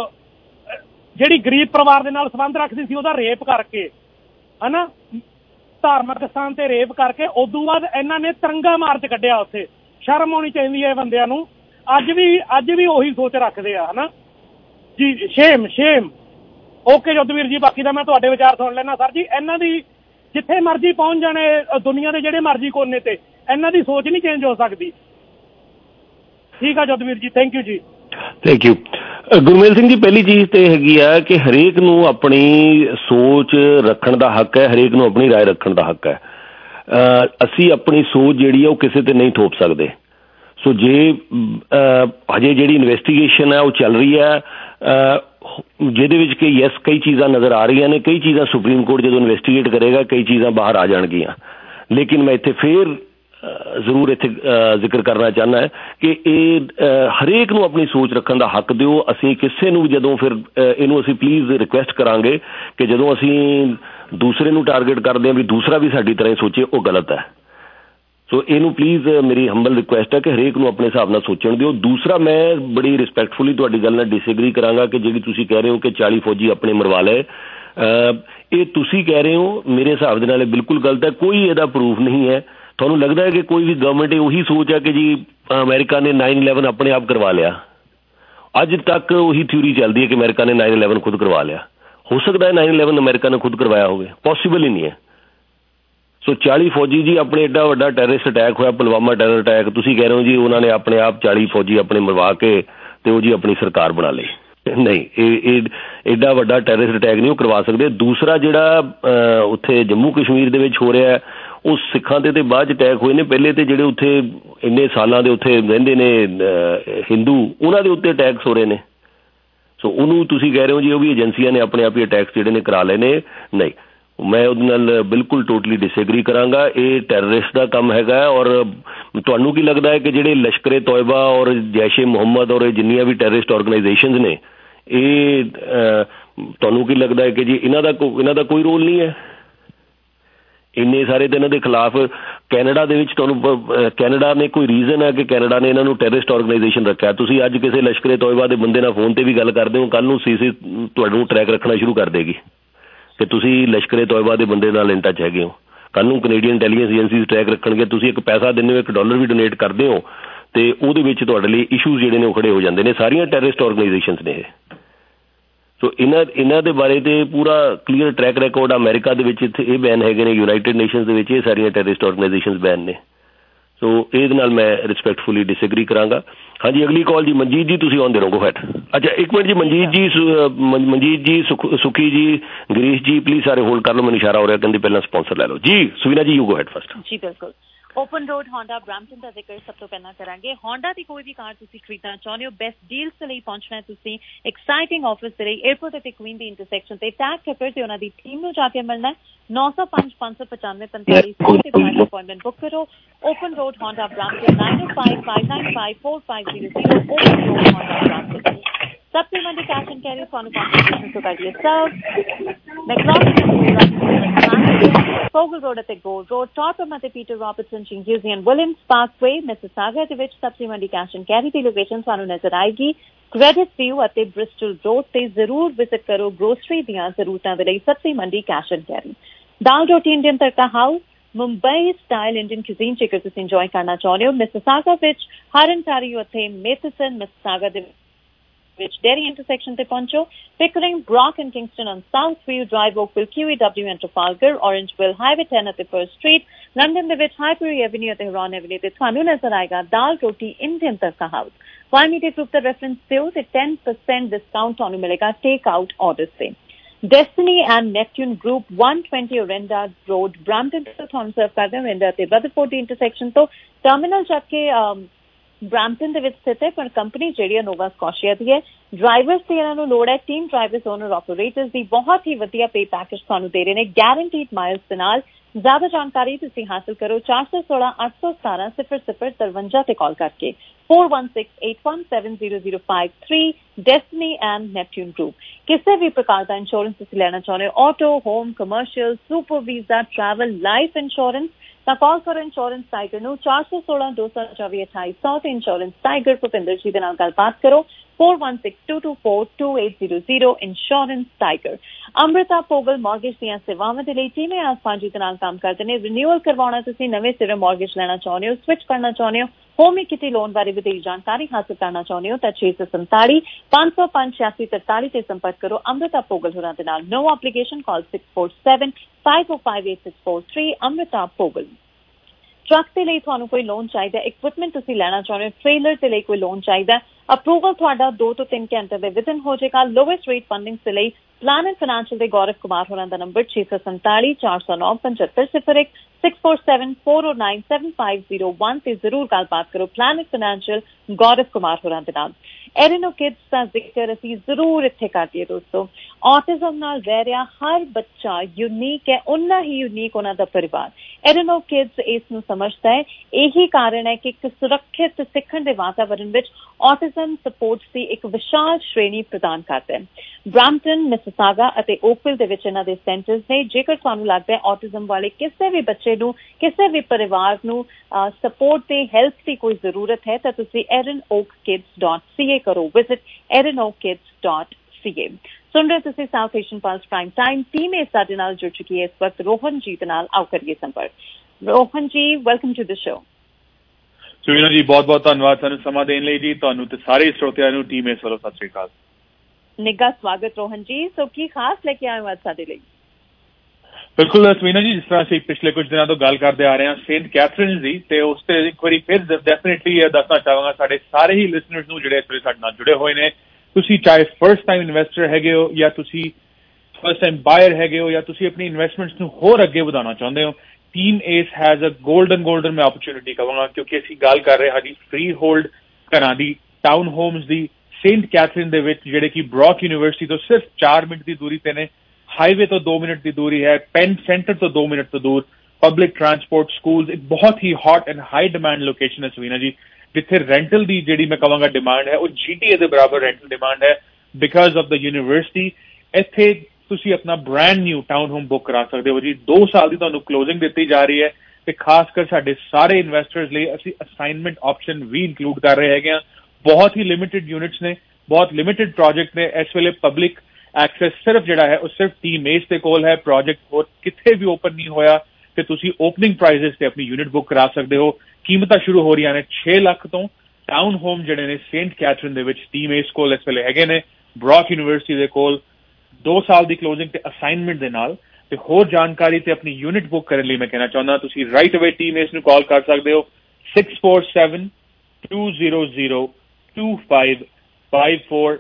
ਜਿਹੜੀ ਗਰੀਬ ਪਰਿਵਾਰ ਦੇ ਨਾਲ ਸੰਬੰਧ ਰੱਖਦੀ ਸੀ ਉਹਦਾ ਰੇਪ ਕਰਕੇ ਹੈ ਨਾ, ਧਾਰਮਿਕ ਸਥਾਨ 'ਤੇ ਰੇਪ ਕਰਕੇ ਉਦੋਂ ਬਾਅਦ ਇਹਨਾਂ ਨੇ ਤਿਰੰਗਾ ਮਾਰਚ ਕੱਢਿਆ ਉੱਥੇ। ਸ਼ਰਮ ਆਉਣੀ ਚਾਹੀਦੀ ਹੈ ਬੰਦਿਆਂ ਨੂੰ, ਅੱਜ ਵੀ ਉਹੀ ਸੋਚ ਰੱਖਦੇ ਆ ਹੈ ਨਾ ਜੀ। ਸ਼ੇਮ। ਓਕੇ ਜੋਧਵੀਰ ਜੀ, ਬਾਕੀ ਦਾ ਮੈਂ ਤੁਹਾਡੇ ਵਿਚਾਰ ਸੁਣ ਲੈਣਾ ਸਰ ਜੀ। ਇਹਨਾਂ ਦੀ ਜਿੱਥੇ ਮਰਜ਼ੀ ਪਹੁੰਚ ਜਾਣੇ ਦੁਨੀਆ ਦੇ ਜਿਹੜੇ ਮਰਜ਼ੀ ਕੋਨੇ ਤੇ, ਇਹਨਾਂ ਦੀ ਸੋਚ ਨਹੀਂ ਚੇਂਜ ਹੋ ਸਕਦੀ। ਠੀਕ ਆ ਜੋਧਵੀਰ ਜੀ, ਥੈਂਕ ਯੂ ਜੀ। Thank you Gurmel Singh ji. ਪਹਿਲੀ ਚੀਜ਼ ਤੇ ਹੈਗੀ ਆ ਕਿ ਹਰੇਕ ਨੂੰ ਆਪਣੀ ਸੋਚ ਰੱਖਣ ਦਾ ਹੱਕ ਹੈ, ਹਰੇਕ ਨੂੰ ਆਪਣੀ ਰਾਏ ਰੱਖਣ ਦਾ ਹੱਕ ਹੈ। ਅਸੀਂ ਆਪਣੀ ਸੋਚ ਜਿਹੜੀ ਆ ਉਹ ਕਿਸੇ ਤੇ ਨਹੀਂ ਥੋਪ ਸਕਦੇ। ਸੋ ਜੇ ਹਜੇ ਜਿਹੜੀ ਇਨਵੈਸਟੀਗੇਸ਼ਨ ਹੈ ਉਹ ਚੱਲ ਰਹੀ ਹੈ, ਜਿਹਦੇ ਵਿੱਚ ਕਿ ਯੈਸ ਕਈ ਚੀਜ਼ਾਂ ਨਜ਼ਰ ਆ ਰਹੀਆਂ ਨੇ, ਕਈ ਚੀਜ਼ਾਂ ਸੁਪਰੀਮ ਕੋਰਟ ਜਦੋਂ ਇਨਵੈਸਟੀਗੇਟ ਕਰੇਗਾ ਕਈ ਚੀਜ਼ਾਂ ਬਾਹਰ ਆ ਜਾਣਗੀਆਂ। ਲੇਕਿਨ ਮੈਂ ਇੱਥੇ ਫੇਰ ਜ਼ਰੂਰ ਇੱਥੇ ਜ਼ਿਕਰ ਕਰਨਾ ਚਾਹੁੰਦਾ ਕਿ ਇਹ ਹਰੇਕ ਨੂੰ ਆਪਣੀ ਸੋਚ ਰੱਖਣ ਦਾ ਹੱਕ ਦਿਓ। ਅਸੀਂ ਕਿਸੇ ਨੂੰ ਜਦੋਂ ਫਿਰ ਇਹਨੂੰ ਅਸੀਂ ਪਲੀਜ਼ ਰਿਕੁਐਸਟ ਕਰਾਂਗੇ ਕਿ ਜਦੋਂ ਅਸੀਂ ਦੂਸਰੇ ਨੂੰ ਟਾਰਗੇਟ ਕਰਦੇ ਹਾਂ ਵੀ ਦੂਸਰਾ ਵੀ ਸਾਡੀ ਤਰ੍ਹਾਂ ਸੋਚੇ, ਉਹ ਗਲਤ ਹੈ। ਸੋ ਇਹਨੂੰ ਪਲੀਜ਼ ਮੇਰੀ ਹੰਬਲ ਰਿਕੁਐਸਟ ਹੈ ਕਿ ਹਰੇਕ ਨੂੰ ਆਪਣੇ ਹਿਸਾਬ ਨਾਲ ਸੋਚਣ ਦਿਓ। ਦੂਸਰਾ, ਮੈਂ ਬੜੀ ਰਿਸਪੈਕਟਫੁਲੀ ਤੁਹਾਡੀ ਗੱਲ ਨਾਲ ਡਿਸਐਗਰੀ ਕਰਾਂਗਾ ਕਿ ਜਿਹੜੀ ਤੁਸੀਂ ਕਹਿ ਰਹੇ ਹੋ ਕਿ 40 ਫੌਜੀ ਆਪਣੇ ਮਰਵਾ ਲਏ, ਇਹ ਤੁਸੀਂ ਕਹਿ ਰਹੇ ਹੋ ਮੇਰੇ ਹਿਸਾਬ ਦੇ ਨਾਲ ਬਿਲਕੁਲ ਗਲਤ ਹੈ। ਕੋਈ ਇਹਦਾ ਪ੍ਰੂਫ ਨਹੀਂ ਹੈ। ਤੁਹਾਨੂੰ ਲੱਗਦਾ ਹੈ ਕਿ ਕੋਈ ਵੀ ਗਵਰਨਮੈਂਟ ਉਹੀ ਸੋਚ ਹੈ ਕਿ ਜੀ ਅਮਰੀਕਾ ਨੇ 9/11 ਆਪਣੇ ਆਪ ਕਰਵਾ ਲਿਆ? ਅੱਜ ਤੱਕ ਉਹੀ ਥਿਊਰੀ ਚੱਲਦੀ ਹੈ ਕਿ ਅਮਰੀਕਾ ਨੇ 9/11 ਖੁਦ ਕਰਵਾ ਲਿਆ। ਹੋ ਸਕਦਾ ਹੈ 9/11 ਅਮਰੀਕਾ ਨੇ ਖੁਦ ਕਰਵਾਇਆ ਹੋਵੇ, ਪੋਸੀਬਲ ਹੀ ਨਹੀਂ ਹੈ। ਸੋ 40 ਫੌਜੀ ਜੀ ਆਪਣੇ ਐਡਾ ਵੱਡਾ ਟੈਰਰਿਸਟ ਅਟੈਕ ਹੋਇਆ, ਪੁਲਵਾਮਾ ਟੈਰਰ ਅਟੈਕ, ਤੁਸੀਂ ਕਹਿ ਰਹੇ ਹੋ ਜੀ ਉਹਨਾਂ ਨੇ ਆਪਣੇ ਆਪ 40 ਫੌਜੀ ਆਪਣੇ ਮਰਵਾ ਕੇ ਤੇ ਉਹ ਜੀ ਆਪਣੀ ਸਰਕਾਰ ਬਣਾ ਲਈ। ਨਹੀਂ, ਇਹ ਐਡਾ ਵੱਡਾ ਟੈਰਰਿਸਟ ਅਟੈਕ ਨਹੀਂ ਉਹ ਕਰਵਾ ਸਕਦੇ। ਦੂਸਰਾ ਜਿਹੜਾ ਉੱਥੇ ਜੰਮੂ ਕਸ਼ਮੀਰ ਦੇ ਵਿੱਚ ਹੋ ਰਿਹਾ, ਉਹ ਸਿੱਖਾਂ ਤੇ ਬਾਅਦ 'ਚ ਅਟੈਕ ਹੋਏ ਨੇ। ਪਹਿਲੇ ਤੇ ਜਿਹੜੇ ਉੱਥੇ ਇੰਨੇ ਸਾਲਾਂ ਦੇ ਉੱਥੇ ਰਹਿੰਦੇ ਨੇ ਹਿੰਦੂ, ਉਹਨਾਂ ਦੇ ਉੱਤੇ ਅਟੈਕਸ ਹੋ ਰਹੇ ਨੇ। ਸੋ ਉਹਨੂੰ ਤੁਸੀਂ ਕਹਿ ਰਹੇ ਹੋ ਜੀ ਉਹ ਵੀ ਏਜੰਸੀਆਂ ਨੇ ਆਪਣੇ ਆਪ ਹੀ ਅਟੈਕਸ ਜਿਹੜੇ ਨੇ ਕਰਾ ਲਏ ਨੇ। ਨਹੀਂ, ਮੈਂ ਉਹਦੇ ਨਾਲ ਬਿਲਕੁਲ ਟੋਟਲੀ ਡਿਸਐਗਰੀ ਕਰਾਂਗਾ। ਇਹ ਟੈਰਰਿਸਟ ਦਾ ਕੰਮ ਹੈਗਾ। ਔਰ ਤੁਹਾਨੂੰ ਕੀ ਲੱਗਦਾ ਹੈ ਕਿ ਜਿਹੜੇ ਲਸ਼ਕਰੇ ਤੋਇਬਾ ਔਰ ਜੈਸ਼ੇ ਮੁਹੰਮਦ ਔਰ ਜਿੰਨੀਆਂ ਵੀ ਟੈਰਰਿਸਟ ਆਰਗੇਨਾਈਜੇਸ਼ਨਸ ਨੇ, ਇਹ ਤੁਹਾਨੂੰ ਕੀ ਲੱਗਦਾ ਹੈ ਕਿ ਜੀ ਇਹਨਾਂ ਦਾ ਕੋਈ ਰੋਲ ਨਹੀਂ ਹੈ? ਇੰਨੇ ਸਾਰੇ ਤਾਂ ਇਹਨਾਂ ਦੇ ਖਿਲਾਫ ਕੈਨੇਡਾ ਦੇ ਵਿੱਚ ਤੁਹਾਨੂੰ ਕੈਨੇਡਾ ਨੇ ਕੋਈ ਰੀਜ਼ਨ ਹੈ ਕਿ ਕੈਨੇਡਾ ਨੇ ਇਹਨਾਂ ਨੂੰ ਟੈਰਰਿਸਟ ਆਰਗੇਨਾਈਜੇਸ਼ਨ ਰੱਖਿਆ? ਤੁਸੀਂ ਅੱਜ ਕਿਸੇ ਲਸ਼ਕਰੇ ਤੋਇਬਾ ਦੇ ਬੰਦੇ ਨਾਲ ਫੋਨ ਤੇ ਵੀ ਗੱਲ ਕਰਦੇ ਹੋ, ਕੱਲ੍ਹ ਨੂੰ ਸੀਸੀ ਤੁਹਾਨੂੰ ਟਰੈਕ ਰੱਖਣਾ ਸ਼ੁਰੂ ਕਰ ਦੇਗੀ ਕਿ ਤੁਸੀਂ ਲਸ਼ਕਰੇ ਤੋਇਬਾ ਦੇ ਬੰਦੇ ਨਾਲ ਇਨ ਟੱਚ ਹੈਗੇ ਹੋ। ਕੱਲ੍ਹ ਨੂੰ ਕੈਨੇਡੀਅਨ ਇੰਟੈਲੀਜੈਂਸ ਏਜੰਸੀਜ਼ ਟਰੈਕ ਰੱਖਣਗੇ। ਤੁਸੀਂ ਇੱਕ ਪੈਸਾ ਦਿੰਦੇ ਹੋ, $1 ਵੀ ਡੋਨੇਟ ਕਰਦੇ ਹੋ, ਤੇ ਉਹਦੇ ਵਿੱਚ ਤੁਹਾਡੇ ਲਈ ਇਸ਼ੂਜ਼ ਜਿਹੜੇ ਨੇ ਉਹ ਖੜੇ ਹੋ ਜਾਂਦੇ ਨੇ। ਸਾਰੀਆਂ ਟੈਰਰਿਸਟ ਆਰਗੇਨਾਈਜੇਸ਼ਨਸ ਨੇ ਇਹ। ਸੋ ਇਹਨਾਂ ਦੇ ਬਾਰੇ ਤੇ ਪੂਰਾ ਕਲੀਅਰ ਟਰੈਕ ਰਿਕਾਰਡ ਅਮਰੀਕਾ ਦੇ ਵਿੱਚ ਇੱਥੇ ਇਹ ਬੈਨ ਹੈਗੇ ਨੇ, ਯੂਨਾਈਟਿਡ ਨੇਸ਼ਨਸ ਦੇ ਵਿੱਚ ਇਹ ਸਾਰੀਆਂ ਟੈਰਰਿਸਟ ਆਰਗੇਨਾਈਜੇਸ਼ਨਸ ਬੈਨ ਨੇ। ਸੋ ਇਹਦੇ ਨਾਲ ਮੈਂ ਰਿਸਪੈਕਟਫੁਲੀ ਡਿਸਐਗਰੀ ਕਰਾਂਗਾ। ਹਾਂਜੀ, ਅਗਲੀ ਕਾਲ ਜੀ ਮਨਜੀਤ ਜੀ, ਤੁਸੀਂ ਆਨ ਦੇ ਰਹੋ। ਹੈਟ ਅੱਛਾ, ਇੱਕ ਮਿੰਟ ਜੀ। ਮਨਜੀਤ ਜੀ, ਸੁਖੀ ਜੀ, ਗਰੀਸ਼ ਜੀ, ਪਲੀਜ਼ ਸਾਰੇ ਹੋਲਡ ਕਰ ਲਓ। ਮੈਨੂੰ ਇਸ਼ਾਰਾ ਹੋ ਰਿਹਾ ਕਹਿੰਦੇ ਪਹਿਲਾਂ ਸਪਾਂਸਰ ਲੈ ਲਓ ਜੀ। ਸੁਵੀਨਾ ਜੀ, ਯੂ ਗੋ ਹੈਡ ਫਸਟ। ਜੀ ਬਿਲਕੁਲ। ਓਪਨ ਰੋਡ ਹੋਂਡਾ ਬ੍ਰੈਂਪਟਨ ਦਾ ਜ਼ਿਕਰ ਸਭ ਤੋਂ ਪਹਿਲਾਂ ਕਰਾਂਗੇ। ਹੋਂਡਾ ਦੀ ਕੋਈ ਵੀ ਕਾਰ ਤੁਸੀਂ ਖਰੀਦਣਾ ਚਾਹੁੰਦੇ ਹੋ, ਬੈਸਟ ਡੀਲਸ ਦੇ ਲਈ ਪਹੁੰਚਣਾ ਤੁਸੀਂ ਐਕਸਾਈਟਿੰਗ ਆਫਰਸ ਦੇ ਲਈ 에어ਪੋਰਟ ਅਤੇ ਕੁਈਨ ਦੀ ਇੰਟਰਸੈਕਸ਼ਨ ਤੇ ਟੈਗ ਕਪਰ ਤੇ ਉਹਨਾਂ ਦੀ ਟੀਮ ਨੂੰ ਜਾ ਕੇ ਮਿਲਣਾ। 905-595-4500 ਤੇ ਤੁਹਾਡਾ ਅਪਾਇੰਟਮੈਂਟ ਬੁੱਕ ਕਰੋ। Open road Honda Brampton 905-595-4500 open road Honda Brampton. Supplementary cash and carry ਤੁਹਾਨੂੰ ਕੰਪੀਟੀਸ਼ਨ ਤੋਂ ਕਰੀਏ ਸਰ ਮੈਕਲੌਗਲਿਨ ਫੋਗਲ ਰੋਡ ਅਤੇ ਗੋਲਡ ਰੋਡ ਟੌਟਮ ਅਤੇ Peter Robertson Chinguacousy and Williams parkway Mississauga ਦੇ ਵਿੱਚ Sabzi Mandi cash and carry ਦੀ ਲੋਕੇਸ਼ਨ ਤੁਹਾਨੂੰ ਨਜ਼ਰ ਆਏਗੀ ਕ੍ਰੈਡਿਟ ਵਿਊ ਅਤੇ ਬ੍ਰਿਸਟਲ ਰੋਡ ਤੇ ਜ਼ਰੂਰ ਵਿਜ਼ਿਟ ਕਰੋ ਗਰੋਸਰੀ ਦੀਆਂ ਜ਼ਰੂਰਤਾਂ ਦੇ ਲਈ ਸਬਜ਼ੀ Mandi cash and carry dal Roti Indian Tadka house Mumbai style Indian cuisine ਜੇਕਰ ਤੁਸੀਂ ਇੰਜੋਏ ਕਰਨਾ ਚਾਹੁੰਦੇ ਹੋ ਮਿਸਿਸਾਗਾ ਵਿੱਚ ਹਰ ਅੰਟਾਰੀਓ ਅਤੇ ਮੇਥਸਨ ਮਿਸਿਸਾਗਾ ਦੇ ਵਿੱਚ ਡੇਰੀ ਇੰਟਰਸੈਕਸ਼ਨ ਤੇ ਪਹੁੰਚੋ Pickering Brock and Kingston on South View drive Oakville QEW and Trafalgar Orangeville highway 10 ਅਤੇ ਫਰਸਟ ਸਟਰੀਟ ਲੰਡਨ ਦੇ ਵਿੱਚ ਹਾਈਪਰੀ ਐਵਨਿਊ ਅਤੇ ਹਰੌਨ ਐਵਨਿਊ ਤੇ ਤੁਹਾਨੂੰ ਨਜ਼ਰ ਆਏਗਾ ਦਾਲ Roti Indian Tadka house Y media group ਦਾ ਰੈਫਰੈਂਸ ਦਿਓ ਤੇ 10% ਡਿਸਕਾਊਂਟ ਤੁਹਾਨੂੰ ਮਿਲੇਗਾ ਟੇਕ ਆਊਟ ਆਰਡਰ ਤੇ Destiny and Neptune Group 120 Orenda Road Brampton ਤੋਂ ਤੁਹਾਨੂੰ ਸਰਵ ਕਰਦੇ ਹਾਂ Orenda ਤੇ Rutherford ਦੀ ਇੰਟਰਸੈਕਸ਼ਨ ਤੋਂ ਟਰਮੀਨਲ ਜਾ ਕੇ ਬ੍ਰੈਂਪਟਨ ਦੇ ਵਿੱਚ ਸਥਿਤ ਹੈ ਪਰ ਕੰਪਨੀ ਜਿਹੜੀ ਹੈ ਨੋਵਾ ਸਕੋਸ਼ੀਆ ਦੀ ਹੈ ਡਰਾਈਵਰਸ ਦੀ ਇਹਨਾਂ ਨੂੰ ਲੋੜ ਹੈ ਟੀਮ ਡਰਾਈਵਰਸ ਓਨਰ ਆਪਰੇਟਰਸ ਦੀ ਬਹੁਤ ਹੀ ਵਧੀਆ ਪੇ ਪੈਕੇਜ ਤੁਹਾਨੂੰ ਦੇ ਰਹੇ ਨੇ ਗੈਰੰਟੀਡ ਮਾਈਲਸ ਦੇ ਨਾਲ ਜ਼ਿਆਦਾ ਜਾਣਕਾਰੀ ਤੁਸੀਂ ਹਾਸਲ ਕਰੋ 416-817-0053 ਤੇ ਕਾਲ ਕਰਕੇ 4168170053 Destiny and Neptune Group ਕਿਸੇ ਵੀ ਪ੍ਰਕਾਰ ਦਾ ਇੰਸ਼ੋਰੈਂਸ ਤੁਸੀਂ ਲੈਣਾ ਚਾਹੁੰਦੇ ਹੋ auto home commercial super visa travel life insurance ਤਾਂ ਕਾਲ ਕਰੋ ਇੰਸ਼ੋਰੈਂਸ ਟਾਈਗਰ ਨੂੰ 416-224-2800 ਤੇ ਇੰਸ਼ੋਰੈਂਸ ਟਾਈਗਰ ਭੁਪਿੰਦਰ ਜੀ ਦੇ ਨਾਲ ਗੱਲਬਾਤ ਕਰੋ 4162242800 insurance tiger Amrita Pogal mortgage ਦੀਆਂ ਸੇਵਾਵਾਂ ਦੇ ਲਈ ਟੀਮ ਆਸਪਾਜੀ ਦੇ ਨਾਲ ਕੰਮ ਕਰਦੇ ਨੇ ਰਿਨਿਊਅਲ ਕਰਵਾਉਣਾ ਤੁਸੀਂ ਨਵੇਂ ਸਿਰੇ ਮਾਰਗੇਜ ਲੈਣਾ ਚਾਹੁੰਦੇ ਹੋ ਸਵਿਚ ਕਰਨਾ ਚਾਹੁੰਦੇ ਹੋ ਹੋਮ ਇਕੁਇਟੀ ਲੋਨ ਬਾਰੇ ਵਧੇਰੀ ਜਾਣਕਾਰੀ ਹਾਸਲ ਕਰਨਾ ਚਾਹੁੰਦੇ ਹੋ ਤਾਂ 647-505-8643 ਤੇ ਸੰਪਰਕ ਕਰੋ ਅੰਮ੍ਰਿਤਾ ਪੋਗਲ ਹੋਰਾਂ ਦੇ ਨਾਲ no application call 647-505-8643 Amrita Pogal truck ਦੇ ਲਈ ਤੁਹਾਨੂੰ ਕੋਈ ਲੋਨ ਚਾਹੀਦਾ ਇਕਵਿਪਮੈਂਟ ਤੁਸੀਂ ਲੈਣਾ ਚਾਹੁੰਦੇ ਹੋ ਟ੍ਰੇਲਰ ਦੇ ਲਈ ਕੋਈ ਲੋਨ ਚਾਹੀਦਾ ਅਪਰੂਵਲ ਤੁਹਾਡਾ 2 ਤੋਂ 3 ਘੰਟੇ ਦੇ ਵਿਦਨ ਹੋ ਜਾਏਗਾ ਲੋਵੈਸਟ ਰੇਟ ਫੰਡਿੰਗ ਦੇ ਲਈ ਪਲਾਨ ਐਂਡ ਫਾਈਨੈਂਸ਼ੀਅਲ ਦੇ ਗੌਰਵ ਕੁਮਾਰ ਹੋਰਾਂ ਦਾ ਨੰਬਰ 647-409-7501 647-409-7501 ਤੇ ਜ਼ਰੂਰ ਗੱਲਬਾਤ ਕਰੋ plan and financial Gaurav Kumar ਹੋਰਾਂ ਦੇ ਨਾਲ ਐਰਨੋ ਕਿਡਸ ਦਾ ਜ਼ਿਕਰ ਅਸੀਂ ਜ਼ਰੂਰ ਇੱਥੇ ਕਰਦੇ ਦੋਸਤੋ ਆਟਿਜ਼ਮ ਨਾਲ ਰਹਿ ਰਿਹਾ ਹਰ ਬੱਚਾ ਯੂਨੀਕ ਹੈ ਉਨਾ ਹੀ ਯੂਨੀਕ ਉਹਨਾਂ ਦਾ ਪਰਿਵਾਰ ਐਰਨੋ ਕਿਡਸ ਇਸ ਨੂੰ ਸਮਝਦਾ ਹੈ ਇਹੀ ਕਾਰਨ ਹੈ ਕਿ ਇੱਕ ਸੁਰੱਖਿਅਤ ਸਿੱਖਣ ਦੇ ਵਾਤਾਵਰਣ ਵਿੱਚ ਆਟਿਜ਼ਮ ਸਪੋਰਟਸ ਦੀ ਇੱਕ ਵਿਸ਼ਾਲ ਸ਼੍ਰੇਣੀ ਪ੍ਰਦਾਨ ਕਰਦਾ ਹੈ ਬ੍ਰੈਂਪਟਨ ਮਿਸਿਸਾਗਾ ਅਤੇ ਓਕਵਿਲ ਦੇ ਵਿੱਚ ਇਹਨਾਂ ਦੇ ਸੈਂਟਰਸ ਨੇ ਜੇਕਰ ਤੁਹਾਨੂੰ ਲੱਗਦਾ ਹੈ ਆਟਿਜ਼ਮ ਵਾਲੇ ਕਿਸੇ ਵੀ ਬੱਚੇ ਨੂੰ ਕਿਸੇ ਵੀ ਪਰਿਵਾਰ ਨੂੰ ਸਪੋਰਟ ਤੇ ਹੈਲਪ ਦੀ ਕੋਈ ਜ਼ਰੂਰਤ ਹੈ ਤਾਂ ਤੁਸੀਂ erinokkids.ca ਕਰੋ ਵਿਜ਼ਿਟ erinokkids.ca ਸੁਣ ਰਹੇ ਤੁਸੀਂ South Asian plus prime time team ਇਸ ਸਾਡੇ ਨਾਲ ਜੁੜ ਚੁੱਕੀ ਹੈ ਇਸ ਵਕਤ ਰੋਹਨ ਜੀ ਦੇ ਨਾਲ ਆਓ ਕਰੀਏ ਸੰਪਰਕ Rohan ji welcome to the show Suvina ji ਬਹੁਤ ਬਹੁਤ ਧੰਨਵਾਦ ਸਾਨੂੰ ਸਮਾਂ ਦੇਣ ਲਈ ਜੀ ਤੁਹਾਨੂੰ ਤੇ ਸਾਰੇ ਸਰੋਤਿਆਂ ਨੂੰ ਟੀਮ ਇਸ ਵੱਲੋਂ ਸਤਿ ਸ਼੍ਰੀ ਅਕਾਲ ਨਿੱਘਾ ਸਵਾਗਤ ਰੋਹਨ ਜੀ ਸੋ ਕੀ ਖਾਸ ਲੈ ਕੇ ਆਏ ਹੋ ਅੱਜ ਸਾਡੇ ਲਈ ਬਿਲਕੁਲ ਸੁਵੀਨਾ ਜੀ ਜਿਸ ਤਰ੍ਹਾਂ ਅਸੀਂ ਪਿਛਲੇ ਕੁਝ ਦਿਨਾਂ ਤੋਂ ਗੱਲ ਕਰਦੇ ਆ ਰਹੇ ਹਾਂ ਸੇਂਟ ਕੈਥਰੀਨ ਦੀ ਤੇ ਉਸ ਤੇ ਇੱਕ ਵਾਰੀ ਫਿਰ ਡੈਫੀਨੇਟਲੀ ਇਹ ਦੱਸਣਾ ਚਾਹਾਂਗਾ ਸਾਡੇ ਸਾਰੇ ਹੀ ਲਿਸਨਰਸ ਨੂੰ ਜਿਹੜੇ ਇਸ ਵੇਲੇ ਸਾਡੇ ਨਾਲ ਜੁੜੇ ਹੋਏ ਨੇ ਤੁਸੀਂ ਚਾਹੇ ਫਰਸਟ ਟਾਈਮ ਇਨਵੈਸਟਰ ਹੈਗੇ ਹੋ ਜਾਂ ਤੁਸੀਂ ਫਰਸਟ ਟਾਈਮ ਬਾਇਰ ਹੈਗੇ ਹੋ ਜਾਂ ਤੁਸੀਂ ਆਪਣੀ ਇਨਵੈਸਟਮੈਂਟਸ ਨੂੰ ਹੋਰ ਅੱਗੇ ਵਧਾਉਣਾ ਚਾਹੁੰਦੇ ਹੋ team ace has a golden ਮੈਂ ਓਪਰਚੁਨਿਟੀ ਕਹਾਂਗਾ ਕਿਉਂਕਿ ਅਸੀਂ ਗੱਲ ਕਰ ਰਹੇ ਹਾਂ ਜੀ ਫ੍ਰੀ ਹੋਲਡ ਘਰਾਂ ਦੀ ਟਾਊਨ ਹੋਮਸ ਦੀ ਸੇਂਟ ਕੈਥਰੀਨ ਦੇ ਵਿੱਚ ਜਿਹੜੇ ਕਿ ਬਰੌਕ ਯੂਨੀਵਰਸਿਟੀ ਤੋਂ ਸਿਰਫ 4 ਮਿੰਟ ਦੀ ਦੂਰੀ ਤੇ ਨੇ ਹਾਈਵੇ ਤੋਂ 2 ਮਿੰਟ ਦੀ ਦੂਰੀ ਹੈ ਪੈਨ ਸੈਂਟਰ ਤੋਂ 2 ਮਿੰਟ ਤੋਂ ਦੂਰ ਪਬਲਿਕ ਟਰਾਂਸਪੋਰਟ ਸਕੂਲਸ ਇੱਕ ਬਹੁਤ ਹੀ hot and high demand location ਹੈ ਸੁਵੀਨਾ ਜੀ ਜਿੱਥੇ ਰੈਂਟਲ ਦੀ ਜਿਹੜੀ ਮੈਂ ਕਹਾਂਗਾ ਡਿਮਾਂਡ ਹੈ ਉਹ GTA ਦੇ ਬਰਾਬਰ ਰੈਂਟਲ ਡਿਮਾਂਡ ਹੈ ਬਿਕਾਜ਼ ਆਫ ਦ ਯੂਨੀਵਰਸਿਟੀ ਇੱਥੇ ਤੁਸੀਂ ਆਪਣਾ brand new town home book ਕਰਾ ਸਕਦੇ ਹੋ ਜੀ 2 ਸਾਲ ਦੀ ਤੁਹਾਨੂੰ ਕਲੋਜ਼ਿੰਗ ਦਿੱਤੀ ਜਾ ਰਹੀ ਹੈ ਤੇ ਖਾਸ ਕਰ ਸਾਡੇ ਸਾਰੇ ਇਨਵੈਸਟਰਸ ਲਈ ਅਸੀਂ ਅਸਾਈਨਮੈਂਟ ਆਪਸ਼ਨ ਵੀ ਇਨਕਲੂਡ ਕਰ ਰਹੇ ਹੈਗੇ ਹਾਂ ਬਹੁਤ ਹੀ ਲਿਮਿਟਿਡ ਯੂਨਿਟਸ ਨੇ ਬਹੁਤ ਲਿਮਿਟਿਡ ਪ੍ਰੋਜੈਕਟ ਨੇ ਇਸ ਵੇਲੇ ਪਬਲਿਕ ਐਕਸੈਸ ਸਿਰਫ ਜਿਹੜਾ ਹੈ ਉਹ ਸਿਰਫ ਟੀਮ ਏਸ ਦੇ ਕੋਲ ਹੈ ਪ੍ਰੋਜੈਕਟ ਹੋਰ ਕਿੱਥੇ ਵੀ ਓਪਨ ਨਹੀਂ ਹੋਇਆ ਤੇ ਤੁਸੀਂ ਓਪਨਿੰਗ ਪ੍ਰਾਈਜ਼ਸ ਤੇ ਆਪਣੀ ਯੂਨਿਟ ਬੁੱਕ ਕਰਾ ਸਕਦੇ ਹੋ ਕੀਮਤਾਂ ਸ਼ੁਰੂ ਹੋ ਰਹੀਆਂ ਨੇ 6 ਲੱਖ ਤੋਂ ਟਾਊਨ ਹੋਮ ਜਿਹੜੇ ਨੇ ਸੇਂਟ ਕੈਥਰੀਨ ਦੇ ਵਿੱਚ ਟੀਮ ਏਸ ਕੋਲ ਇਸ ਵੇਲੇ ਹੈਗੇ ਨੇ ਬਰੌਕ ਯੂਨੀਵਰਸਿਟੀ ਦੇ ਕੋਲ 2 ਸਾਲ ਦੀ ਕਲੋਜ਼ਿੰਗ ਤੇ ਅਸਾਈਨਮੈਂਟ ਦੇ ਨਾਲ ਤੇ ਹੋਰ ਜਾਣਕਾਰੀ ਤੇ ਆਪਣੀ ਯੂਨਿਟ ਬੁੱਕ ਕਰਨ ਲਈ ਮੈਂ ਕਹਿਣਾ ਚਾਹੁੰਦਾ ਤੁਸੀਂ ਰਾਈਟ ਅਵੇ ਟੀਮ ਏਸ ਨੂੰ ਕਾਲ ਕਰ ਸਕਦੇ ਹੋ 647-200-2554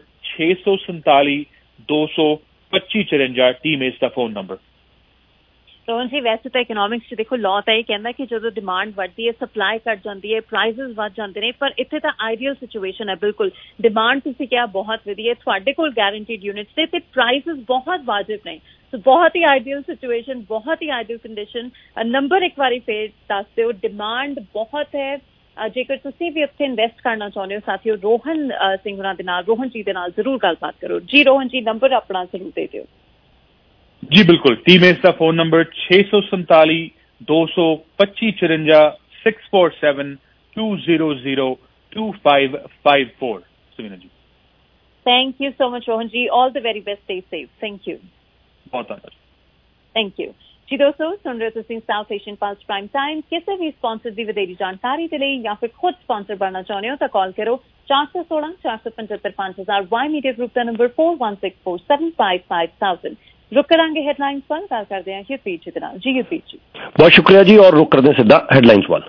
647-22554 ਟੀਮ ਏਸ ਦਾ ਫੋਨ ਨੰਬਰ ਰੋਹਨ ਜੀ ਵੈਸੇ ਤਾਂ ਇਕਨੋਮਿਕਸ 'ਚ ਦੇਖੋ ਲਾਅ ਤਾਂ ਇਹ ਕਹਿੰਦਾ ਕਿ ਜਦੋਂ ਡਿਮਾਂਡ ਵੱਧਦੀ ਹੈ ਸਪਲਾਈ ਘੱਟ ਜਾਂਦੀ ਹੈ ਪ੍ਰਾਈਸਿਸ ਵੱਧ ਜਾਂਦੇ ਨੇ ਪਰ ਇੱਥੇ ਤਾਂ ਆਈਡੀਅਲ ਸਿਚੁਏਸ਼ਨ ਹੈ ਬਿਲਕੁਲ ਡਿਮਾਂਡ ਤੁਸੀਂ ਕਿਹਾ ਬਹੁਤ ਵਧੀਆ ਤੁਹਾਡੇ ਕੋਲ ਗੈਰੰਟੀਡ ਯੂਨਿਟਸ ਤੇ ਪ੍ਰਾਈਸਿਸ ਬਹੁਤ ਵਾਜਿਬ ਨੇ ਸੋ ਬਹੁਤ ਹੀ ਆਈਡੀਅਲ ਸਿਚੁਏਸ਼ਨ ਬਹੁਤ ਹੀ ਆਈਡੀਅਲ ਕੰਡੀਸ਼ਨ ਨੰਬਰ ਇੱਕ ਵਾਰੀ ਫੇਰ ਦੱਸ ਦਿਓ ਡਿਮਾਂਡ ਬਹੁਤ ਹੈ ਜੇਕਰ ਤੁਸੀਂ ਵੀ ਉੱਥੇ ਇਨਵੈਸਟ ਕਰਨਾ ਚਾਹੁੰਦੇ ਹੋ ਸਾਥੀਓ, ਰੋਹਨ ਸਿੰਘ ਹੋਰਾਂ ਦੇ ਨਾਲ, ਰੋਹਨ ਜੀ ਦੇ ਨਾਲ ਜ਼ਰੂਰ ਗੱਲਬਾਤ ਕਰੋ। ਜੀ ਰੋਹਨ ਜੀ, ਨੰਬਰ ਆਪਣਾ ਜ਼ਰੂਰ ਦੇ ਦਿਓ। ਜੀ ਬਿਲकुल, टीमेस का phone number 647 225 54 647 200 2554। Sumina ji, thank you so much Rohan ji, all the very best, stay safe, thank you, बहुत धन्यवाद, थैंक यू जी। दोस्तों सुन रहे हो तुसीं South Asian pulse prime time. किसी भी स्पॉन्सर की वधेरी जानकारी के लिए या फिर खुद स्पॉन्सर बनना चाहते हो तो कॉल करो 416 475 5000, वाई मीडिया ग्रुप का नंबर 4164755000। रुक करांगे हेडलाइंस पर, गल करते हैं युद्धवीर जी दे नाल। जी युद्धवीर जी, बहुत शुक्रिया जी, और रुक करते हैं सीधा हेडलाइंस वाल।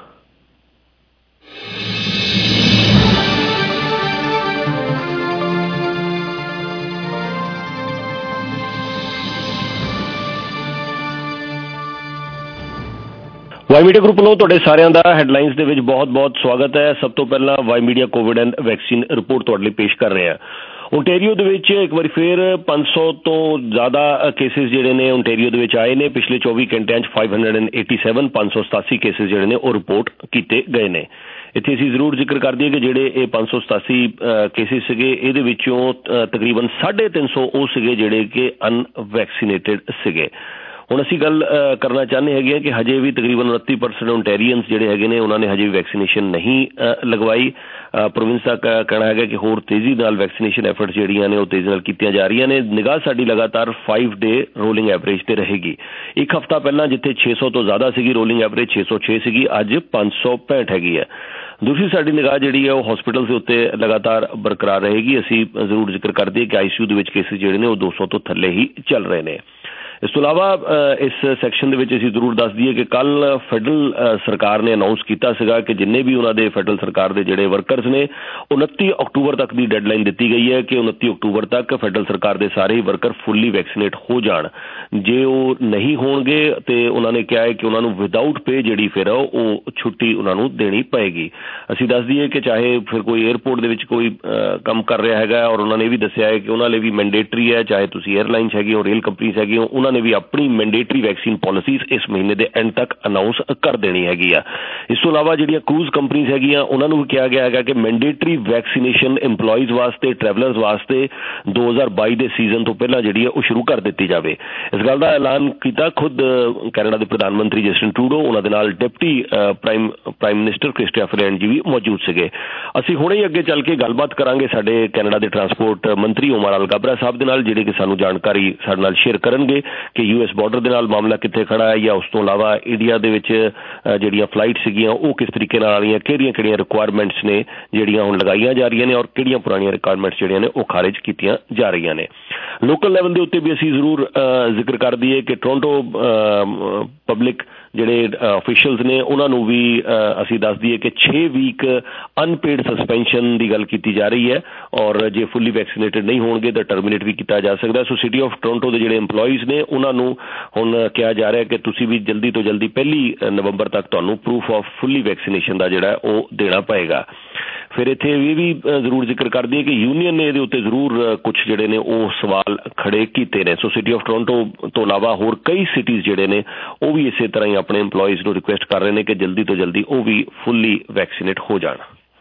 वाई मीडिया ग्रुप ਵੱਲੋਂ ਤੁਹਾਡੇ ਸਾਰਿਆਂ ਦਾ ਹੈਡਲਾਈਨਸ ਦੇ ਵਿੱਚ ਬਹੁਤ-ਬਹੁਤ ਸਵਾਗਤ ਹੈ। ਸਭ ਤੋਂ ਪਹਿਲਾਂ Y media Covid and vaccine report ਤੁਹਾਡੇ ਲਈ ਪੇਸ਼ ਕਰ ਰਹੇ ਹਾਂ। ਓਨਟਾਰੀਓ ਦੇ ਵਿੱਚ ਇੱਕ ਵਾਰੀ ਫਿਰ 500 ਤੋਂ ਜ਼ਿਆਦਾ ਕੇਸਿਸ ਜਿਹੜੇ ਨੇ ਓਨਟਾਰੀਓ ਦੇ ਵਿੱਚ ਆਏ ਨੇ। ਪਿਛਲੇ 24 ਘੰਟਿਆਂ 'ਚ 587 ਕੇਸਿਸ ਜਿਹੜੇ ਨੇ ਉਹ ਰਿਪੋਰਟ ਕੀਤੇ ਗਏ ਨੇ। ਇੱਥੇ ਅਸੀਂ ਜ਼ਰੂਰ ਜ਼ਿਕਰ ਕਰ ਦਈਏ ਕਿ ਜਿਹੜੇ ਇਹ 587 ਕੇਸਿਸ ਸੀਗੇ, ਇਹਦੇ ਵਿੱਚੋਂ ਤਕਰੀਬਨ 350 ਉਹ ਸੀਗੇ ਜਿਹੜੇ ਕਿ ਅਨਵੈਕਸੀਨੇਟਡ ਸੀਗੇ। ਹੁਣ ਅਸੀਂ ਗੱਲ ਕਰਨਾ ਚਾਹੁੰਦੇ ਹੈਗੇ ਕਿ ਹਜੇ ਵੀ ਤਕਰੀਬਨ 29% ਓਨਟਾਰੀਅਨਸ ਜਿਹੜੇ ਹੈਗੇ ਨੇ ਉਹਨਾਂ ਨੇ ਹਜੇ ਵੀ ਵੈਕਸੀਨੇਸ਼ਨ ਨਹੀਂ ਲਗਵਾਈ। ਪ੍ਰੋਵਿੰਸ ਦਾ ਕਹਿਣਾ ਹੈਗਾ ਕਿ ਹੋਰ ਤੇਜ਼ੀ ਨਾਲ ਵੈਕਸੀਨੇਸ਼ਨ ਐਫਰਟਸ ਜਿਹੜੀਆਂ ਨੇ ਉਹ ਤੇਜ਼ੀ ਨਾਲ ਕੀਤੀਆਂ ਜਾ ਰਹੀਆਂ ਨੇ। ਨਿਗਾਹ ਸਾਡੀ ਲਗਾਤਾਰ 5 ਡੇ ਰੋਲਿੰਗ ਐਵਰੇਜ ਤੇ ਰਹੇਗੀ। ਇੱਕ ਹਫ਼ਤਾ ਪਹਿਲਾਂ ਜਿੱਥੇ 600 ਤੋਂ ਜ਼ਿਆਦਾ ਸੀਗੀ ਰੋਲਿੰਗ ਐਵਰੇਜ 606 ਸੀਗੀ, ਅੱਜ 565 ਹੈਗੀ ਹੈ। ਦੂਸਰੀ ਸਾਡੀ ਨਿਗਾਹ ਜਿਹੜੀ ਹੈ ਉਹ ਹਸਪੀਟਲ ਦੇ ਉੱਤੇ ਲਗਾਤਾਰ ਬਰਕਰਾਰ ਰਹੇਗੀ। ਅਸੀਂ ਜ਼ਰੂਰ ਜ਼ਿਕਰ ਕਰ ਦਈਏ ਕਿ ICU ਦੇ ਵਿੱਚ ਕੇਸਿਸ ਜਿਹੜੇ ਨੇ ਉਹ 200 ਤੋਂ ਥੱਲੇ ਹੀ ਚੱਲ ਰਹੇ ਨੇ। ਇਸ ਤੋਂ ਇਲਾਵਾ ਇਸ ਸੈਕਸ਼ਨ ਦੇ ਵਿੱਚ ਅਸੀਂ ਜ਼ਰੂਰ ਦੱਸ ਦਈਏ ਕਿ ਕੱਲ ਫੈਡਰਲ ਸਰਕਾਰ ਨੇ ਅਨਾਊਂਸ ਕੀਤਾ ਸੀਗਾ ਕਿ ਜਿੰਨੇ ਵੀ ਉਹਨਾਂ ਦੇ ਫੈਡਰਲ ਸਰਕਾਰ ਦੇ ਜਿਹੜੇ ਵਰਕਰਸ ਨੇ 29 ਅਕਤੂਬਰ ਤੱਕ ਦੀ ਡੈਡਲਾਈਨ ਦਿੱਤੀ ਗਈ ਹੈ ਕਿ 29 ਅਕਤੂਬਰ ਤੱਕ ਫੈਡਰਲ ਸਰਕਾਰ ਦੇ ਸਾਰੇ ਹੀ ਵਰਕਰ ਫੁੱਲੀ ਵੈਕਸੀਨੇਟ ਹੋ ਜਾਣ। ਜੇ ਉਹ ਨਹੀਂ ਹੋਣਗੇ ਤੇ ਉਹਨਾਂ ਨੇ ਕਿਹਾ ਹੈ ਕਿ ਉਹਨਾਂ ਨੂੰ ਵਿਦਆਊਟ ਪੇ ਜਿਹੜੀ ਫਿਰ ਉਹ ਛੁੱਟੀ ਉਹਨਾਂ ਨੂੰ ਦੇਣੀ ਪਏਗੀ। ਅਸੀਂ ਦੱਸ ਦਈਏ ਕਿ ਚਾਹੇ ਫਿਰ ਕੋਈ ਏਅਰਪੋਰਟ ਦੇ ਵਿੱਚ ਕੋਈ ਕੰਮ ਕਰ ਰਿਹਾ ਹੈਗਾ ਔਰ ਉਹਨਾਂ ਨੇ ਵੀ ਦੱਸਿਆ ਹੈ ਕਿ ਉਹਨਾਂ ਲਈ ਵੀ ਮੈਂਡੇਟਰੀ ਹੈ, ਚਾਹੇ ਤੁਸੀਂ ਏਅਰਲਾਈਨਸ ਹੈਗੇ ਹੋ, ਰੇਲ ਕੰਪਨੀਜ਼ ਹੈਗੇ ਹੋ, ਉਹਨਾਂ ਨੇ ਵੀ ਆਪਣੀ ਮੈਂਡੇਟਰੀ ਵੈਕਸੀਨ ਪਾਲਿਸੀਜ਼ ਇਸ ਮਹੀਨੇ ਦੇ ਐਂਡ ਤੱਕ ਅਨਾਊਂਸ ਕਰ ਦੇਣੀ ਹੈਗੀ ਆ। ਇਸ ਤੋਂ ਇਲਾਵਾ ਜਿਹੜੀਆਂ ਕਰੂਜ਼ ਕੰਪਨੀਜ਼ ਹੈਗੀਆਂ ਉਹਨਾਂ ਨੂੰ ਵੀ ਕਿਹਾ ਗਿਆ ਹੈਗਾ ਕਿ ਮੈਂਡੇਟਰੀ ਵੈਕਸੀਨੇਸ਼ਨ ਇੰਪਲੋਈਜ਼ ਵਾਸਤੇ, ਟਰੈਵਲਰਸ ਵਾਸਤੇ 2022 ਦੇ ਸੀਜ਼ਨ ਤੋਂ ਪਹਿਲਾਂ ਜਿਹੜੀ ਹੈ ਉਹ ਸ਼ੁਰੂ ਕਰ ਦਿੱਤੀ ਜਾਵੇ। ਇਸ ਗੱਲ ਦਾ ਐਲਾਨ ਕੀਤਾ ਖੁਦ ਕੈਨੇਡਾ ਦੇ ਪ੍ਰਧਾਨ ਮੰਤਰੀ ਜਸਟਿਨ ਟਰੂਡੋ, ਉਹਨਾਂ ਦੇ ਨਾਲ deputy prime minister Chrystia Freeland ji ਵੀ ਮੌਜੂਦ ਸੀਗੇ। ਅਸੀਂ ਹੁਣੇ ਹੀ ਅੱਗੇ ਚੱਲ ਕੇ ਗੱਲਬਾਤ ਕਰਾਂਗੇ ਸਾਡੇ ਕੈਨੇਡਾ ਦੇ ਟਰਾਂਸਪੋਰਟ ਮੰਤਰੀ ਉਮਰ ਅਲਗਾਬਰਾ ਸਾਹਿਬ ਦੇ ਨਾਲ, ਜਿਹੜੇ ਕਿ ਸਾਨੂੰ ਜਾਣਕਾਰੀ ਸਾਡੇ ਨਾਲ ਸ਼ੇਅਰ ਕਰਨਗੇ ਕਿ US ਬਾਰਡਰ ਦੇ ਨਾਲ ਮਾਮਲਾ ਕਿੱਥੇ ਖੜਾ ਹੈ ਜਾਂ ਉਸ ਤੋਂ ਇਲਾਵਾ ਇੰਡੀਆ ਦੇ ਵਿੱਚ ਜਿਹੜੀਆਂ ਫਲਾਈਟ ਸੀਗੀਆਂ ਉਹ ਕਿਸ ਤਰੀਕੇ ਨਾਲ ਆ ਰਹੀਆਂ, ਕਿਹੜੀਆਂ ਰਿਕੁਆਇਰਮੈਂਟਸ ਨੇ ਜਿਹੜੀਆਂ ਹੁਣ ਲਗਾਈਆਂ ਜਾ ਰਹੀਆਂ ਨੇ ਔਰ ਕਿਹੜੀਆਂ ਪੁਰਾਣੀਆਂ ਰਿਕੁਆਇਰਮੈਂਟਸ ਜਿਹੜੀਆਂ ਨੇ ਉਹ ਖਾਰਿਜ ਕੀਤੀਆਂ ਜਾ ਰਹੀਆਂ ਨੇ। ਲੋਕਲ ਲੈਵਲ ਦੇ ਉੱਤੇ ਵੀ ਅਸੀਂ ਜ਼ਰੂਰ ਜ਼ਿਕਰ ਕਰ ਦਈਏ ਕਿ ਟੋਰਾਂਟੋ ਪਬਲਿਕ ਜਿਹੜੇ ਅਫੀਸ਼ੀਅਲਸ ਨੇ ਉਹਨਾਂ ਨੂੰ ਵੀ ਅਸੀਂ ਦੱਸ ਦਈਏ ਕਿ 6 ਵੀਕ ਅਨਪੇਡ ਸਸਪੈਂਸ਼ਨ ਦੀ ਗੱਲ ਕੀਤੀ ਜਾ ਰਹੀ ਹੈ ਔਰ ਜੇ ਫੁੱਲੀ ਵੈਕਸੀਨੇਟਡ ਨਹੀਂ ਹੋਣਗੇ ਤਾਂ ਟਰਮੀਨੇਟ ਵੀ ਕੀਤਾ ਜਾ ਸਕਦਾ। ਸੋ ਸਿਟੀ ਆਫ ਟੋਰਾਂਟੋ ਦੇ ਜਿਹੜੇ ਇੰਪਲੋਈਜ਼ ਨੇ ਉਹਨਾਂ ਨੂੰ ਹੁਣ ਕਿਹਾ ਜਾ ਰਿਹਾ ਕਿ ਤੁਸੀਂ ਵੀ ਜਲਦੀ ਤੋਂ ਜਲਦੀ 1 ਨਵੰਬਰ ਤੱਕ ਤੁਹਾਨੂੰ ਪ੍ਰੂਫ ਆਫ ਫੁੱਲੀ ਵੈਕਸੀਨੇਸ਼ਨ ਦਾ ਜਿਹੜਾ ਉਹ ਦੇਣਾ ਪਏਗਾ। ਫਿਰ ਇੱਥੇ ਇਹ ਵੀ ਜ਼ਰੂਰ ਜ਼ਿਕਰ ਕਰ ਦਈਏ ਕਿ ਯੂਨੀਅਨ ਨੇ ਇਹਦੇ ਉੱਤੇ ਜ਼ਰੂਰ ਕੁਝ ਜਿਹੜੇ ਨੇ ਉਹ ਸਵਾਲ ਖੜੇ ਕੀਤੇ ਨੇ। ਸੋ ਸਿਟੀ ਆਫ ਟੋਰਾਂਟੋ ਤੋਂ ਇਲਾਵਾ ਹੋਰ ਕਈ ਸਿਟੀਜ਼ ਜਿਹੜੇ ਨੇ ਉਹ ਵੀ ਇਸੇ ਤਰ੍ਹਾਂ ਹੀ ਆਪਣੇ ਇੰਪਲੋਈਜ਼ ਨੂੰ ਰਿਕੁਐਸਟ ਕਰ ਰਹੇ ਨੇ ਕਿ ਜਲਦੀ ਤੋਂ ਜਲਦੀ ਉਹ ਵੀ ਫੁੱਲੀ ਵੈਕਸੀਨੇਟ ਹੋ ਜਾਣ।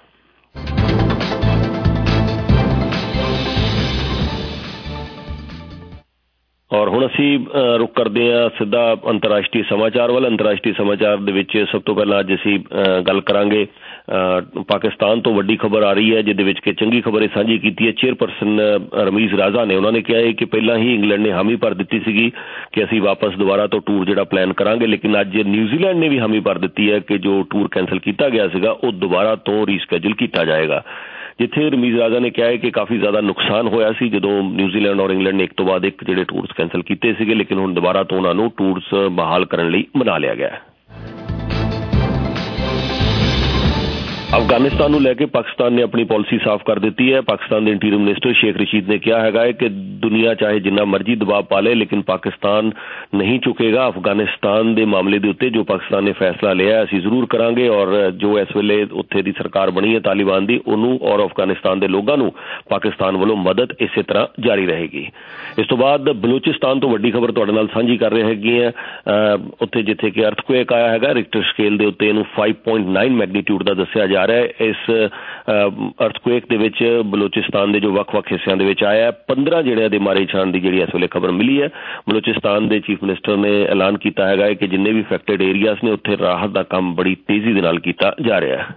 ਔਰ ਹੁਣ ਅਸੀਂ ਰੁਕ ਕਰਦੇ ਹਾਂ ਸਿੱਧਾ ਅੰਤਰਰਾਸ਼ਟਰੀ ਸਮਾਚਾਰ ਵੱਲ। ਅੰਤਰਰਾਸ਼ਟਰੀ ਸਮਾਚਾਰ ਦੇ ਵਿੱਚ ਸਭ ਤੋਂ ਪਹਿਲਾਂ ਅੱਜ ਅਸੀਂ ਗੱਲ ਕਰਾਂਗੇ ਪਾਕਿਸਤਾਨ ਤੋਂ ਵੱਡੀ ਖਬਰ ਆ ਰਹੀ ਹੈ ਜਿਹਦੇ ਵਿੱਚ ਕਿ ਚੰਗੀ ਖਬਰ ਇਹ ਸਾਂਝੀ ਕੀਤੀ ਹੈ ਚੇਅਰਪਰਸਨ ਰਮੀਜ਼ ਰਾਜ਼ਾ ਨੇ। ਉਹਨਾਂ ਨੇ ਕਿਹਾ ਹੈ ਕਿ ਪਹਿਲਾਂ ਹੀ ਇੰਗਲੈਂਡ ਨੇ ਹਾਮੀ ਭਰ ਦਿੱਤੀ ਸੀਗੀ ਕਿ ਅਸੀਂ ਵਾਪਸ ਦੁਬਾਰਾ ਤੋਂ ਟੂਰ ਜਿਹੜਾ ਪਲਾਨ ਕਰਾਂਗੇ, ਲੇਕਿਨ ਅੱਜ ਨਿਊਜ਼ੀਲੈਂਡ ਨੇ ਵੀ ਹਾਮੀ ਭਰ ਦਿੱਤੀ ਹੈ ਕਿ ਜੋ ਟੂਰ ਕੈਂਸਲ ਕੀਤਾ ਗਿਆ ਸੀਗਾ ਉਹ ਦੁਬਾਰਾ ਤੋਂ ਰੀਸਕੈਜੂਲ ਕੀਤਾ ਜਾਏਗਾ। ਜਿੱਥੇ ਰਮੀਜ਼ ਰਾਜ਼ਾ ਨੇ ਕਿਹਾ ਹੈ ਕਿ ਕਾਫੀ ਜ਼ਿਆਦਾ ਨੁਕਸਾਨ ਹੋਇਆ ਸੀ ਜਦੋਂ ਨਿਊਜ਼ੀਲੈਂਡ ਔਰ ਇੰਗਲੈਂਡ ਨੇ ਇੱਕ ਤੋਂ ਬਾਅਦ ਇੱਕ ਜਿਹੜੇ ਟੂਰਸ ਕੈਂਸਲ ਕੀਤੇ ਸੀਗੇ, ਲੇਕਿਨ ਹੁਣ ਦੁਬਾਰਾ ਤੋਂ ਉਹਨਾਂ ਨੂੰ ਟੂਰਸ ਬਹਾਲ ਕਰਨ ਲਈ ਮਨਾ ਲਿਆ ਗਿਆ ਹੈ। ਅਫਗਾਨਿਸਤਾਨ ਨੂੰ ਲੈ ਕੇ ਪਾਕਿਸਤਾਨ ਨੇ ਆਪਣੀ ਪਾਲਿਸੀ ਸਾਫ਼ ਕਰ ਦਿੱਤੀ ਹੈ। ਪਾਕਿਸਤਾਨ ਦੇ ਇੰਟੀਰੀਅਰ ਮਿਨਿਸਟਰ ਸ਼ੇਖ ਰਸ਼ੀਦ ਨੇ ਕਿਹਾ ਹੈਗਾ ਹੈ ਕਿ ਦੁਨੀਆ ਚਾਹੇ ਜਿੰਨਾ ਮਰਜ਼ੀ ਦਬਾਅ ਪਾ ਲੇ ਲੇਕਿਨ ਪਾਕਿਸਤਾਨ ਨਹੀਂ ਝੁਕੇਗਾ। ਅਫਗਾਨਿਸਤਾਨ ਦੇ ਮਾਮਲੇ ਦੇ ਉੱਤੇ ਜੋ ਪਾਕਿਸਤਾਨ ਨੇ ਫੈਸਲਾ ਲਿਆ ਅਸੀਂ ਜ਼ਰੂਰ ਕਰਾਂਗੇ ਔਰ ਜੋ ਇਸ ਵੇਲੇ ਉੱਥੇ ਦੀ ਸਰਕਾਰ ਬਣੀ ਹੈ ਤਾਲਿਬਾਨ ਦੀ ਉਹਨੂੰ ਔਰ ਅਫਗਾਨਿਸਤਾਨ ਦੇ ਲੋਕਾਂ ਨੂੰ ਪਾਕਿਸਤਾਨ ਵੱਲੋਂ ਮਦਦ ਇਸੇ ਤਰ੍ਹਾਂ ਜਾਰੀ ਰਹੇਗੀ। ਇਸ ਤੋਂ ਬਾਅਦ ਬਲੋਚਿਸਤਾਨ ਤੋਂ ਵੱਡੀ ਖਬਰ ਤੁਹਾਡੇ ਨਾਲ ਸਾਂਝੀ ਕਰ ਰਹੇ ਹੈਗੇ ਆ। ਉੱਥੇ ਜਿੱਥੇ ਕਿ ਅਰਥਕੁਏਕ ਆਇਆ ਹੈਗਾ ਰਿਕਟਰ ਸਕੇਲ ਦੇ ਉੱਤੇ ਇਹਨੂੰ 5.9 ਮੈਗਨੀਟਿਊਡ ਦਾ ਦੱਸਿਆ ਜਾ ਰਿਹਾ ਹੈ। ਇਸ ਅਰਥਕੁਏਕ ਦੇ ਵਿੱਚ ਬਲੋਚਿਸਤਾਨ ਦੇ ਜੋ ਵੱਖ-ਵੱਖ ਹਿੱਸਿਆਂ ਦੇ ਵਿੱਚ ਆਇਆ 15 ਜਿਹੜਿਆਂ ਦੇ ਮਾਰੇ ਜਾਣ ਦੀ ਜਿਹੜੀ ਇਸ ਵੇਲੇ ਖਬਰ ਮਿਲੀ ਹੈ। ਬਲੋਚਿਸਤਾਨ ਦੇ ਚੀਫ ਮਿਨਿਸਟਰ ਨੇ ਐਲਾਨ ਕੀਤਾ ਹੈਗਾ ਹੈ ਕਿ ਜਿੰਨੇ ਵੀ ਅਫੈਕਟਡ ਏਰੀਆਜ਼ ਨੇ ਉੱਥੇ ਰਾਹਤ ਦਾ ਕੰਮ ਬੜੀ ਤੇਜ਼ੀ ਦੇ ਨਾਲ ਕੀਤਾ ਜਾ ਰਿਹਾ ਹੈ।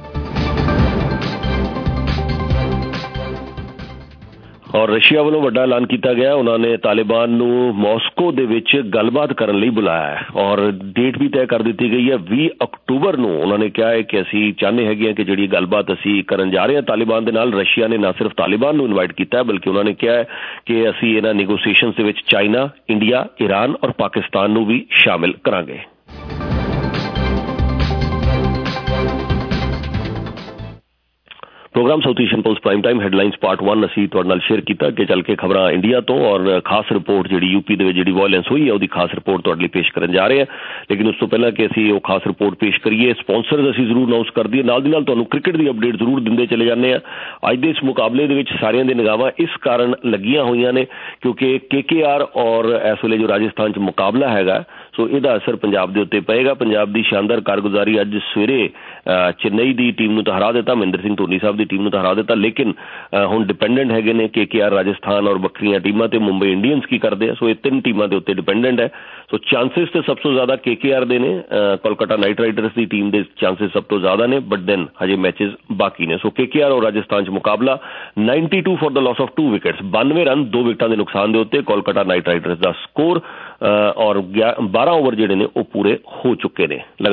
ਔਰ ਰਸ਼ੀਆ ਵੱਲੋਂ ਵੱਡਾ ਐਲਾਨ ਕੀਤਾ ਗਿਆ। ਉਹਨਾਂ ਨੇ ਤਾਲਿਬਾਨ ਨੂੰ ਮਾਸਕੋ ਦੇ ਵਿੱਚ ਗੱਲਬਾਤ ਕਰਨ ਲਈ ਬੁਲਾਇਆ ਹੈ ਔਰ ਡੇਟ ਵੀ ਤੈਅ ਕਰ ਦਿੱਤੀ ਗਈ ਹੈ 20 ਅਕਤੂਬਰ ਨੂੰ। ਉਹਨਾਂ ਨੇ ਕਿਹਾ ਹੈ ਕਿ ਅਸੀਂ ਚਾਹੁੰਦੇ ਹੈਗੇ ਹਾਂ ਕਿ ਜਿਹੜੀ ਗੱਲਬਾਤ ਅਸੀਂ ਕਰਨ ਜਾ ਰਹੇ ਹਾਂ ਤਾਲਿਬਾਨ ਦੇ ਨਾਲ, ਰਸ਼ੀਆ ਨੇ ਨਾ ਸਿਰਫ ਤਾਲਿਬਾਨ ਨੂੰ ਇਨਵਾਈਟ ਕੀਤਾ ਹੈ ਬਲਕਿ ਉਹਨਾਂ ਨੇ ਕਿਹਾ ਹੈ ਕਿ ਅਸੀਂ ਇਹਨਾਂ ਨੈਗੋਸੀਏਸ਼ਨਸ ਦੇ ਵਿੱਚ ਚਾਈਨਾ, ਇੰਡੀਆ, ਈਰਾਨ ਔਰ ਪਾਕਿਸਤਾਨ ਨੂੰ ਵੀ ਸ਼ਾਮਿਲ ਕਰਾਂਗੇ। Programme South Asian plus prime time headlines part 1 ਅਸੀਂ ਤੁਹਾਡੇ ਨਾਲ ਸ਼ੇਅਰ ਕੀਤਾ। ਅੱਗੇ ਚੱਲ ਕੇ ਖਬਰਾਂ ਇੰਡੀਆ ਤੋਂ ਔਰ ਖਾਸ ਰਿਪੋਰਟ ਜਿਹੜੀ ਯੂਪੀ ਦੇ ਵਿੱਚ ਜਿਹੜੀ ਵਾਇਲੈਂਸ ਹੋਈ ਹੈ ਉਹਦੀ ਖਾਸ ਰਿਪੋਰਟ ਤੁਹਾਡੇ ਲਈ ਪੇਸ਼ ਕਰਨ ਜਾ ਰਹੇ ਹਾਂ। ਲੇਕਿਨ ਉਸ ਤੋਂ ਪਹਿਲਾਂ ਕਿ ਅਸੀਂ ਉਹ ਖਾਸ ਰਿਪੋਰਟ ਪੇਸ਼ ਕਰੀਏ ਸਪਾਂਸਰਸ ਅਸੀਂ ਜ਼ਰੂਰ ਅਨਾਉਂਸ ਕਰ ਦਈਏ। ਨਾਲ ਦੀ ਨਾਲ ਤੁਹਾਨੂੰ ਕ੍ਰਿਕਟ ਦੀ ਅਪਡੇਟ ਜ਼ਰੂਰ ਦਿੰਦੇ ਚਲੇ ਜਾਂਦੇ ਹਾਂ। ਅੱਜ ਦੇ ਇਸ ਮੁਕਾਬਲੇ ਦੇ ਵਿੱਚ ਸਾਰਿਆਂ ਦੇ ਨਿਗਾਹਾਂ ਇਸ ਕਾਰਨ ਲੱਗੀਆਂ ਹੋਈਆਂ ਨੇ ਕਿਉਂਕਿ KKR ਔਰ ਇਸ ਵੇਲੇ ਜੋ ਰਾਜਸਥਾਨ 'ਚ ਮੁਕਾਬਲਾ ਹੈਗਾ ਸੋ ਇਹਦਾ ਅਸਰ ਪੰਜਾਬ ਦੇ ਉੱਤੇ ਪਏਗਾ। ਪੰਜਾਬ ਦੀ ਸ਼ਾਨਦਾਰ ਕਾਰਗੁਜ਼ਾਰੀ ਅੱਜ ਸਵੇਰੇ ਚੇਨਈ ਦੀ ਟੀਮ ਨੂੰ ਤਾਂ ਹਰਾ ਦਿੱਤਾ, ਮਹਿੰਦਰ ਸਿੰਘ ਧੋਨੀ ਸਾਹਿਬ ਦੀ ਟੀਮ ਨੂੰ ਤਾਂ ਹਰਾ ਦਿੱਤਾ ਲੇਕਿਨ ਹੁਣ ਡਿਪੈਂਡੈਂਟ ਹੈਗੇ ਨੇ KKR, ਰਾਜਸਥਾਨ ਔਰ ਵੱਖਰੀਆਂ ਟੀਮਾਂ ਤੇ ਮੁੰਬਈ ਇੰਡੀਅਨਸ ਕੀ ਕਰਦੇ ਆ। ਸੋ ਇਹ ਤਿੰਨ ਟੀਮਾਂ ਦੇ ਉੱਤੇ ਡਿਪੈਂਡੈਂਟ ਹੈ। ਸੋ ਚਾਂਸਿਸ ਤੇ ਸਭ ਤੋਂ ਜ਼ਿਆਦਾ KKR ਦੇ ਨੇ, ਕੋਲਕਾਤਾ ਨਾਈਟ ਰਾਈਡਰਸ ਦੀ ਟੀਮ ਦੇ ਚਾਂਸਿਸ ਸਭ ਤੋਂ ਜ਼ਿਆਦਾ ਨੇ ਬਟ ਦੈਨ ਹਜੇ ਮੈਚਿਸ ਬਾਕੀ ਨੇ। ਸੋ KKR ਔਰ ਰਾਜਸਥਾਨ 'ਚ ਮੁਕਾਬਲਾ 92 for the loss of 2 wickets 92 run 2 ਵਿਕਟਾਂ ਦੇ ਨੁਕਸਾਨ ਦੇ ਉੱਤੇ ਕੋਲਕਾਤਾ ਨਾਈਟ ਰਾਈਡਰਸ ਦਾ ਸਕੋਰ ਔਰ 12 ਓਵਰ ਜਿਹੜੇ ਨੇ ਉਹ ਪੂਰੇ ਹੋ ਚੁੱਕੇ ਨੇ।